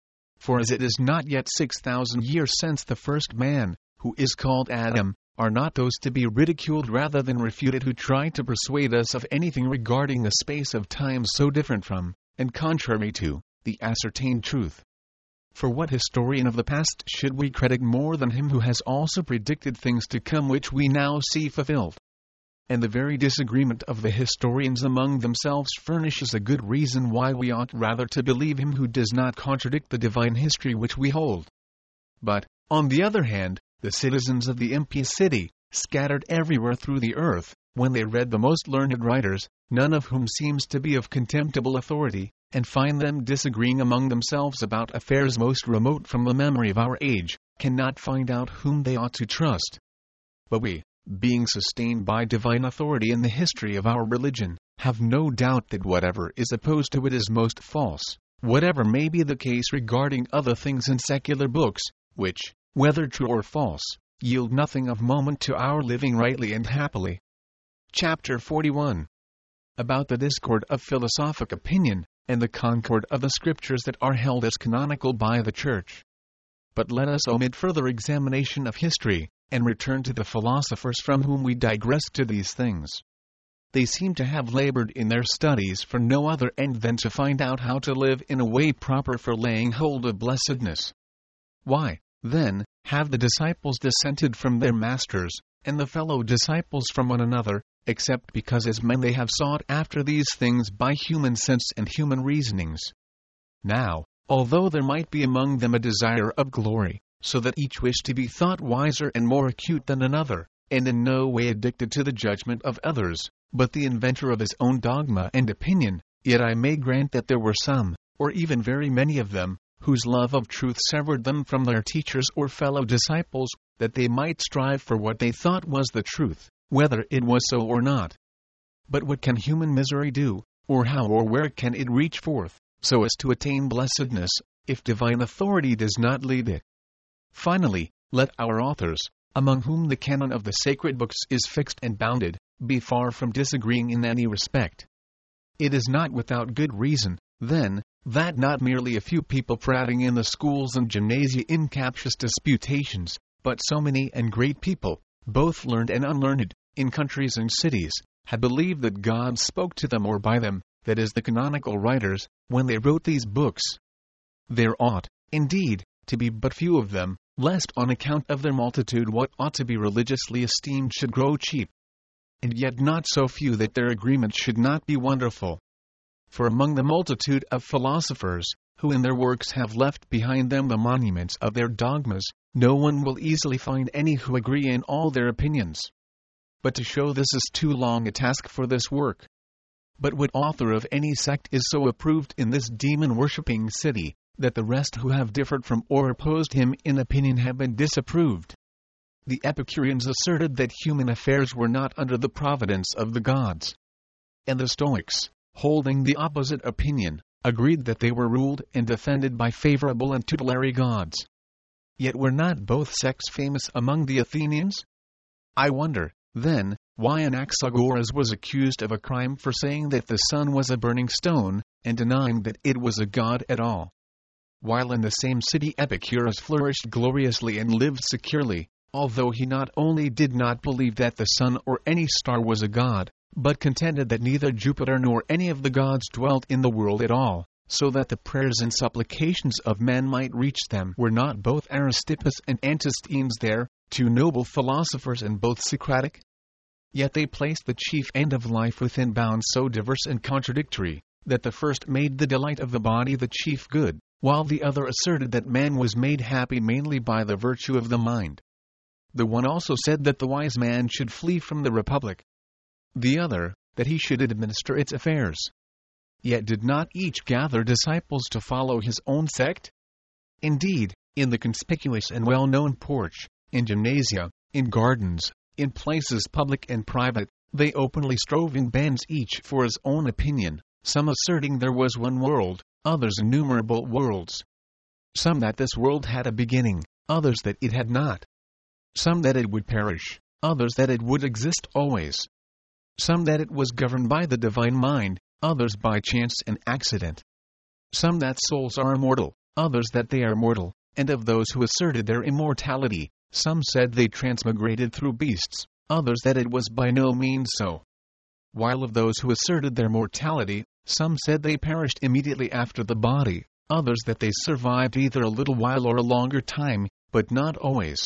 For as it is not yet six thousand years since the first man, who is called Adam, are not those to be ridiculed rather than refuted who try to persuade us of anything regarding a space of time so different from, and contrary to, the ascertained truth? For what historian of the past should we credit more than him who has also predicted things to come which we now see fulfilled? And the very disagreement of the historians among themselves furnishes a good reason why we ought rather to believe him who does not contradict the divine history which we hold. But, on the other hand, the citizens of the impious city, scattered everywhere through the earth, when they read the most learned writers, none of whom seems to be of contemptible authority, and find them disagreeing among themselves about affairs most remote from the memory of our age, cannot find out whom they ought to trust. But we, being sustained by divine authority in the history of our religion, have no doubt that whatever is opposed to it is most false, whatever may be the case regarding other things in secular books, which, whether true or false, yield nothing of moment to our living rightly and happily. Chapter forty-one. About the discord of philosophic opinion, and the concord of the Scriptures that are held as canonical by the Church. But let us omit further examination of history, and return to the philosophers from whom we digressed to these things. They seem to have labored in their studies for no other end than to find out how to live in a way proper for laying hold of blessedness. Why, then, have the disciples dissented from their masters, and the fellow disciples from one another, except because as men they have sought after these things by human sense and human reasonings? Now, although there might be among them a desire of glory, so that each wished to be thought wiser and more acute than another, and in no way addicted to the judgment of others, but the inventor of his own dogma and opinion, yet I may grant that there were some, or even very many of them, whose love of truth severed them from their teachers or fellow disciples, that they might strive for what they thought was the truth, whether it was so or not. But what can human misery do, or how or where can it reach forth, so as to attain blessedness, if divine authority does not lead it? Finally, let our authors, among whom the canon of the sacred books is fixed and bounded, be far from disagreeing in any respect. It is not without good reason then, that not merely a few people prating in the schools and gymnasia in captious disputations, but so many and great people, both learned and unlearned, in countries and cities, had believed that God spoke to them or by them, that is the canonical writers, when they wrote these books. There ought, indeed, to be but few of them, lest on account of their multitude what ought to be religiously esteemed should grow cheap. And yet not so few that their agreement should not be wonderful. For among the multitude of philosophers, who in their works have left behind them the monuments of their dogmas, no one will easily find any who agree in all their opinions. But to show this is too long a task for this work. But what author of any sect is so approved in this demon-worshipping city, that the rest who have differed from or opposed him in opinion have been disapproved? The Epicureans asserted that human affairs were not under the providence of the gods. And the Stoics, holding the opposite opinion, agreed that they were ruled and defended by favorable and tutelary gods. Yet were not both sects famous among the Athenians? I wonder, then, why Anaxagoras was accused of a crime for saying that the sun was a burning stone, and denying that it was a god at all. While in the same city Epicurus flourished gloriously and lived securely, although he not only did not believe that the sun or any star was a god, but contended that neither Jupiter nor any of the gods dwelt in the world at all, so that the prayers and supplications of men might reach them. Were not both Aristippus and Antisthenes there, two noble philosophers and both Socratic? Yet they placed the chief end of life within bounds so diverse and contradictory, that the first made the delight of the body the chief good, while the other asserted that man was made happy mainly by the virtue of the mind. The one also said that the wise man should flee from the republic. The other, that he should administer its affairs. Yet did not each gather disciples to follow his own sect? Indeed, in the conspicuous and well-known porch, in gymnasia, in gardens, in places public and private, they openly strove in bands each for his own opinion, some asserting there was one world, others innumerable worlds. Some that this world had a beginning, others that it had not. Some that it would perish, others that it would exist always. Some that it was governed by the divine mind, others by chance and accident. Some that souls are immortal, others that they are mortal, and of those who asserted their immortality, some said they transmigrated through beasts, others that it was by no means so. While of those who asserted their mortality, some said they perished immediately after the body, others that they survived either a little while or a longer time, but not always.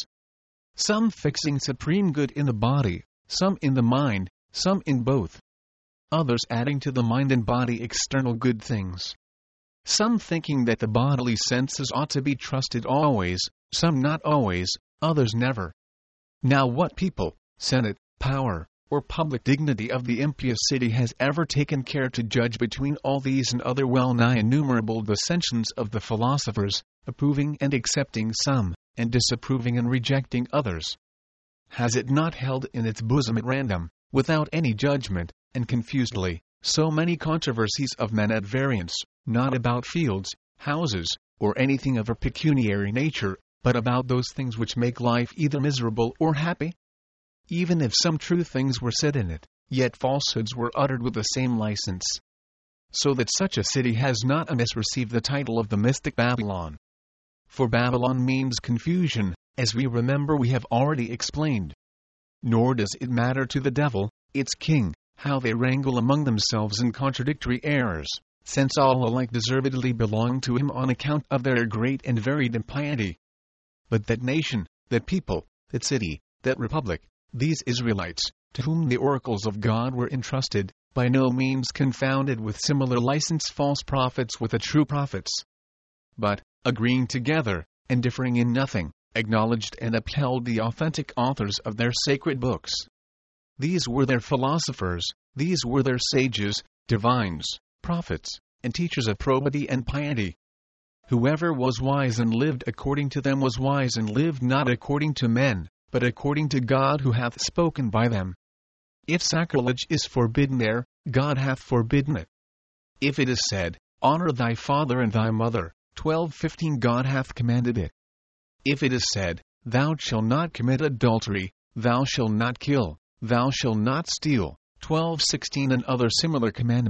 Some fixing supreme good in the body, some in the mind, some in both. Others adding to the mind and body external good things. Some thinking that the bodily senses ought to be trusted always, some not always, others never. Now what people, senate, power, or public dignity of the impious city has ever taken care to judge between all these and other well-nigh innumerable dissensions of the philosophers, approving and accepting some, and disapproving and rejecting others? Has it not held in its bosom at random, without any judgment, and confusedly, so many controversies of men at variance, not about fields, houses, or anything of a pecuniary nature, but about those things which make life either miserable or happy? Even if some true things were said in it, yet falsehoods were uttered with the same license. So that such a city has not amiss received the title of the mystic Babylon. For Babylon means confusion, as we remember we have already explained. Nor does it matter to the devil, its king, how they wrangle among themselves in contradictory errors, since all alike deservedly belong to him on account of their great and varied impiety. But that nation, that people, that city, that republic, these Israelites, to whom the oracles of God were entrusted, by no means confounded with similar license false prophets with the true prophets. But, agreeing together, and differing in nothing, acknowledged and upheld the authentic authors of their sacred books. These were their philosophers, these were their sages, divines, prophets, and teachers of probity and piety. Whoever was wise and lived according to them was wise and lived not according to men, but according to God who hath spoken by them. If sacrilege is forbidden there, God hath forbidden it. If it is said, Honor thy father and thy mother, twelve fifteen God hath commanded it. If it is said, Thou shalt not commit adultery, thou shalt not kill, thou shalt not steal, twelve sixteen and other similar commandments,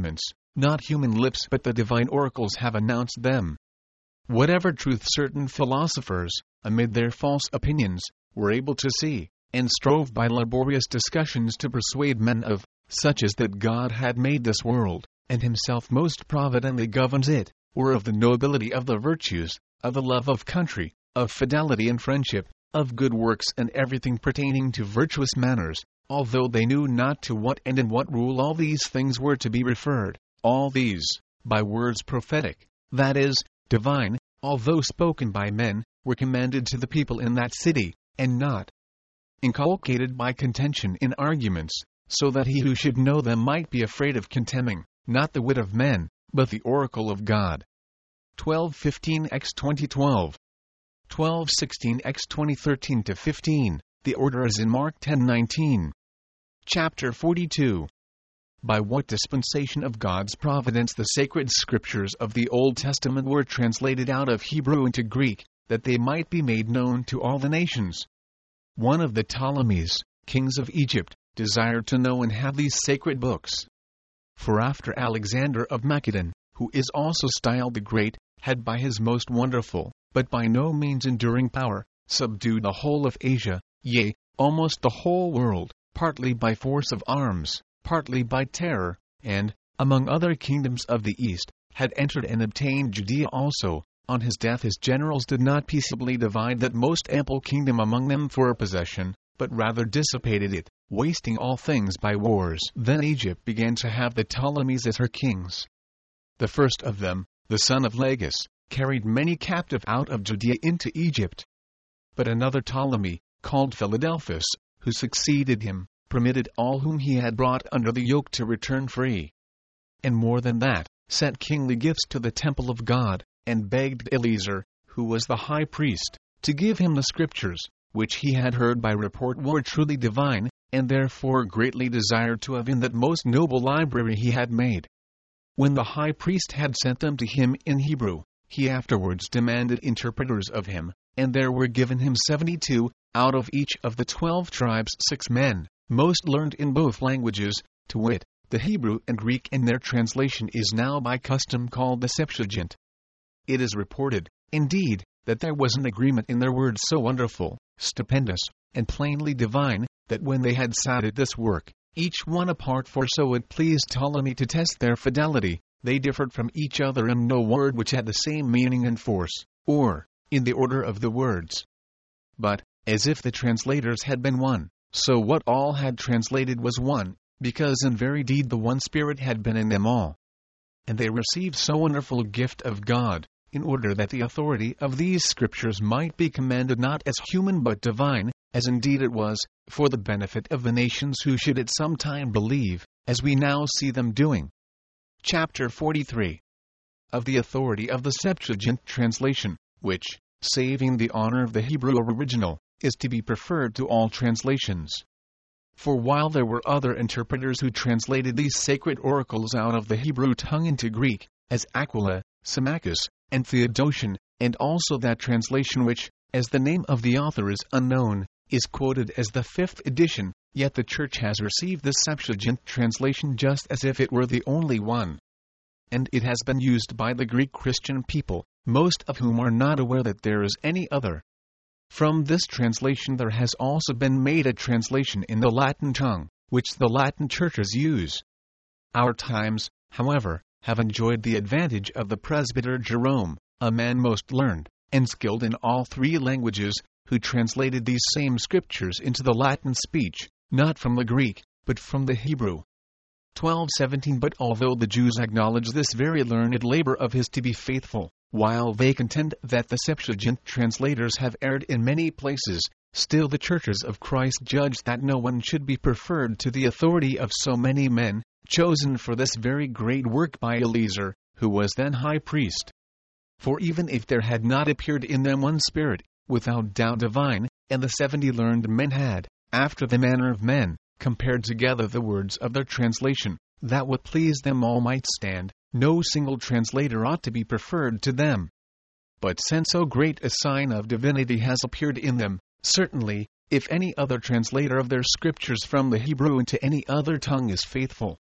Not human lips but the divine oracles have announced them. Whatever truth certain philosophers, amid their false opinions, were able to see, and strove by laborious discussions to persuade men of, such as that God had made this world, and himself most providently governs it, or of the nobility of the virtues, of the love of country, of fidelity and friendship, of good works and everything pertaining to virtuous manners, although they knew not to what end and what rule all these things were to be referred, all these, by words prophetic, that is, divine, although spoken by men, were commanded to the people in that city, and not inculcated by contention in arguments, so that he who should know them might be afraid of contemning, not the wit of men, but the oracle of God. twelve fifteen by twenty twelve. twelve sixteen by twenty thirteen to fifteen, the order is in Mark ten nineteen. Chapter forty-two. By what dispensation of God's providence the sacred scriptures of the Old Testament were translated out of Hebrew into Greek, that they might be made known to all the nations. One of the Ptolemies, kings of Egypt, desired to know and have these sacred books. For after Alexander of Macedon, who is also styled the Great, had by his most wonderful, but by no means enduring power, subdued the whole of Asia, yea, almost the whole world, partly by force of arms, partly by terror, and, among other kingdoms of the East, had entered and obtained Judea also. On his death his generals did not peaceably divide that most ample kingdom among them for a possession, but rather dissipated it, wasting all things by wars. Then Egypt began to have the Ptolemies as her kings. The first of them, the son of Lagus, carried many captive out of Judea into Egypt. But another Ptolemy, called Philadelphus, who succeeded him, permitted all whom he had brought under the yoke to return free. And more than that, sent kingly gifts to the temple of God, and begged Eleazar, who was the high priest, to give him the scriptures, which he had heard by report were truly divine, and therefore greatly desired to have in that most noble library he had made. When the high priest had sent them to him in Hebrew, he afterwards demanded interpreters of him, and there were given him seventy-two, out of each of the twelve tribes six men, most learned in both languages, to wit, the Hebrew and Greek, and their translation is now by custom called the Septuagint. It is reported, indeed, that there was an agreement in their words so wonderful, stupendous, and plainly divine, that when they had cited this work, each one apart, for so it pleased Ptolemy to test their fidelity, they differed from each other in no word which had the same meaning and force, or, in the order of the words. But, as if the translators had been one, so what all had translated was one, because in very deed the one Spirit had been in them all. And they received so wonderful a gift of God, in order that the authority of these scriptures might be commanded not as human but divine, as indeed it was, for the benefit of the nations who should at some time believe, as we now see them doing. Chapter forty-three. Of the authority of the Septuagint translation, which, saving the honor of the Hebrew original, is to be preferred to all translations. For while there were other interpreters who translated these sacred oracles out of the Hebrew tongue into Greek, as Aquila, Symmachus, and Theodotion, and also that translation which, as the name of the author is unknown, is quoted as the fifth edition, yet the Church has received the Septuagint translation just as if it were the only one. And it has been used by the Greek Christian people, most of whom are not aware that there is any other. From this translation there has also been made a translation in the Latin tongue, which the Latin churches use. Our times, however, have enjoyed the advantage of the presbyter Jerome, a man most learned, and skilled in all three languages, who translated these same scriptures into the Latin speech, not from the Greek, but from the Hebrew. twelve seventeen But although the Jews acknowledge this very learned labor of his to be faithful, while they contend that the Septuagint translators have erred in many places, still the churches of Christ judge that no one should be preferred to the authority of so many men, chosen for this very great work by Eleazar, who was then high priest. For even if there had not appeared in them one Spirit, without doubt divine, and the seventy learned men had, after the manner of men, compared together the words of their translation, that what pleased them all might stand, no single translator ought to be preferred to them. But since so great a sign of divinity has appeared in them, certainly, if any other translator of their scriptures from the Hebrew into any other tongue is faithful,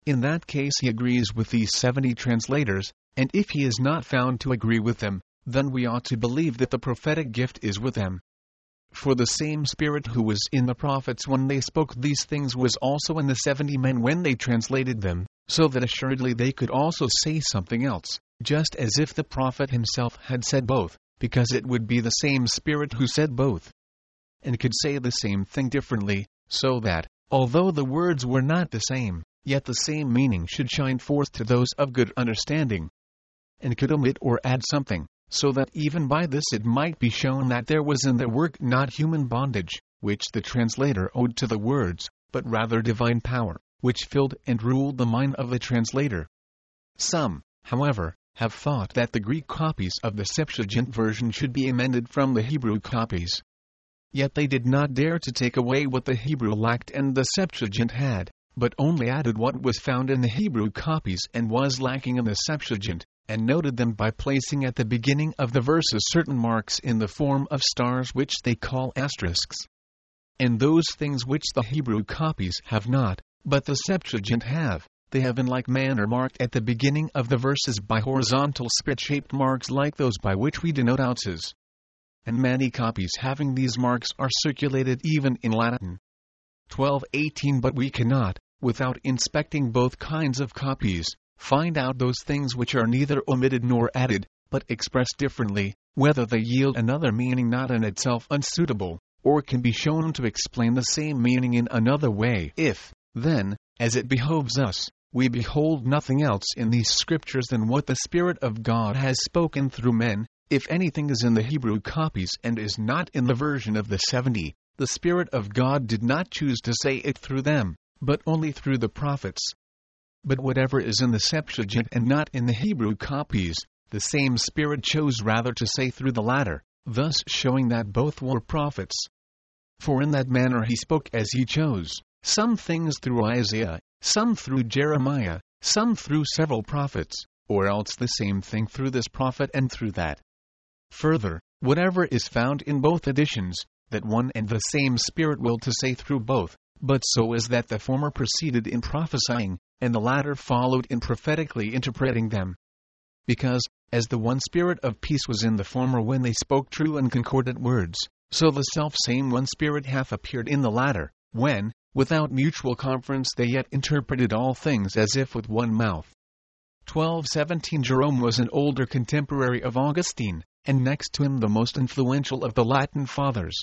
In that case he agrees with these seventy translators, and if he is not found to agree with them, then we ought to believe that the prophetic gift is with them. For the same Spirit who was in the prophets when they spoke these things was also in the seventy men when they translated them, so that assuredly they could also say something else, just as if the prophet himself had said both, because it would be the same Spirit who said both, and could say the same thing differently, so that, although the words were not the same, yet the same meaning should shine forth to those of good understanding, and could omit or add something, so that even by this it might be shown that there was in the work not human bondage, which the translator owed to the words, but rather divine power, which filled and ruled the mind of the translator. Some, however, have thought that the Greek copies of the Septuagint version should be amended from the Hebrew copies. Yet they did not dare to take away what the Hebrew lacked and the Septuagint had, but only added what was found in the Hebrew copies and was lacking in the Septuagint, and noted them by placing at the beginning of the verses certain marks in the form of stars which they call asterisks. And those things which the Hebrew copies have not, but the Septuagint have, they have in like manner marked at the beginning of the verses by horizontal spit-shaped marks like those by which we denote ounces. And many copies having these marks are circulated even in Latin. twelve eighteen But we cannot, without inspecting both kinds of copies, find out those things which are neither omitted nor added, but expressed differently, whether they yield another meaning not in itself unsuitable, or can be shown to explain the same meaning in another way. If, then, as it behoves us, we behold nothing else in these scriptures than what the Spirit of God has spoken through men, if anything is in the Hebrew copies and is not in the version of the seventy, the Spirit of God did not choose to say it through them, but only through the prophets. But whatever is in the Septuagint and not in the Hebrew copies, the same Spirit chose rather to say through the latter, thus showing that both were prophets. For in that manner he spoke as he chose, some things through Isaiah, some through Jeremiah, some through several prophets, or else the same thing through this prophet and through that. Further, whatever is found in both editions, that one and the same Spirit willed to say through both, but so as that the former proceeded in prophesying, and the latter followed in prophetically interpreting them. Because, as the one Spirit of peace was in the former when they spoke true and concordant words, so the self-same one Spirit hath appeared in the latter, when, without mutual conference they yet interpreted all things as if with one mouth. twelve seventeen Jerome was an older contemporary of Augustine, and next to him the most influential of the Latin fathers.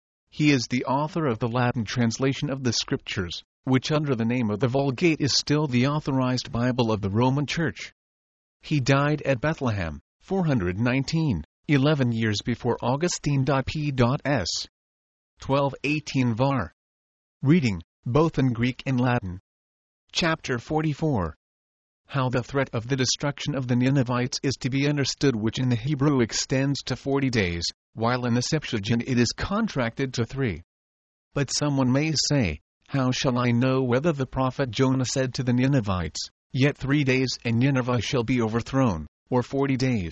He is the author of the Latin translation of the Scriptures, which under the name of the Vulgate is still the authorized Bible of the Roman Church. He died at Bethlehem, four hundred nineteen, eleven years before Augustine. P S twelve eighteen Var. Reading, both in Greek and Latin. Chapter forty-four. How the threat of the destruction of the Ninevites is to be understood, which in the Hebrew extends to forty days, while in the Septuagint it is contracted to three. But someone may say, how shall I know whether the prophet Jonah said to the Ninevites, yet three days and Nineveh shall be overthrown, or forty days?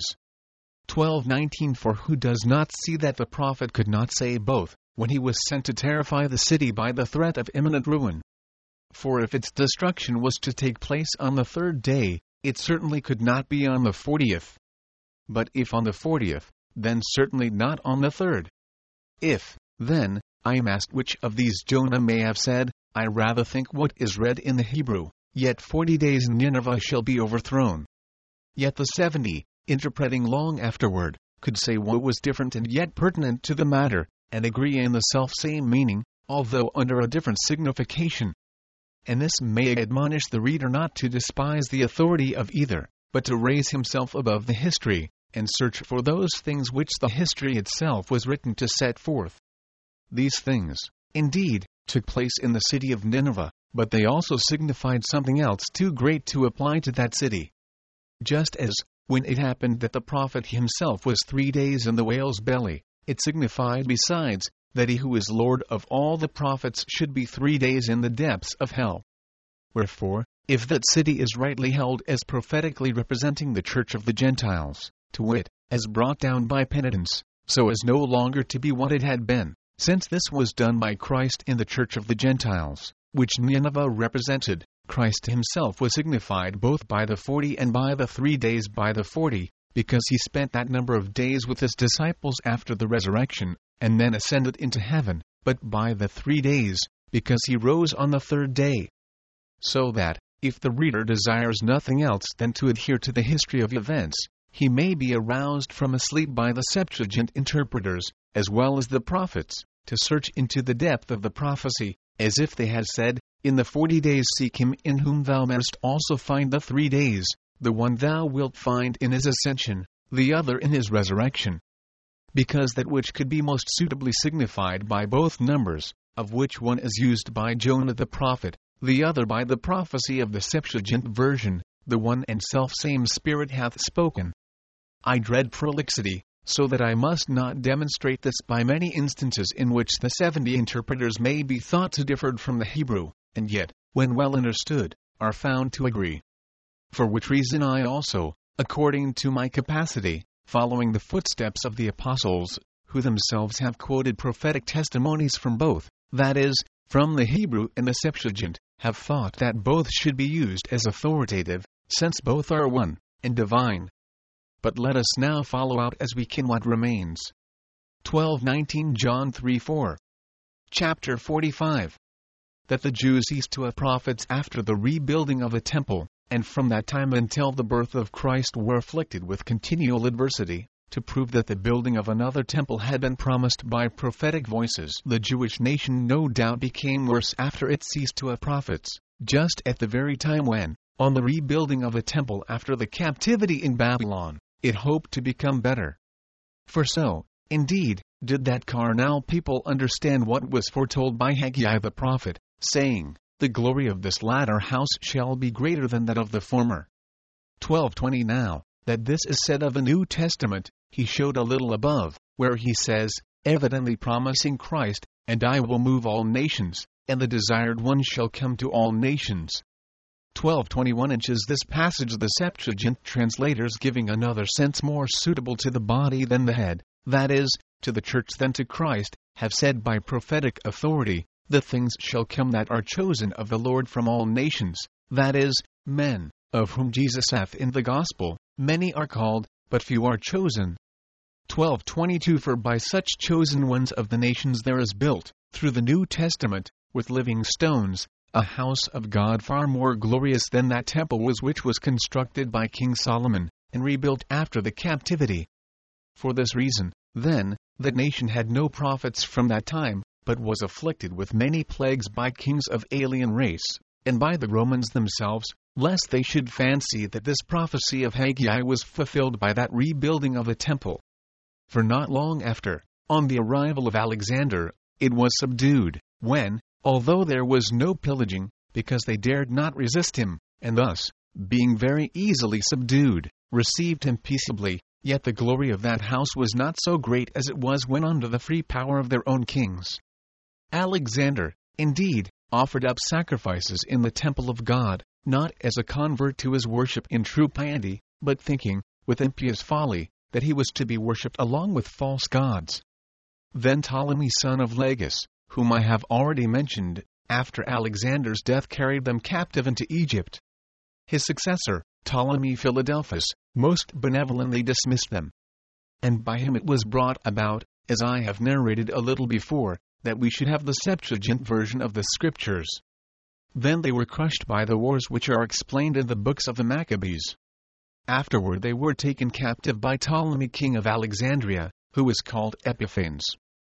twelve nineteen For who does not see that the prophet could not say both, when he was sent to terrify the city by the threat of imminent ruin? For if its destruction was to take place on the third day, it certainly could not be on the fortieth. But if on the fortieth, then certainly not on the third. If, then, I am asked which of these Jonah may have said, I rather think what is read in the Hebrew, yet forty days Nineveh shall be overthrown. Yet the seventy, interpreting long afterward, could say what was different and yet pertinent to the matter, and agree in the self-same meaning, although under a different signification. And this may admonish the reader not to despise the authority of either, but to raise himself above the history, and search for those things which the history itself was written to set forth. These things, indeed, took place in the city of Nineveh, but they also signified something else too great to apply to that city. Just as, when it happened that the prophet himself was three days in the whale's belly, it signified besides, that he who is Lord of all the prophets should be three days in the depths of hell. Wherefore, if that city is rightly held as prophetically representing the church of the Gentiles, to wit, as brought down by penitence, so as no longer to be what it had been, since this was done by Christ in the church of the Gentiles, which Nineveh represented, Christ himself was signified both by the forty and by the three days. By the forty, because he spent that number of days with his disciples after the resurrection, and then ascended into heaven, but by the three days, because he rose on the third day. So that, if the reader desires nothing else than to adhere to the history of events, he may be aroused from a sleep by the Septuagint interpreters, as well as the prophets, to search into the depth of the prophecy, as if they had said, "In the forty days seek him in whom thou mayst also find the three days, the one thou wilt find in his ascension, the other in his resurrection." Because that which could be most suitably signified by both numbers, of which one is used by Jonah the prophet, the other by the prophecy of the Septuagint version, the one and self-same Spirit hath spoken. I dread prolixity, so that I must not demonstrate this by many instances in which the seventy interpreters may be thought to differ from the Hebrew, and yet, when well understood, are found to agree. For which reason I also, according to my capacity, following the footsteps of the apostles, who themselves have quoted prophetic testimonies from both, that is, from the Hebrew and the Septuagint, have thought that both should be used as authoritative, since both are one, and divine. But let us now follow out as we can what remains. twelve nineteen John three four. Chapter forty-five. That the Jews ceased to have prophets after the rebuilding of the temple, and from that time until the birth of Christ were afflicted with continual adversity, to prove that the building of another temple had been promised by prophetic voices. The Jewish nation no doubt became worse after it ceased to have prophets, just at the very time when, on the rebuilding of the temple after the captivity in Babylon, it hoped to become better. For so, indeed, did that carnal people understand what was foretold by Haggai the prophet, saying, "The glory of this latter house shall be greater than that of the former." twelve twenty. Now, that this is said of the New Testament, he showed a little above, where he says, evidently promising Christ, "And I will move all nations, and the desired one shall come to all nations." twelve twenty-one inches. This passage the Septuagint translators giving another sense more suitable to the body than the head, that is, to the church than to Christ, have said by prophetic authority, "The things shall come that are chosen of the Lord from all nations, that is, men, of whom Jesus saith in the Gospel, many are called, but few are chosen." twelve twenty-two. For by such chosen ones of the nations there is built, through the New Testament, with living stones, a house of God far more glorious than that temple was which was constructed by King Solomon, and rebuilt after the captivity. For this reason, then, the nation had no prophets from that time, but was afflicted with many plagues by kings of alien race, and by the Romans themselves, lest they should fancy that this prophecy of Haggai was fulfilled by that rebuilding of the temple. For not long after, on the arrival of Alexander, it was subdued, when, although there was no pillaging, because they dared not resist him, and thus, being very easily subdued, received him peaceably, yet the glory of that house was not so great as it was when under the free power of their own kings. Alexander, indeed, offered up sacrifices in the temple of God, not as a convert to his worship in true piety, but thinking, with impious folly, that he was to be worshipped along with false gods. Then Ptolemy son of Lagus, whom I have already mentioned, after Alexander's death carried them captive into Egypt. His successor, Ptolemy Philadelphus, most benevolently dismissed them. And by him it was brought about, as I have narrated a little before, that we should have the Septuagint version of the Scriptures. Then they were crushed by the wars which are explained in the books of the Maccabees. Afterward they were taken captive by Ptolemy king of Alexandria, who was called Epiphanes.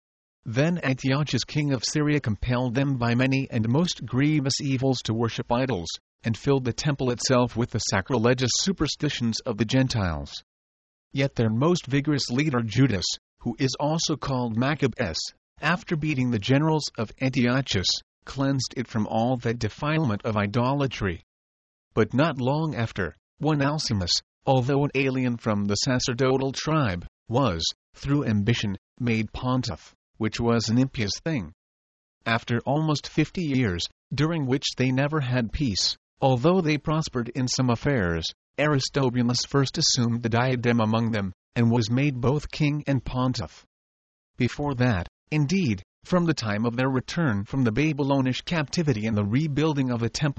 Then Antiochus king of Syria compelled them by many and most grievous evils to worship idols, and filled the temple itself with the sacrilegious superstitions of the Gentiles. Yet their most vigorous leader Judas, who is also called Maccabeus, after beating the generals of Antiochus, cleansed it from all that defilement of idolatry. But not long after, one Alcimus, although an alien from the sacerdotal tribe, was, through ambition, made pontiff, which was an impious thing. After almost fifty years, during which they never had peace, although they prospered in some affairs, Aristobulus first assumed the diadem among them, and was made both king and pontiff. Before that, indeed, from the time of their return from the Babylonish captivity and the rebuilding of the temple,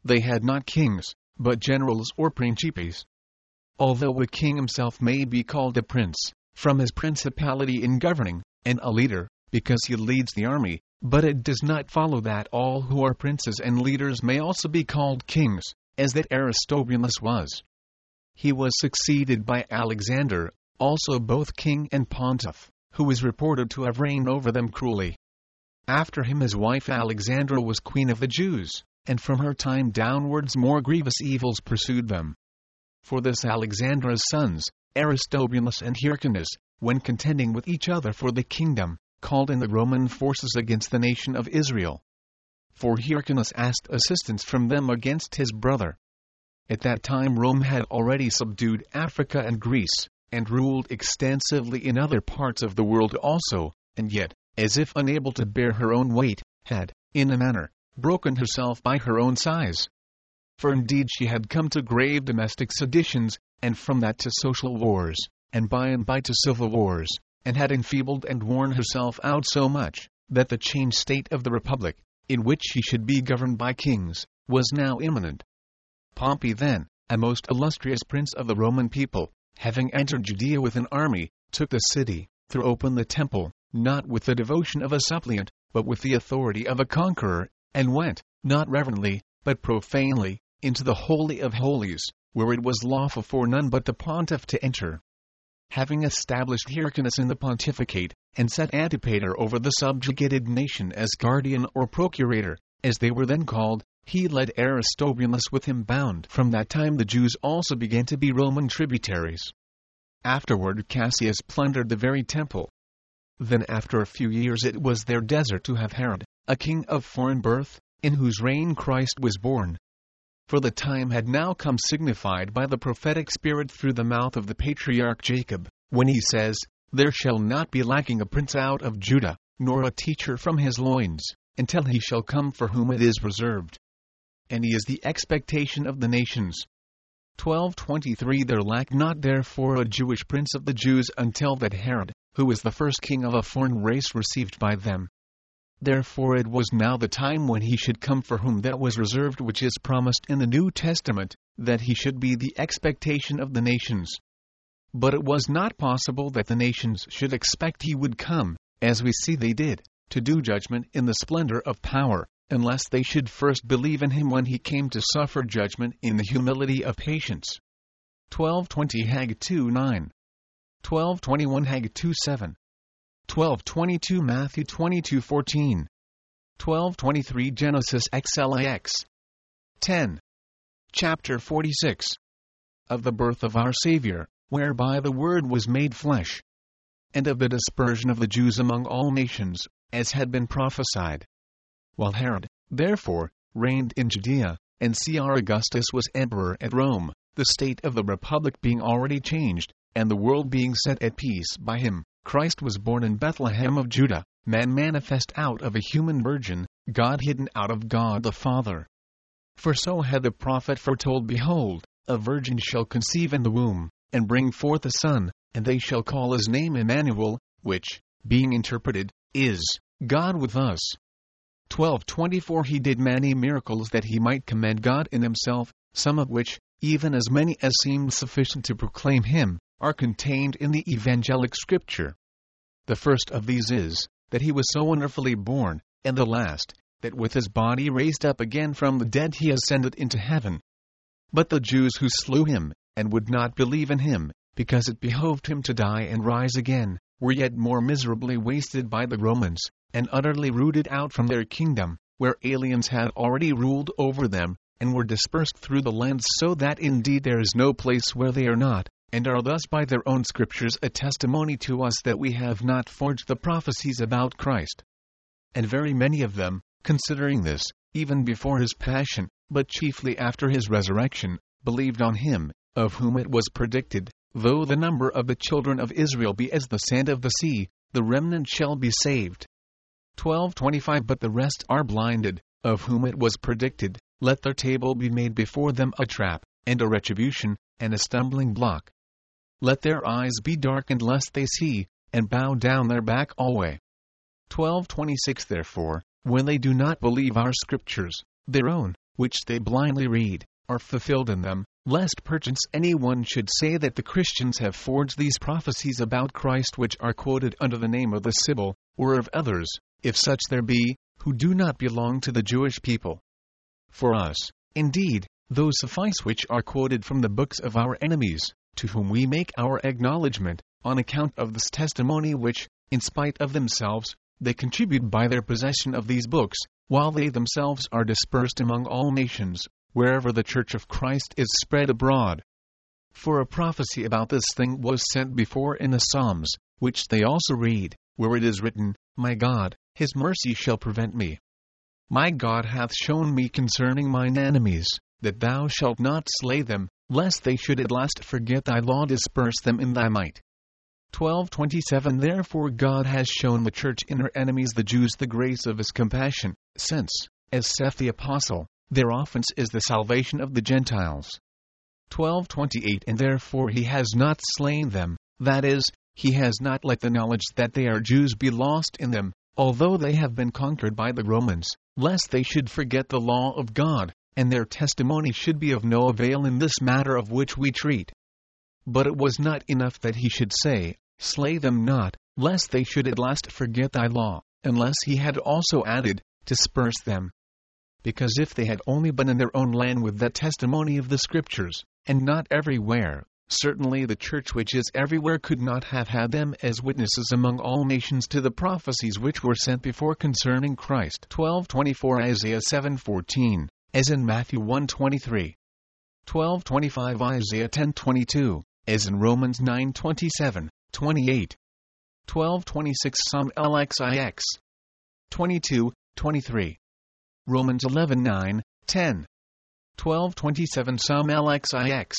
they had not kings, but generals or principes. Although a king himself may be called a prince, from his principality in governing, and a leader, because he leads the army, but it does not follow that all who are princes and leaders may also be called kings, as that Aristobulus was. He was succeeded by Alexander, also both king and pontiff, who was reported to have reigned over them cruelly. After him his wife Alexandra was queen of the Jews, and from her time downwards more grievous evils pursued them. For this Alexandra's sons, Aristobulus and Hyrcanus, when contending with each other for the kingdom, called in the Roman forces against the nation of Israel. For Hyrcanus asked assistance from them against his brother. At that time Rome had already subdued Africa and Greece, and ruled extensively in other parts of the world also, and yet, as if unable to bear her own weight, had, in a manner, broken herself by her own size. For indeed she had come to grave domestic seditions, and from that to social wars, and by and by to civil wars, and had enfeebled and worn herself out so much, that the changed state of the republic, in which she should be governed by kings, was now imminent. Pompey then, a most illustrious prince of the Roman people, having entered Judea with an army, took the city, threw open the temple, not with the devotion of a suppliant, but with the authority of a conqueror, and went, not reverently, but profanely, into the Holy of Holies, where it was lawful for none but the pontiff to enter. Having established Hyrcanus in the pontificate, and set Antipater over the subjugated nation as guardian or procurator, as they were then called, he led Aristobulus with him bound. From that time the Jews also began to be Roman tributaries. Afterward Cassius plundered the very temple. Then after a few years it was their desert to have Herod, a king of foreign birth, in whose reign Christ was born. For the time had now come signified by the prophetic spirit through the mouth of the patriarch Jacob, when he says, "There shall not be lacking a prince out of Judah, nor a teacher from his loins, until he shall come for whom it is reserved. And he is the expectation of the nations." twelve twenty-three There lacked not therefore a Jewish prince of the Jews until that Herod, who was the first king of a foreign race received by them. Therefore it was now the time when he should come for whom that was reserved which is promised in the New Testament, that he should be the expectation of the nations. But it was not possible that the nations should expect he would come, as we see they did, to do judgment in the splendor of power, unless they should first believe in him when he came to suffer judgment in the humility of patience. twelve twenty Hag two nine. twelve twenty-one Hag two seven. twelve twenty-two Matthew twenty-two fourteen. twelve twenty-three Genesis Xlix. ten. Chapter forty-six. Of the birth of our Savior, whereby the Word was made flesh. And of the dispersion of the Jews among all nations, as had been prophesied. While Herod, therefore, reigned in Judea, and Caesar Augustus was emperor at Rome, the state of the republic being already changed, and the world being set at peace by him, Christ was born in Bethlehem of Judah, man manifest out of a human virgin, God hidden out of God the Father. For so had the prophet foretold, Behold, a virgin shall conceive in the womb, and bring forth a son, and they shall call his name Emmanuel, which, being interpreted, is, God with us. twelve twenty-four He did many miracles that he might commend God in himself, some of which, even as many as seemed sufficient to proclaim him, are contained in the evangelic scripture. The first of these is, that he was so wonderfully born, and the last, that with his body raised up again from the dead he ascended into heaven. But the Jews who slew him, and would not believe in him, because it behoved him to die and rise again, were yet more miserably wasted by the Romans, and utterly rooted out from their kingdom, where aliens had already ruled over them, and were dispersed through the land, so that indeed there is no place where they are not, and are thus by their own scriptures a testimony to us that we have not forged the prophecies about Christ. And very many of them, considering this, even before his passion, but chiefly after his resurrection, believed on him, of whom it was predicted, though the number of the children of Israel be as the sand of the sea, the remnant shall be saved. twelve twenty-five But the rest are blinded, of whom it was predicted, Let their table be made before them a trap, and a retribution, and a stumbling block. Let their eyes be darkened lest they see, and bow down their back alway. twelve twenty-six Therefore, when they do not believe our scriptures, their own, which they blindly read, are fulfilled in them, lest perchance anyone should say that the Christians have forged these prophecies about Christ which are quoted under the name of the Sibyl, or of others, if such there be, who do not belong to the Jewish people. For us, indeed, those suffice which are quoted from the books of our enemies, to whom we make our acknowledgment, on account of this testimony which, in spite of themselves, they contribute by their possession of these books, while they themselves are dispersed among all nations, wherever the Church of Christ is spread abroad. For a prophecy about this thing was sent before in the Psalms, which they also read, where it is written, My God, his mercy shall prevent me. My God hath shown me concerning mine enemies, that thou shalt not slay them, lest they should at last forget thy law, disperse them in thy might. twelve twenty-seven Therefore God has shown the church in her enemies the Jews the grace of his compassion, since, as saith the apostle, their offense is the salvation of the Gentiles. twelve twenty-eight And therefore he has not slain them, that is, he has not let the knowledge that they are Jews be lost in them, although they have been conquered by the Romans, lest they should forget the law of God, and their testimony should be of no avail in this matter of which we treat. But it was not enough that he should say, Slay them not, lest they should at last forget thy law, unless he had also added, Disperse them. Because if they had only been in their own land with that testimony of the Scriptures, and not everywhere, certainly the church which is everywhere could not have had them as witnesses among all nations to the prophecies which were sent before concerning Christ. twelve twenty-four Isaiah seven fourteen, as in Matthew one twenty-three. twelve twenty-five Isaiah ten twenty-two, as in Romans nine twenty-seven, twenty-eight. twelve twenty-six Psalm L X I X. twenty-two, twenty-three. Romans eleven nine, ten. twelve twenty-seven Psalm L X I X.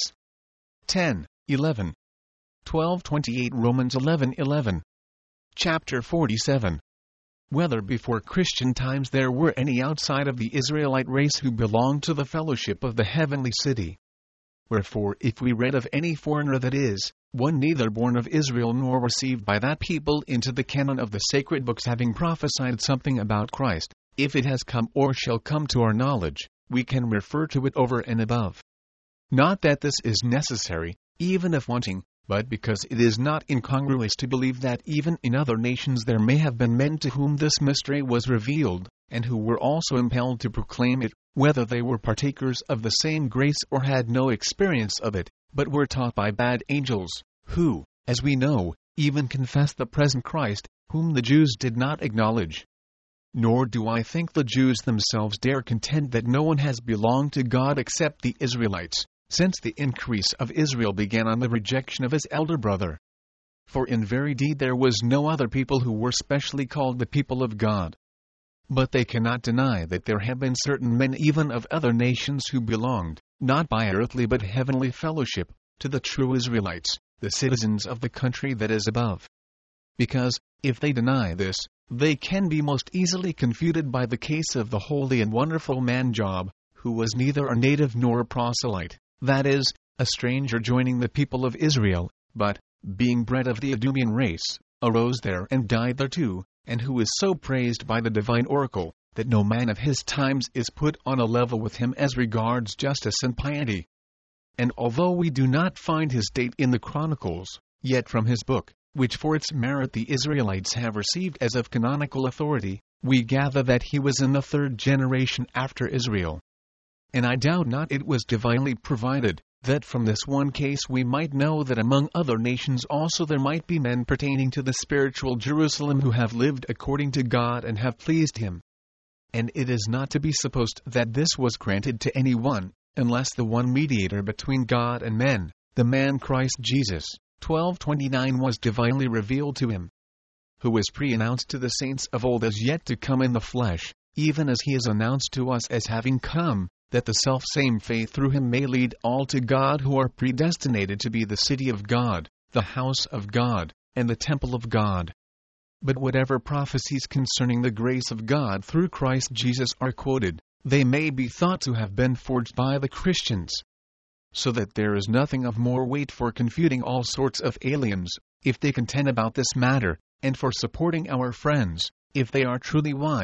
ten, eleven. twelve twenty-eight Romans eleven eleven. Chapter forty-seven. Whether before Christian times there were any outside of the Israelite race who belonged to the fellowship of the heavenly city. Wherefore if we read of any foreigner, that is, one neither born of Israel nor received by that people into the canon of the sacred books, having prophesied something about Christ, if it has come or shall come to our knowledge, we can refer to it over and above. Not that this is necessary, even if wanting, but because it is not incongruous to believe that even in other nations there may have been men to whom this mystery was revealed, and who were also impelled to proclaim it, whether they were partakers of the same grace or had no experience of it, but were taught by bad angels, who, as we know, even confessed the present Christ, whom the Jews did not acknowledge. Nor do I think the Jews themselves dare contend that no one has belonged to God except the Israelites, since the increase of Israel began on the rejection of his elder brother. For in very deed there was no other people who were specially called the people of God. But they cannot deny that there have been certain men even of other nations who belonged, not by earthly but heavenly fellowship, to the true Israelites, the citizens of the country that is above. Because, if they deny this, they can be most easily confuted by the case of the holy and wonderful man Job, who was neither a native nor a proselyte, that is, a stranger joining the people of Israel, but, being bred of the Edomian race, arose there and died there too, and who is so praised by the divine oracle, that no man of his times is put on a level with him as regards justice and piety. And although we do not find his date in the Chronicles, yet from his book, which for its merit the Israelites have received as of canonical authority, we gather that he was in the third generation after Israel. And I doubt not it was divinely provided, that from this one case we might know that among other nations also there might be men pertaining to the spiritual Jerusalem who have lived according to God and have pleased him. And it is not to be supposed that this was granted to any one, unless the one mediator between God and men, the man Christ Jesus, twelve twenty-nine, was divinely revealed to him, who was pre-announced to the saints of old as yet to come in the flesh, even as he is announced to us as having come, that the self-same faith through him may lead all to God who are predestinated to be the city of God, the house of God, and the temple of God. But whatever prophecies concerning the grace of God through Christ Jesus are quoted, they may be thought to have been forged by the Christians. So that there is nothing of more weight for confuting all sorts of aliens, if they contend about this matter, and for supporting our friends, if they are truly wise,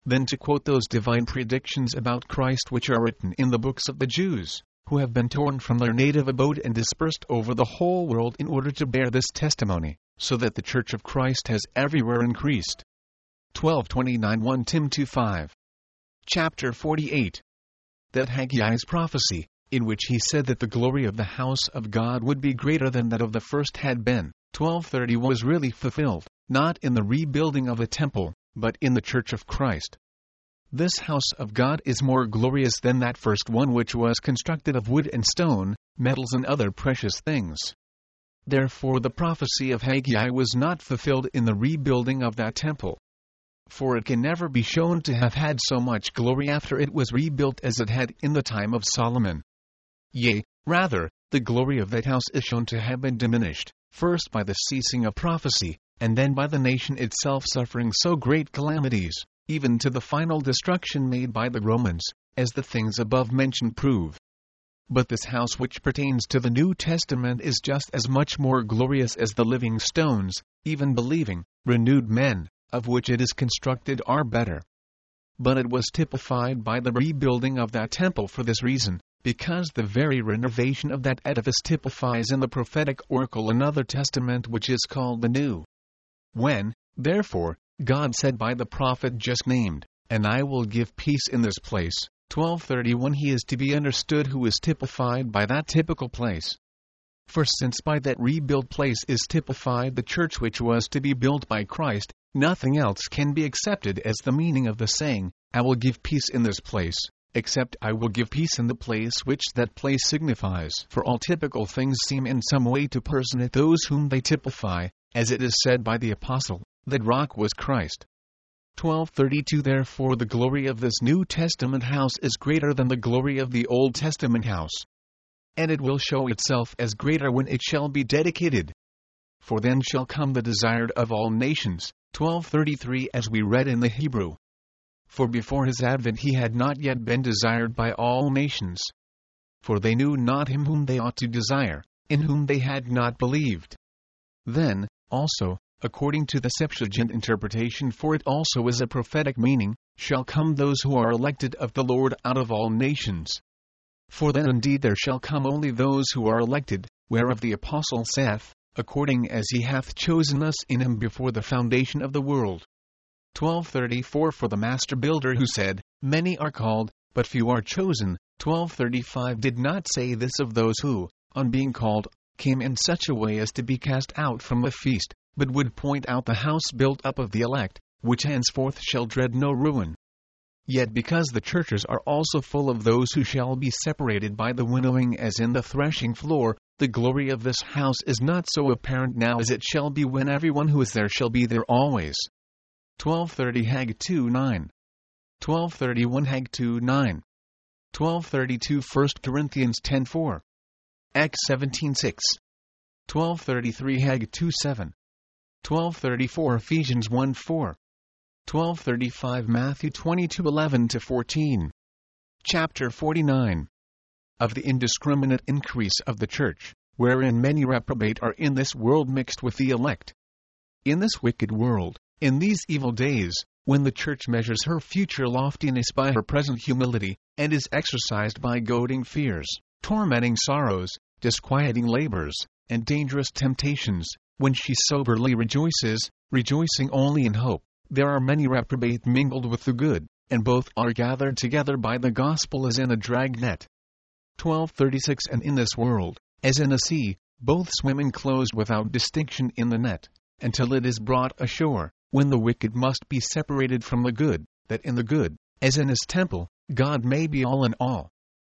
than to quote those divine predictions about Christ which are written in the books of the Jews, who have been torn from their native abode and dispersed over the whole world in order to bear this testimony, so that the Church of Christ has everywhere increased. twelve twenty-nine First Timothy two five. Chapter forty-eight. That Haggai's prophecy, in which he said that the glory of the house of God would be greater than that of the first had been, twelve thirty, was really fulfilled, not in the rebuilding of the temple, but in the Church of Christ. This house of God is more glorious than that first one, which was constructed of wood and stone, metals and other precious things. Therefore the prophecy of Haggai was not fulfilled in the rebuilding of that temple. For it can never be shown to have had so much glory after it was rebuilt as it had in the time of Solomon. Yea, rather, the glory of that house is shown to have been diminished, first by the ceasing of prophecy, and then by the nation itself suffering so great calamities, even to the final destruction made by the Romans, as the things above mentioned prove. But this house which pertains to the New Testament is just as much more glorious as the living stones, even believing, renewed men, of which it is constructed, are better. But it was typified by the rebuilding of that temple for this reason, because the very renovation of that edifice typifies in the prophetic oracle another testament which is called the New. When, therefore, God said by the prophet just named, "And I will give peace in this place," twelve thirty-one, he is to be understood who is typified by that typical place. For since by that rebuilt place is typified the church which was to be built by Christ, nothing else can be accepted as the meaning of the saying, "I will give peace in this place," except I will give peace in the place which that place signifies. For all typical things seem in some way to personate those whom they typify, as it is said by the Apostle, that rock was Christ. twelve thirty-two Therefore the glory of this New Testament house is greater than the glory of the Old Testament house. And it will show itself as greater when it shall be dedicated. For then shall come the desired of all nations, twelve thirty-three, as we read in the Hebrew. For before his advent he had not yet been desired by all nations. For they knew not him whom they ought to desire, in whom they had not believed. Then, also, according to the Septuagint interpretation, for it also is a prophetic meaning, shall come those who are elected of the Lord out of all nations. For then indeed there shall come only those who are elected, whereof the Apostle saith, according as he hath chosen us in him before the foundation of the world. twelve thirty-four For the master builder who said, "Many are called, but few are chosen," twelve thirty-five did not say this of those who, on being called, came in such a way as to be cast out from the feast, but would point out the house built up of the elect, which henceforth shall dread no ruin. Yet because the churches are also full of those who shall be separated by the winnowing as in the threshing floor, the glory of this house is not so apparent now as it shall be when everyone who is there shall be there always. twelve thirty Hag two nine. twelve thirty-one Hag two nine. twelve thirty-two First Corinthians ten four. Acts seventeen six. twelve thirty-three Hag two seven. twelve thirty-four Ephesians one four. twelve thirty-five Matthew twenty-two eleven to fourteen. Chapter forty-nine. Of the indiscriminate increase of the church, wherein many reprobate are in this world mixed with the elect. In this wicked world, in these evil days, when the church measures her future loftiness by her present humility, and is exercised by goading fears, tormenting sorrows, disquieting labors, and dangerous temptations, when she soberly rejoices, rejoicing only in hope, there are many reprobate mingled with the good, and both are gathered together by the gospel as in a drag net. twelve thirty-six And in this world, as in a sea, both swim enclosed without distinction in the net, until it is brought ashore, when the wicked must be separated from the good, that in the good, as in his temple, God may be all in all.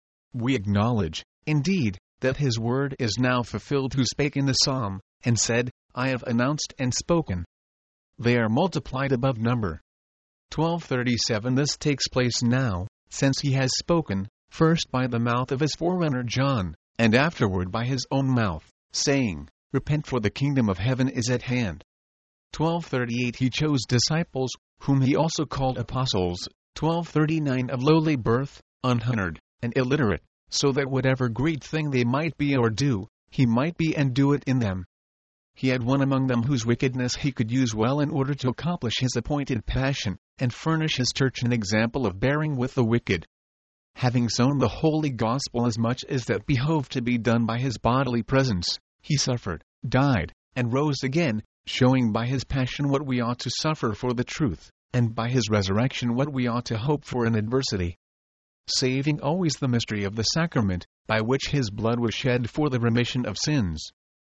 We acknowledge, indeed, that his word is now fulfilled who spake in the psalm, and said, "I have announced and spoken." They are multiplied above number. twelve thirty-seven This takes place now, since he has spoken, first by the mouth of his forerunner John, and afterward by his own mouth, saying, "Repent, for the kingdom of heaven is at hand." twelve thirty-eight He chose disciples, whom he also called apostles, twelve thirty-nine of lowly birth, unhonoured, and illiterate, so that whatever great thing they might be or do, he might be and do it in them. he had one among them whose wickedness he could use well in order to accomplish his appointed passion, and furnish his church an example of bearing with the wicked. Having sown the holy gospel as much as that behoved to be done by his bodily presence, he suffered, died, and rose again, showing by his passion what we ought to suffer for the truth, and by his resurrection what we ought to hope for in adversity. Saving always the mystery of the sacrament, by which his blood was shed for the remission of sins.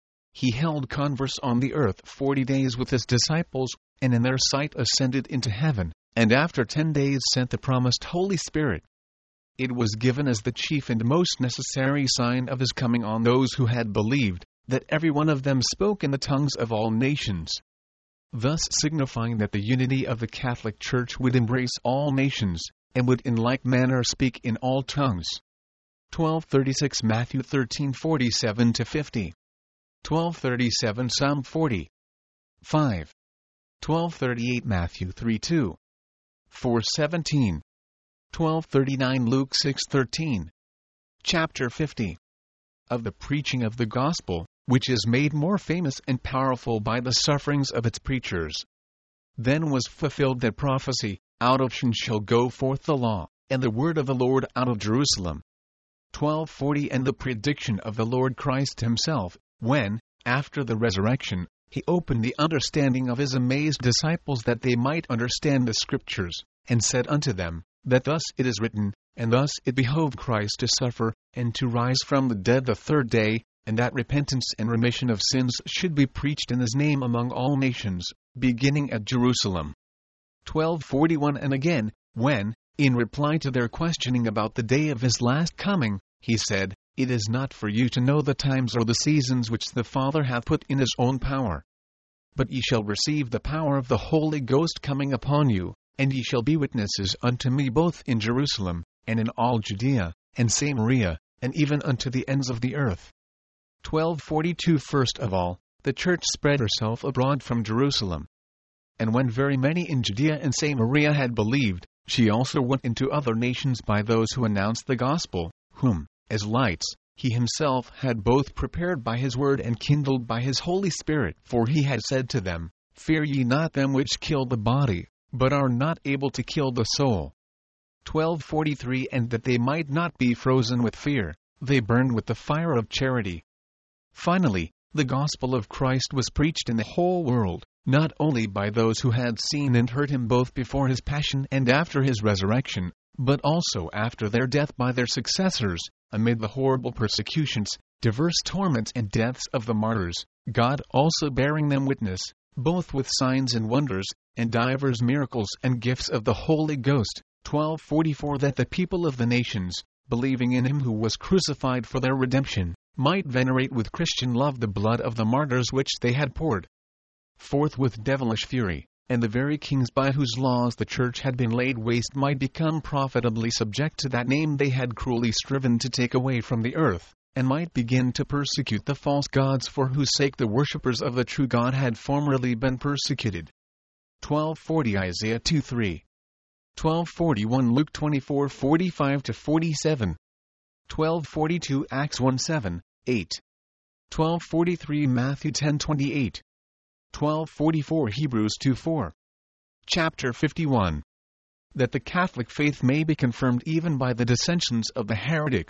He held converse on the earth forty days with his disciples, and in their sight ascended into heaven, and after ten days sent the promised Holy Spirit. It was given as the chief and most necessary sign of his coming on those who had believed, that every one of them spoke in the tongues of all nations, thus signifying that the unity of the Catholic Church would embrace all nations, and would in like manner speak in all tongues. twelve thirty-six Matthew thirteen forty-seven to fifty. twelve thirty-seven Psalm forty. five. twelve thirty-eight Matthew three two. four seventeen. twelve thirty-nine Luke six thirteen. Chapter fifty. Of the preaching of the gospel, which is made more famous and powerful by the sufferings of its preachers. Then was fulfilled that prophecy, out of Sion shall go forth the law, and the word of the Lord out of Jerusalem. twelve forty And the prediction of the Lord Christ himself, when, after the resurrection, he opened the understanding of his amazed disciples that they might understand the Scriptures, and said unto them, that thus it is written, and thus it behoved Christ to suffer, and to rise from the dead the third day, and that repentance and remission of sins should be preached in his name among all nations, beginning at Jerusalem. twelve forty-one And again, when, in reply to their questioning about the day of his last coming, he said, It is not for you to know the times or the seasons which the Father hath put in his own power. But ye shall receive the power of the Holy Ghost coming upon you, and ye shall be witnesses unto me both in Jerusalem, and in all Judea, and Samaria, and even unto the ends of the earth. twelve forty-two First of all, the church spread herself abroad from Jerusalem. And when very many in Judea and Samaria had believed, she also went into other nations by those who announced the gospel, whom, as lights, he himself had both prepared by his word and kindled by his Holy Spirit. For he had said to them, Fear ye not them which kill the body, but are not able to kill the soul. twelve forty-three And that they might not be frozen with fear, they burned with the fire of charity. Finally, the gospel of Christ was preached in the whole world, not only by those who had seen and heard him both before his passion and after his resurrection, but also after their death by their successors, amid the horrible persecutions, diverse torments and deaths of the martyrs, God also bearing them witness, both with signs and wonders, and divers miracles and gifts of the Holy Ghost. twelve forty-four That the people of the nations, believing in him who was crucified for their redemption, might venerate with Christian love the blood of the martyrs which they had poured forth with devilish fury, and the very kings by whose laws the church had been laid waste might become profitably subject to that name they had cruelly striven to take away from the earth, and might begin to persecute the false gods for whose sake the worshippers of the true God had formerly been persecuted. twelve forty Isaiah two three. twelve forty-one Luke twenty-four forty-five to forty-seven. twelve forty-two Acts one seven, eight. twelve forty-three Matthew ten twenty-eight. twelve forty-four Hebrews two four. Chapter fifty-one. That the Catholic faith may be confirmed even by the dissensions of the heretics.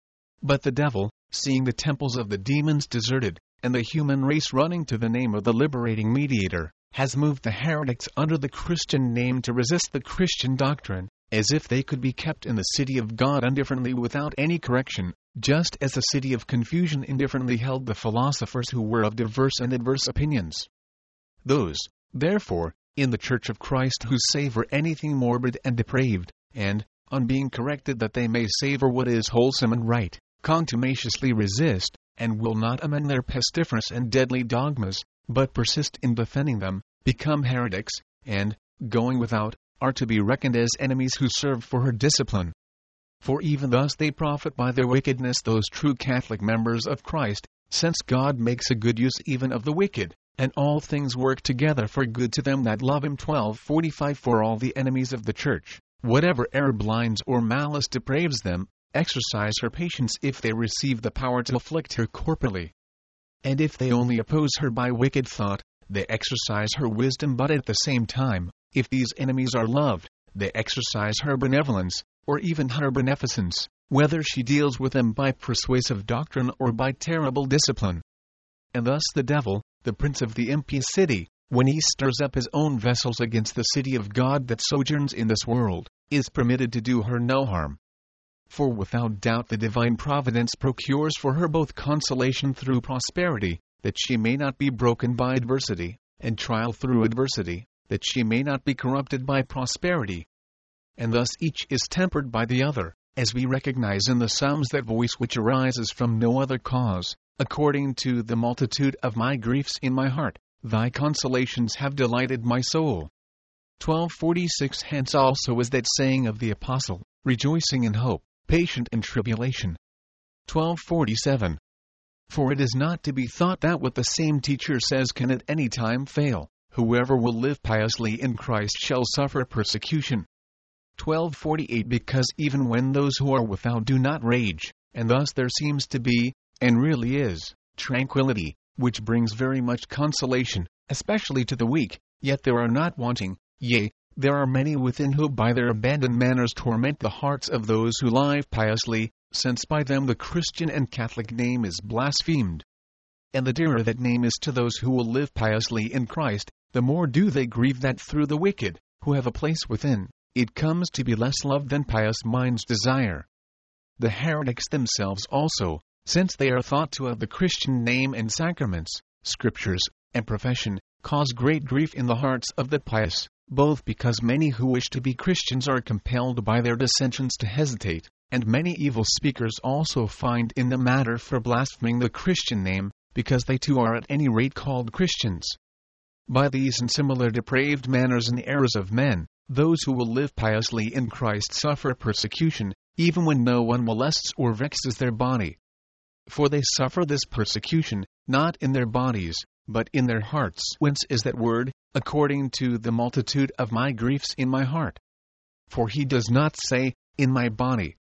But the devil, seeing the temples of the demons deserted, and the human race running to the name of the liberating mediator, has moved the heretics under the Christian name to resist the Christian doctrine, as if they could be kept in the city of God indifferently without any correction, just as the city of confusion indifferently held the philosophers who were of diverse and adverse opinions. Those, therefore, in the Church of Christ who savor anything morbid and depraved, and, on being corrected that they may savor what is wholesome and right, contumaciously resist, and will not amend their pestiferous and deadly dogmas, but persist in defending them, become heretics, and, going without, are to be reckoned as enemies who serve for her discipline. For even thus they profit by their wickedness those true Catholic members of Christ, since God makes a good use even of the wicked, and all things work together for good to them that love him. twelve forty-five For all the enemies of the Church, whatever error blinds or malice depraves them, exercise her patience if they receive the power to afflict her corporally. And if they only oppose her by wicked thought, they exercise her wisdom, but at the same time, if these enemies are loved, they exercise her benevolence, or even her beneficence, whether she deals with them by persuasive doctrine or by terrible discipline. And thus the devil, the prince of the impious city, when he stirs up his own vessels against the city of God that sojourns in this world, is permitted to do her no harm. For without doubt the divine providence procures for her both consolation through prosperity, that she may not be broken by adversity, and trial through adversity, that she may not be corrupted by prosperity. And thus each is tempered by the other, as we recognize in the Psalms that voice which arises from no other cause, according to the multitude of my griefs in my heart, thy consolations have delighted my soul. twelve forty-six Hence also is that saying of the Apostle, rejoicing in hope, patient in tribulation. twelve forty-seven For it is not to be thought that what the same teacher says can at any time fail, whoever will live piously in Christ shall suffer persecution. twelve forty-eight Because even when those who are without do not rage, and thus there seems to be, and really is, tranquility, which brings very much consolation, especially to the weak, yet there are not wanting, yea, there are many within who by their abandoned manners torment the hearts of those who live piously, since by them the Christian and Catholic name is blasphemed. And the dearer that name is to those who will live piously in Christ, the more do they grieve that through the wicked, who have a place within, it comes to be less loved than pious minds desire. The heretics themselves also, since they are thought to have the Christian name and sacraments, scriptures, and profession, cause great grief in the hearts of the pious, both because many who wish to be Christians are compelled by their dissensions to hesitate, and many evil speakers also find in the matter for blaspheming the Christian name, because they too are at any rate called Christians. By these and similar depraved manners and errors of men, those who will live piously in Christ suffer persecution, even when no one molests or vexes their body. For they suffer this persecution, not in their bodies, but in their hearts. Whence is that word, according to the multitude of my griefs in my heart? For he does not say, in my body.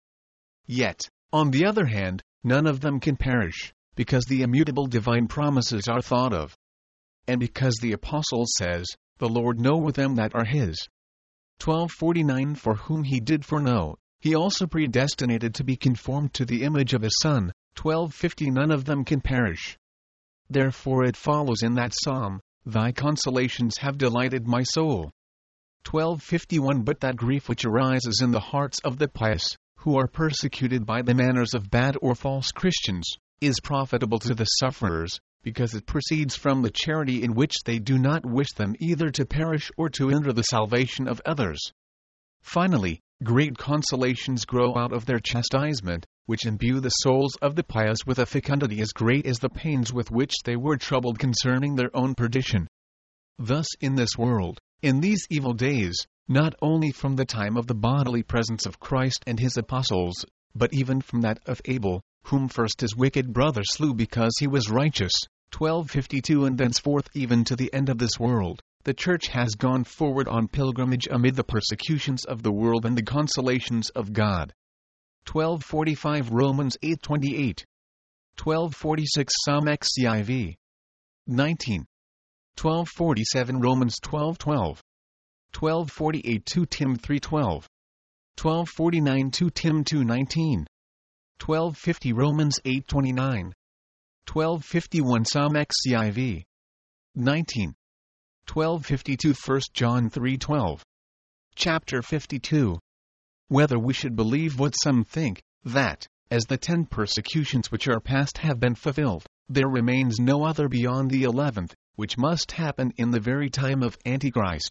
Yet, on the other hand, none of them can perish, because the immutable divine promises are thought of. And because the Apostle says, the Lord knoweth them that are his. twelve forty-nine For whom he did foreknow, he also predestinated to be conformed to the image of his Son. twelve fifty None of them can perish. Therefore it follows in that psalm, thy consolations have delighted my soul. twelve fifty-one But that grief which arises in the hearts of the pious, who are persecuted by the manners of bad or false Christians, is profitable to the sufferers, because it proceeds from the charity in which they do not wish them either to perish or to hinder the salvation of others. Finally, great consolations grow out of their chastisement, which imbue the souls of the pious with a fecundity as great as the pains with which they were troubled concerning their own perdition. Thus in this world, in these evil days, not only from the time of the bodily presence of Christ and his apostles, but even from that of Abel, whom first his wicked brother slew because he was righteous, twelve fifty-two and thenceforth even to the end of this world, the Church has gone forward on pilgrimage amid the persecutions of the world and the consolations of God. twelve forty-five Romans eight twenty-eight. twelve forty-six Psalm X C I V. nineteen. twelve forty-seven Romans twelve twelve. twelve forty-eight two Tim three twelve. twelve forty-nine two Tim two nineteen. twelve fifty Romans eight twenty-nine. twelve fifty-one Psalm X C I V. nineteen. twelve fifty-two First John three twelve. Chapter fifty-two. Whether we should believe what some think, that, as the ten persecutions which are past have been fulfilled, there remains no other beyond the eleventh, which must happen in the very time of Antichrist.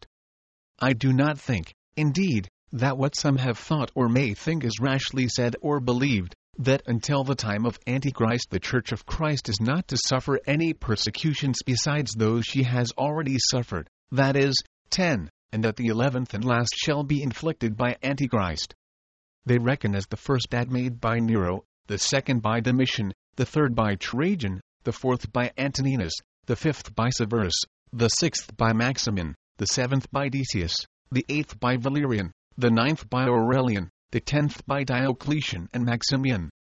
I do not think, indeed, that what some have thought or may think is rashly said or believed, that until the time of Antichrist the Church of Christ is not to suffer any persecutions besides those she has already suffered, that is, ten, and that the eleventh and last shall be inflicted by Antichrist. They reckon as the first bad made by Nero, the second by Domitian, the third by Trajan, the fourth by Antoninus, the fifth by Severus, the sixth by Maximin, the seventh by Decius, the eighth by Valerian, the ninth by Aurelian, the tenth by Diocletian and Maximian.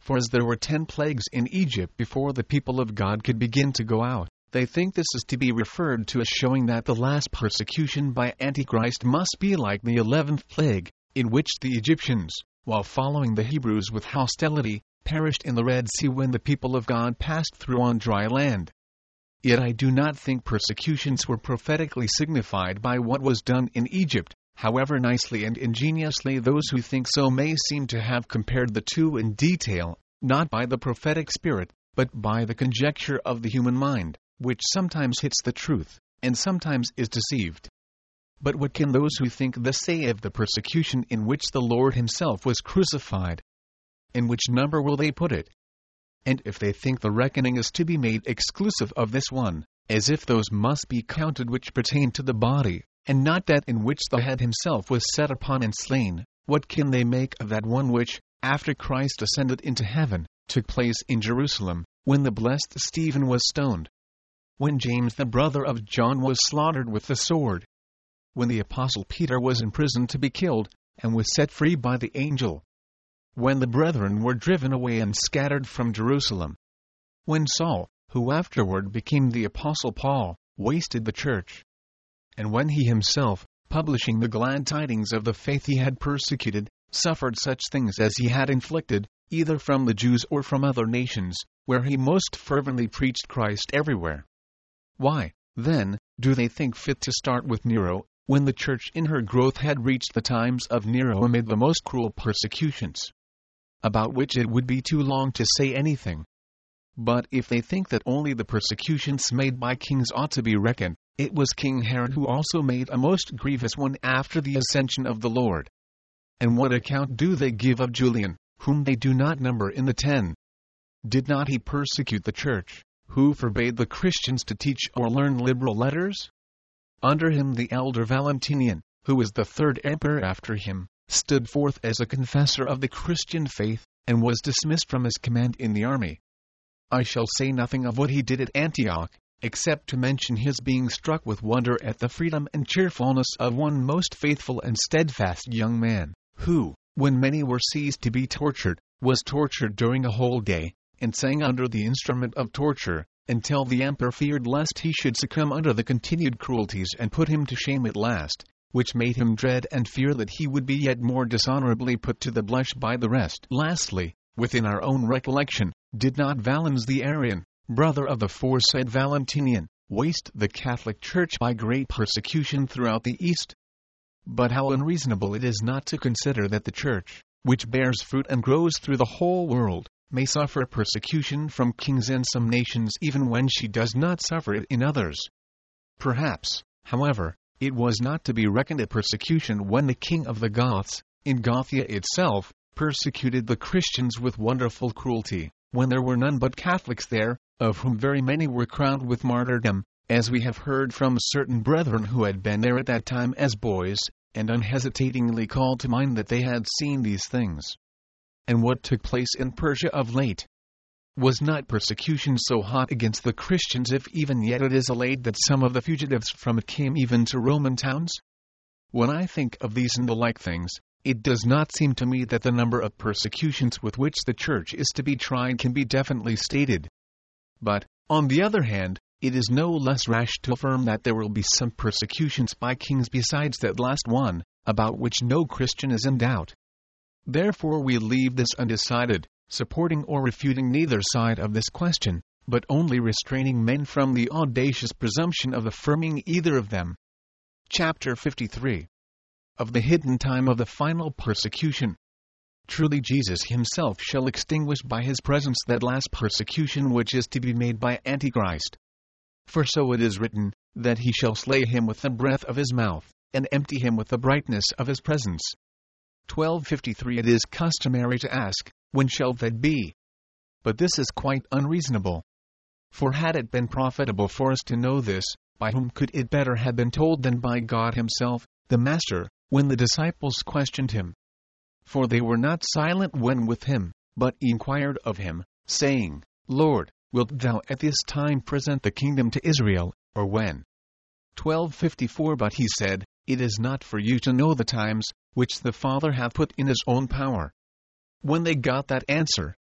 For as there were ten plagues in Egypt before the people of God could begin to go out, they think this is to be referred to as showing that the last persecution by Antichrist must be like the eleventh plague, in which the Egyptians, while following the Hebrews with hostility, perished in the Red Sea when the people of God passed through on dry land. Yet I do not think persecutions were prophetically signified by what was done in Egypt, however nicely and ingeniously those who think so may seem to have compared the two in detail, not by the prophetic spirit, but by the conjecture of the human mind, which sometimes hits the truth, and sometimes is deceived. But what can those who think thus say of the persecution in which the Lord himself was crucified? In which number will they put it? And if they think the reckoning is to be made exclusive of this one, as if those must be counted which pertain to the body, and not that in which the head himself was set upon and slain, what can they make of that one which, after Christ ascended into heaven, took place in Jerusalem, when the blessed Stephen was stoned? When James the brother of John was slaughtered with the sword? When the apostle Peter was imprisoned to be killed, and was set free by the angel? When the brethren were driven away and scattered from Jerusalem? When Saul, who afterward became the apostle Paul, wasted the church? And when he himself, publishing the glad tidings of the faith he had persecuted, suffered such things as he had inflicted, either from the Jews or from other nations, where he most fervently preached Christ everywhere? Why, then, do they think fit to start with Nero, when the church in her growth had reached the times of Nero amid the most cruel persecutions, about which it would be too long to say anything? But if they think that only the persecutions made by kings ought to be reckoned, it was King Herod who also made a most grievous one after the ascension of the Lord. And what account do they give of Julian, whom they do not number in the ten? Did not he persecute the church, who forbade the Christians to teach or learn liberal letters? Under him the elder Valentinian, who was the third emperor after him, stood forth as a confessor of the Christian faith, and was dismissed from his command in the army. I shall say nothing of what he did at Antioch, except to mention his being struck with wonder at the freedom and cheerfulness of one most faithful and steadfast young man, who, when many were seized to be tortured, was tortured during a whole day, and sang under the instrument of torture, until the emperor feared lest he should succumb under the continued cruelties and put him to shame at last, which made him dread and fear that he would be yet more dishonorably put to the blush by the rest. Lastly, within our own recollection, did not Valens the Arian, brother of the foresaid Valentinian, waste the Catholic Church by great persecution throughout the East? But how unreasonable it is not to consider that the Church, which bears fruit and grows through the whole world, may suffer persecution from kings in some nations even when she does not suffer it in others. Perhaps, however, it was not to be reckoned a persecution when the king of the Goths, in Gothia itself, persecuted the Christians with wonderful cruelty, when there were none but Catholics there, of whom very many were crowned with martyrdom, as we have heard from certain brethren who had been there at that time as boys, and unhesitatingly called to mind that they had seen these things. And what took place in Persia of late? Was not persecution so hot against the Christians, if even yet it is allayed that some of the fugitives from it came even to Roman towns? When I think of these and the like things, it does not seem to me that the number of persecutions with which the Church is to be tried can be definitely stated. But, on the other hand, it is no less rash to affirm that there will be some persecutions by kings besides that last one, about which no Christian is in doubt. Therefore we leave this undecided, supporting or refuting neither side of this question, but only restraining men from the audacious presumption of affirming either of them. Chapter fifty-three. Of the hidden time of the final persecution. Truly Jesus himself shall extinguish by his presence that last persecution which is to be made by Antichrist. For so it is written, that he shall slay him with the breath of his mouth, and empty him with the brightness of his presence. twelve fifty-three It is customary to ask, when shall that be? But this is quite unreasonable. For had it been profitable for us to know this, by whom could it better have been told than by God himself, the Master, when the disciples questioned him? For they were not silent when with him, but inquired of him, saying, Lord, wilt thou at this time present the kingdom to Israel, or when? twelve fifty-four But he said, It is not for you to know the times, which the Father hath put in his own power. When they got that answer,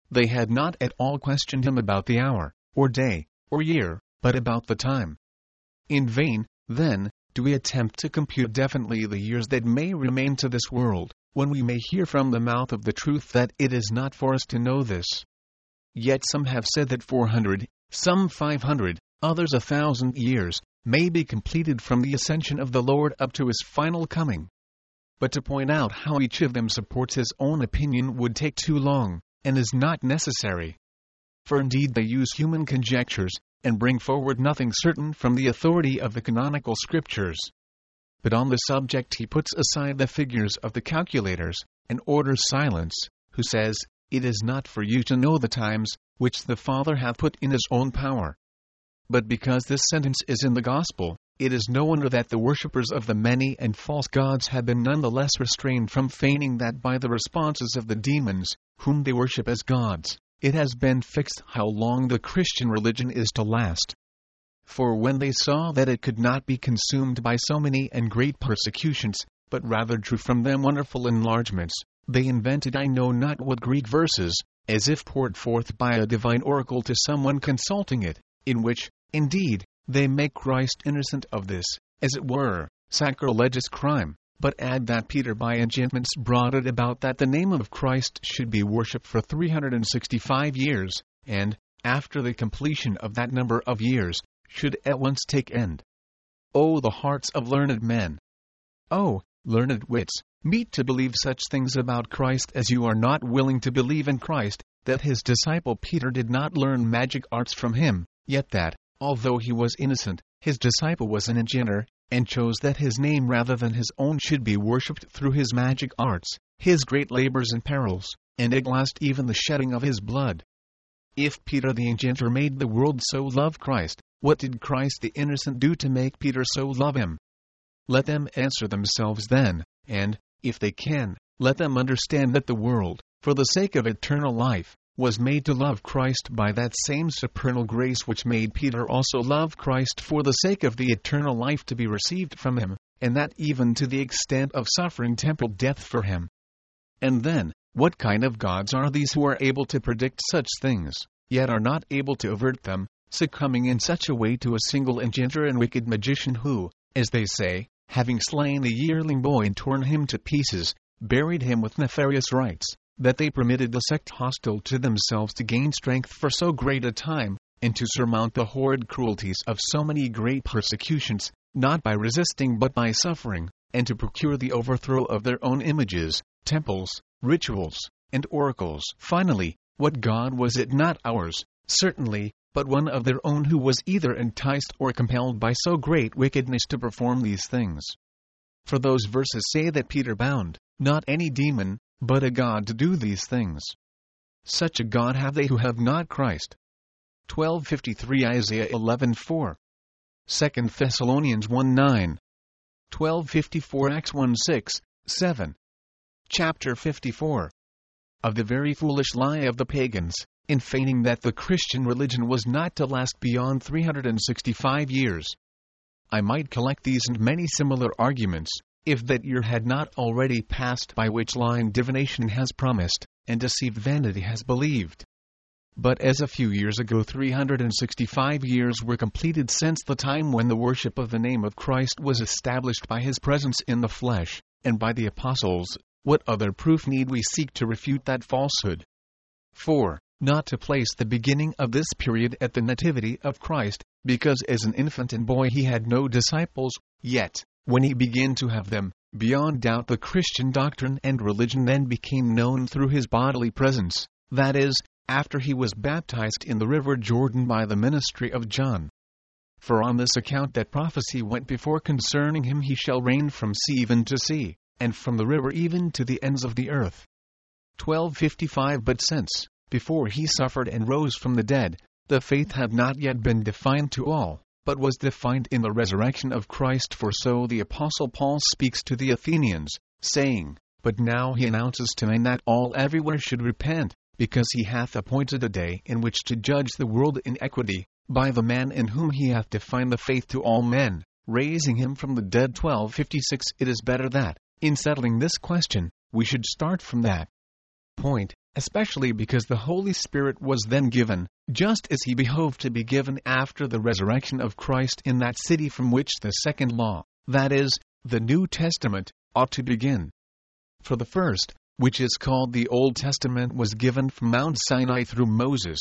They had not at all questioned him about the hour, or day, or year, but about the time. In vain, then, do we attempt to compute definitely the years that may remain to this world, when we may hear from the mouth of the truth that it is not for us to know this. Yet some have said that four hundred, some five hundred, others a thousand years, may be completed from the ascension of the Lord up to his final coming. But to point out how each of them supports his own opinion would take too long, and is not necessary. For indeed they use human conjectures, and bring forward nothing certain from the authority of the canonical scriptures. But on the subject he puts aside the figures of the calculators, and orders silence, who says, "It is not for you to know the times, which the Father hath put in his own power." But because this sentence is in the Gospel, it is no wonder that the worshippers of the many and false gods have been none the less restrained from feigning that by the responses of the demons, whom they worship as gods, it has been fixed how long the Christian religion is to last. For when they saw that it could not be consumed by so many and great persecutions, but rather drew from them wonderful enlargements, they invented I know not what Greek verses, as if poured forth by a divine oracle to someone consulting it, in which, indeed, they make Christ innocent of this, as it were, sacrilegious crime, but add that Peter by enchantments brought it about that the name of Christ should be worshipped for three hundred sixty-five years, and, after the completion of that number of years, should at once take end. O the hearts of learned men! O, learned wits, meet to believe such things about Christ as you are not willing to believe in Christ, that his disciple Peter did not learn magic arts from him, yet that, although he was innocent, his disciple was an enchanter, and chose that his name rather than his own should be worshipped through his magic arts, his great labors and perils, and at last even the shedding of his blood. If Peter the enchanter made the world so love Christ, what did Christ the innocent do to make Peter so love him? Let them answer themselves then, and, if they can, let them understand that the world, for the sake of eternal life, was made to love Christ by that same supernal grace which made Peter also love Christ for the sake of the eternal life to be received from him, and that even to the extent of suffering temporal death for him. And then, what kind of gods are these who are able to predict such things, yet are not able to avert them, succumbing in such a way to a single enchanter and wicked magician who, as they say, having slain the yearling boy and torn him to pieces, buried him with nefarious rites, that they permitted the sect hostile to themselves to gain strength for so great a time, and to surmount the horrid cruelties of so many great persecutions, not by resisting but by suffering, and to procure the overthrow of their own images, temples, rituals, and oracles. Finally, what god was it not ours, certainly, but one of their own who was either enticed or compelled by so great wickedness to perform these things? For those verses say that Peter bound, not any demon, but a god to do these things. Such a God have they who have not Christ. twelve fifty-three Isaiah eleven four. Second Thessalonians one nine. twelve fifty-four Acts one six, seven. Chapter fifty-four. Of the very foolish lie of the pagans, in feigning that the Christian religion was not to last beyond three hundred sixty-five years. I might collect these and many similar arguments, if that year had not already passed by which lying divination has promised, and deceived vanity has believed. But as a few years ago three hundred sixty-five years were completed since the time when the worship of the name of Christ was established by his presence in the flesh, and by the apostles, what other proof need we seek to refute that falsehood? four. Not to place the beginning of this period at the nativity of Christ, because as an infant and boy he had no disciples, yet, when he began to have them, beyond doubt the Christian doctrine and religion then became known through his bodily presence, that is, after he was baptized in the river Jordan by the ministry of John. For on this account that prophecy went before concerning him, he shall reign from sea even to sea, and from the river even to the ends of the earth. twelve fifty-five But since, before he suffered and rose from the dead, the faith had not yet been defined to all, but was defined in the resurrection of Christ. For so the Apostle Paul speaks to the Athenians, saying, But now he announces to men that all everywhere should repent, because he hath appointed a day in which to judge the world in equity, by the man in whom he hath defined the faith to all men, raising him from the dead. twelve fifty-six It is better that, in settling this question, we should start from that point, especially because the Holy Spirit was then given, just as he behoved to be given after the resurrection of Christ in that city from which the second law, that is, the New Testament, ought to begin. For the first, which is called the Old Testament, was given from Mount Sinai through Moses.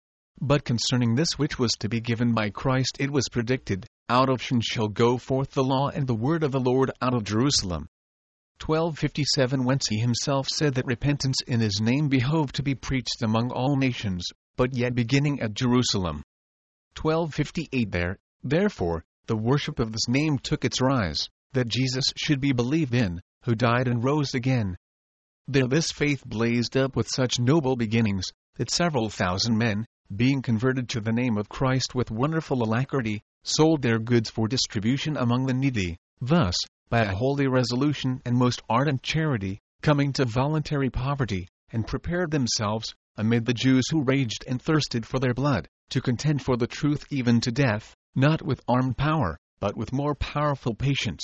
But concerning this which was to be given by Christ it was predicted, out of Sion shall go forth the law and the word of the Lord out of Jerusalem. twelve fifty-seven, whence he himself said that repentance in his name behoved to be preached among all nations, but yet beginning at Jerusalem. twelve fifty-eight, there, therefore, the worship of this name took its rise, that Jesus should be believed in, who died and rose again. There this faith blazed up with such noble beginnings, that several thousand men, being converted to the name of Christ with wonderful alacrity, sold their goods for distribution among the needy, thus, by a holy resolution and most ardent charity, coming to voluntary poverty, and prepared themselves, amid the Jews who raged and thirsted for their blood, to contend for the truth even to death, not with armed power, but with more powerful patience.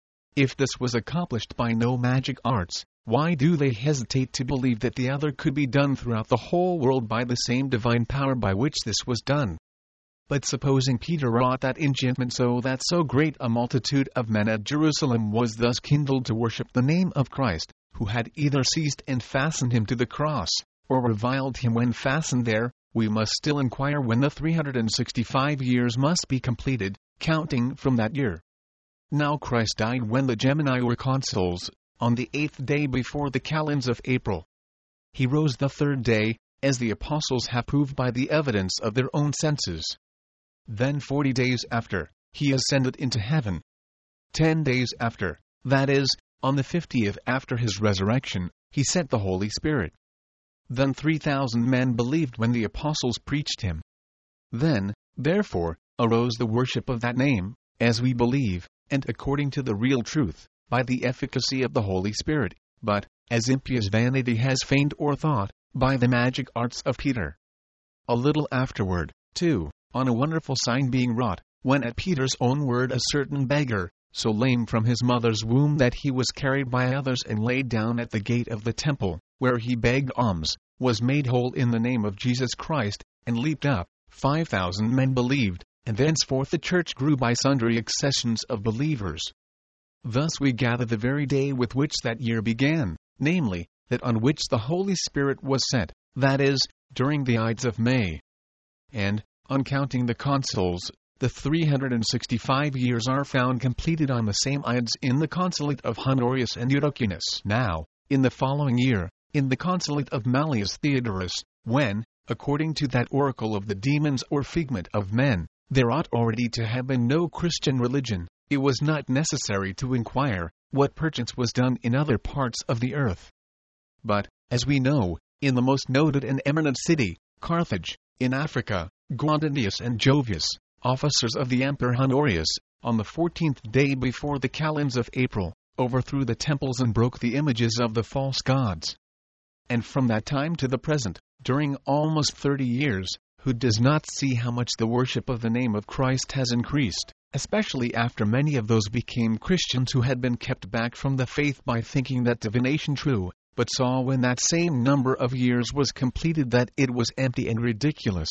If this was accomplished by no magic arts, why do they hesitate to believe that the other could be done throughout the whole world by the same divine power by which this was done? But supposing Peter wrought that enchantment so that so great a multitude of men at Jerusalem was thus kindled to worship the name of Christ, who had either seized and fastened him to the cross, or reviled him when fastened there, we must still inquire when the three hundred sixty-five years must be completed, counting from that year. Now Christ died when the Gemini were consuls, on the eighth day before the calends of April. He rose the third day, as the apostles have proved by the evidence of their own senses. Then forty days after, he ascended into heaven. Ten days after, that is, on the fiftieth after his resurrection, he sent the Holy Spirit. Then three thousand men believed when the apostles preached him. Then, therefore, arose the worship of that name, as we believe, and according to the real truth, by the efficacy of the Holy Spirit, but, as impious vanity has feigned or thought, by the magic arts of Peter. A little afterward, too, on a wonderful sign being wrought, when at Peter's own word a certain beggar, so lame from his mother's womb that he was carried by others and laid down at the gate of the temple, where he begged alms, was made whole in the name of Jesus Christ, and leaped up, five thousand men believed, and thenceforth the church grew by sundry accessions of believers. Thus we gather the very day with which that year began, namely, that on which the Holy Spirit was sent, that is, during the Ides of May. And, on counting the consuls, the three hundred sixty-five years are found completed on the same Ides in the consulate of Honorius and Eutychianus. Now, in the following year, in the consulate of Malleus Theodorus, when, according to that oracle of the demons or figment of men, there ought already to have been no Christian religion, it was not necessary to inquire what perchance was done in other parts of the earth. But, as we know, in the most noted and eminent city, Carthage, in Africa, Guadanius and Jovius, officers of the Emperor Honorius, on the fourteenth day before the calends of April, overthrew the temples and broke the images of the false gods. And from that time to the present, during almost thirty years, who does not see how much the worship of the name of Christ has increased, especially after many of those became Christians who had been kept back from the faith by thinking that divination true, but saw when that same number of years was completed that it was empty and ridiculous.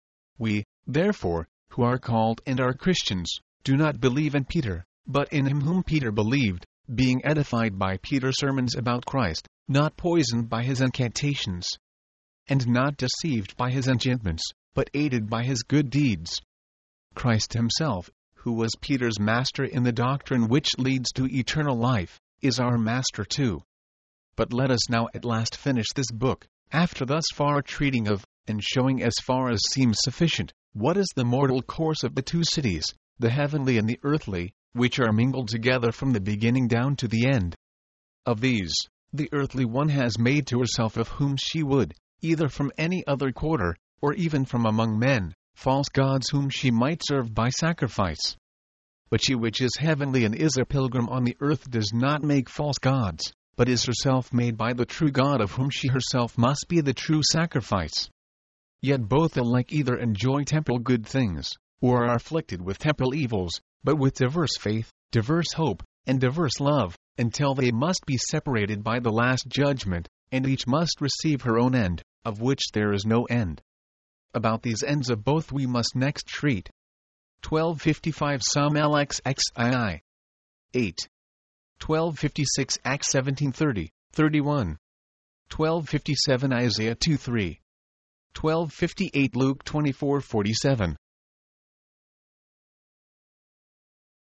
We, therefore, who are called and are Christians, do not believe in Peter, but in him whom Peter believed, being edified by Peter's sermons about Christ, not poisoned by his incantations, and not deceived by his enchantments, but aided by his good deeds. Christ himself, who was Peter's master in the doctrine which leads to eternal life, is our master too. But let us now at last finish this book, after thus far treating of, and showing as far as seems sufficient, what is the mortal course of the two cities, the heavenly and the earthly, which are mingled together from the beginning down to the end. Of these, the earthly one has made to herself of whom she would, either from any other quarter, or even from among men, false gods whom she might serve by sacrifice. But she which is heavenly and is a pilgrim on the earth does not make false gods, but is herself made by the true God of whom she herself must be the true sacrifice. Yet both alike either enjoy temporal good things, or are afflicted with temporal evils, but with diverse faith, diverse hope, and diverse love, until they must be separated by the last judgment, and each must receive her own end, of which there is no end. About these ends of both we must next treat. twelve fifty-five Psalm L X X I I. eight. twelve fifty-six Acts seventeen thirty, thirty-one. twelve fifty-seven Isaiah two three. twelve fifty-eight Luke twenty-four forty-seven.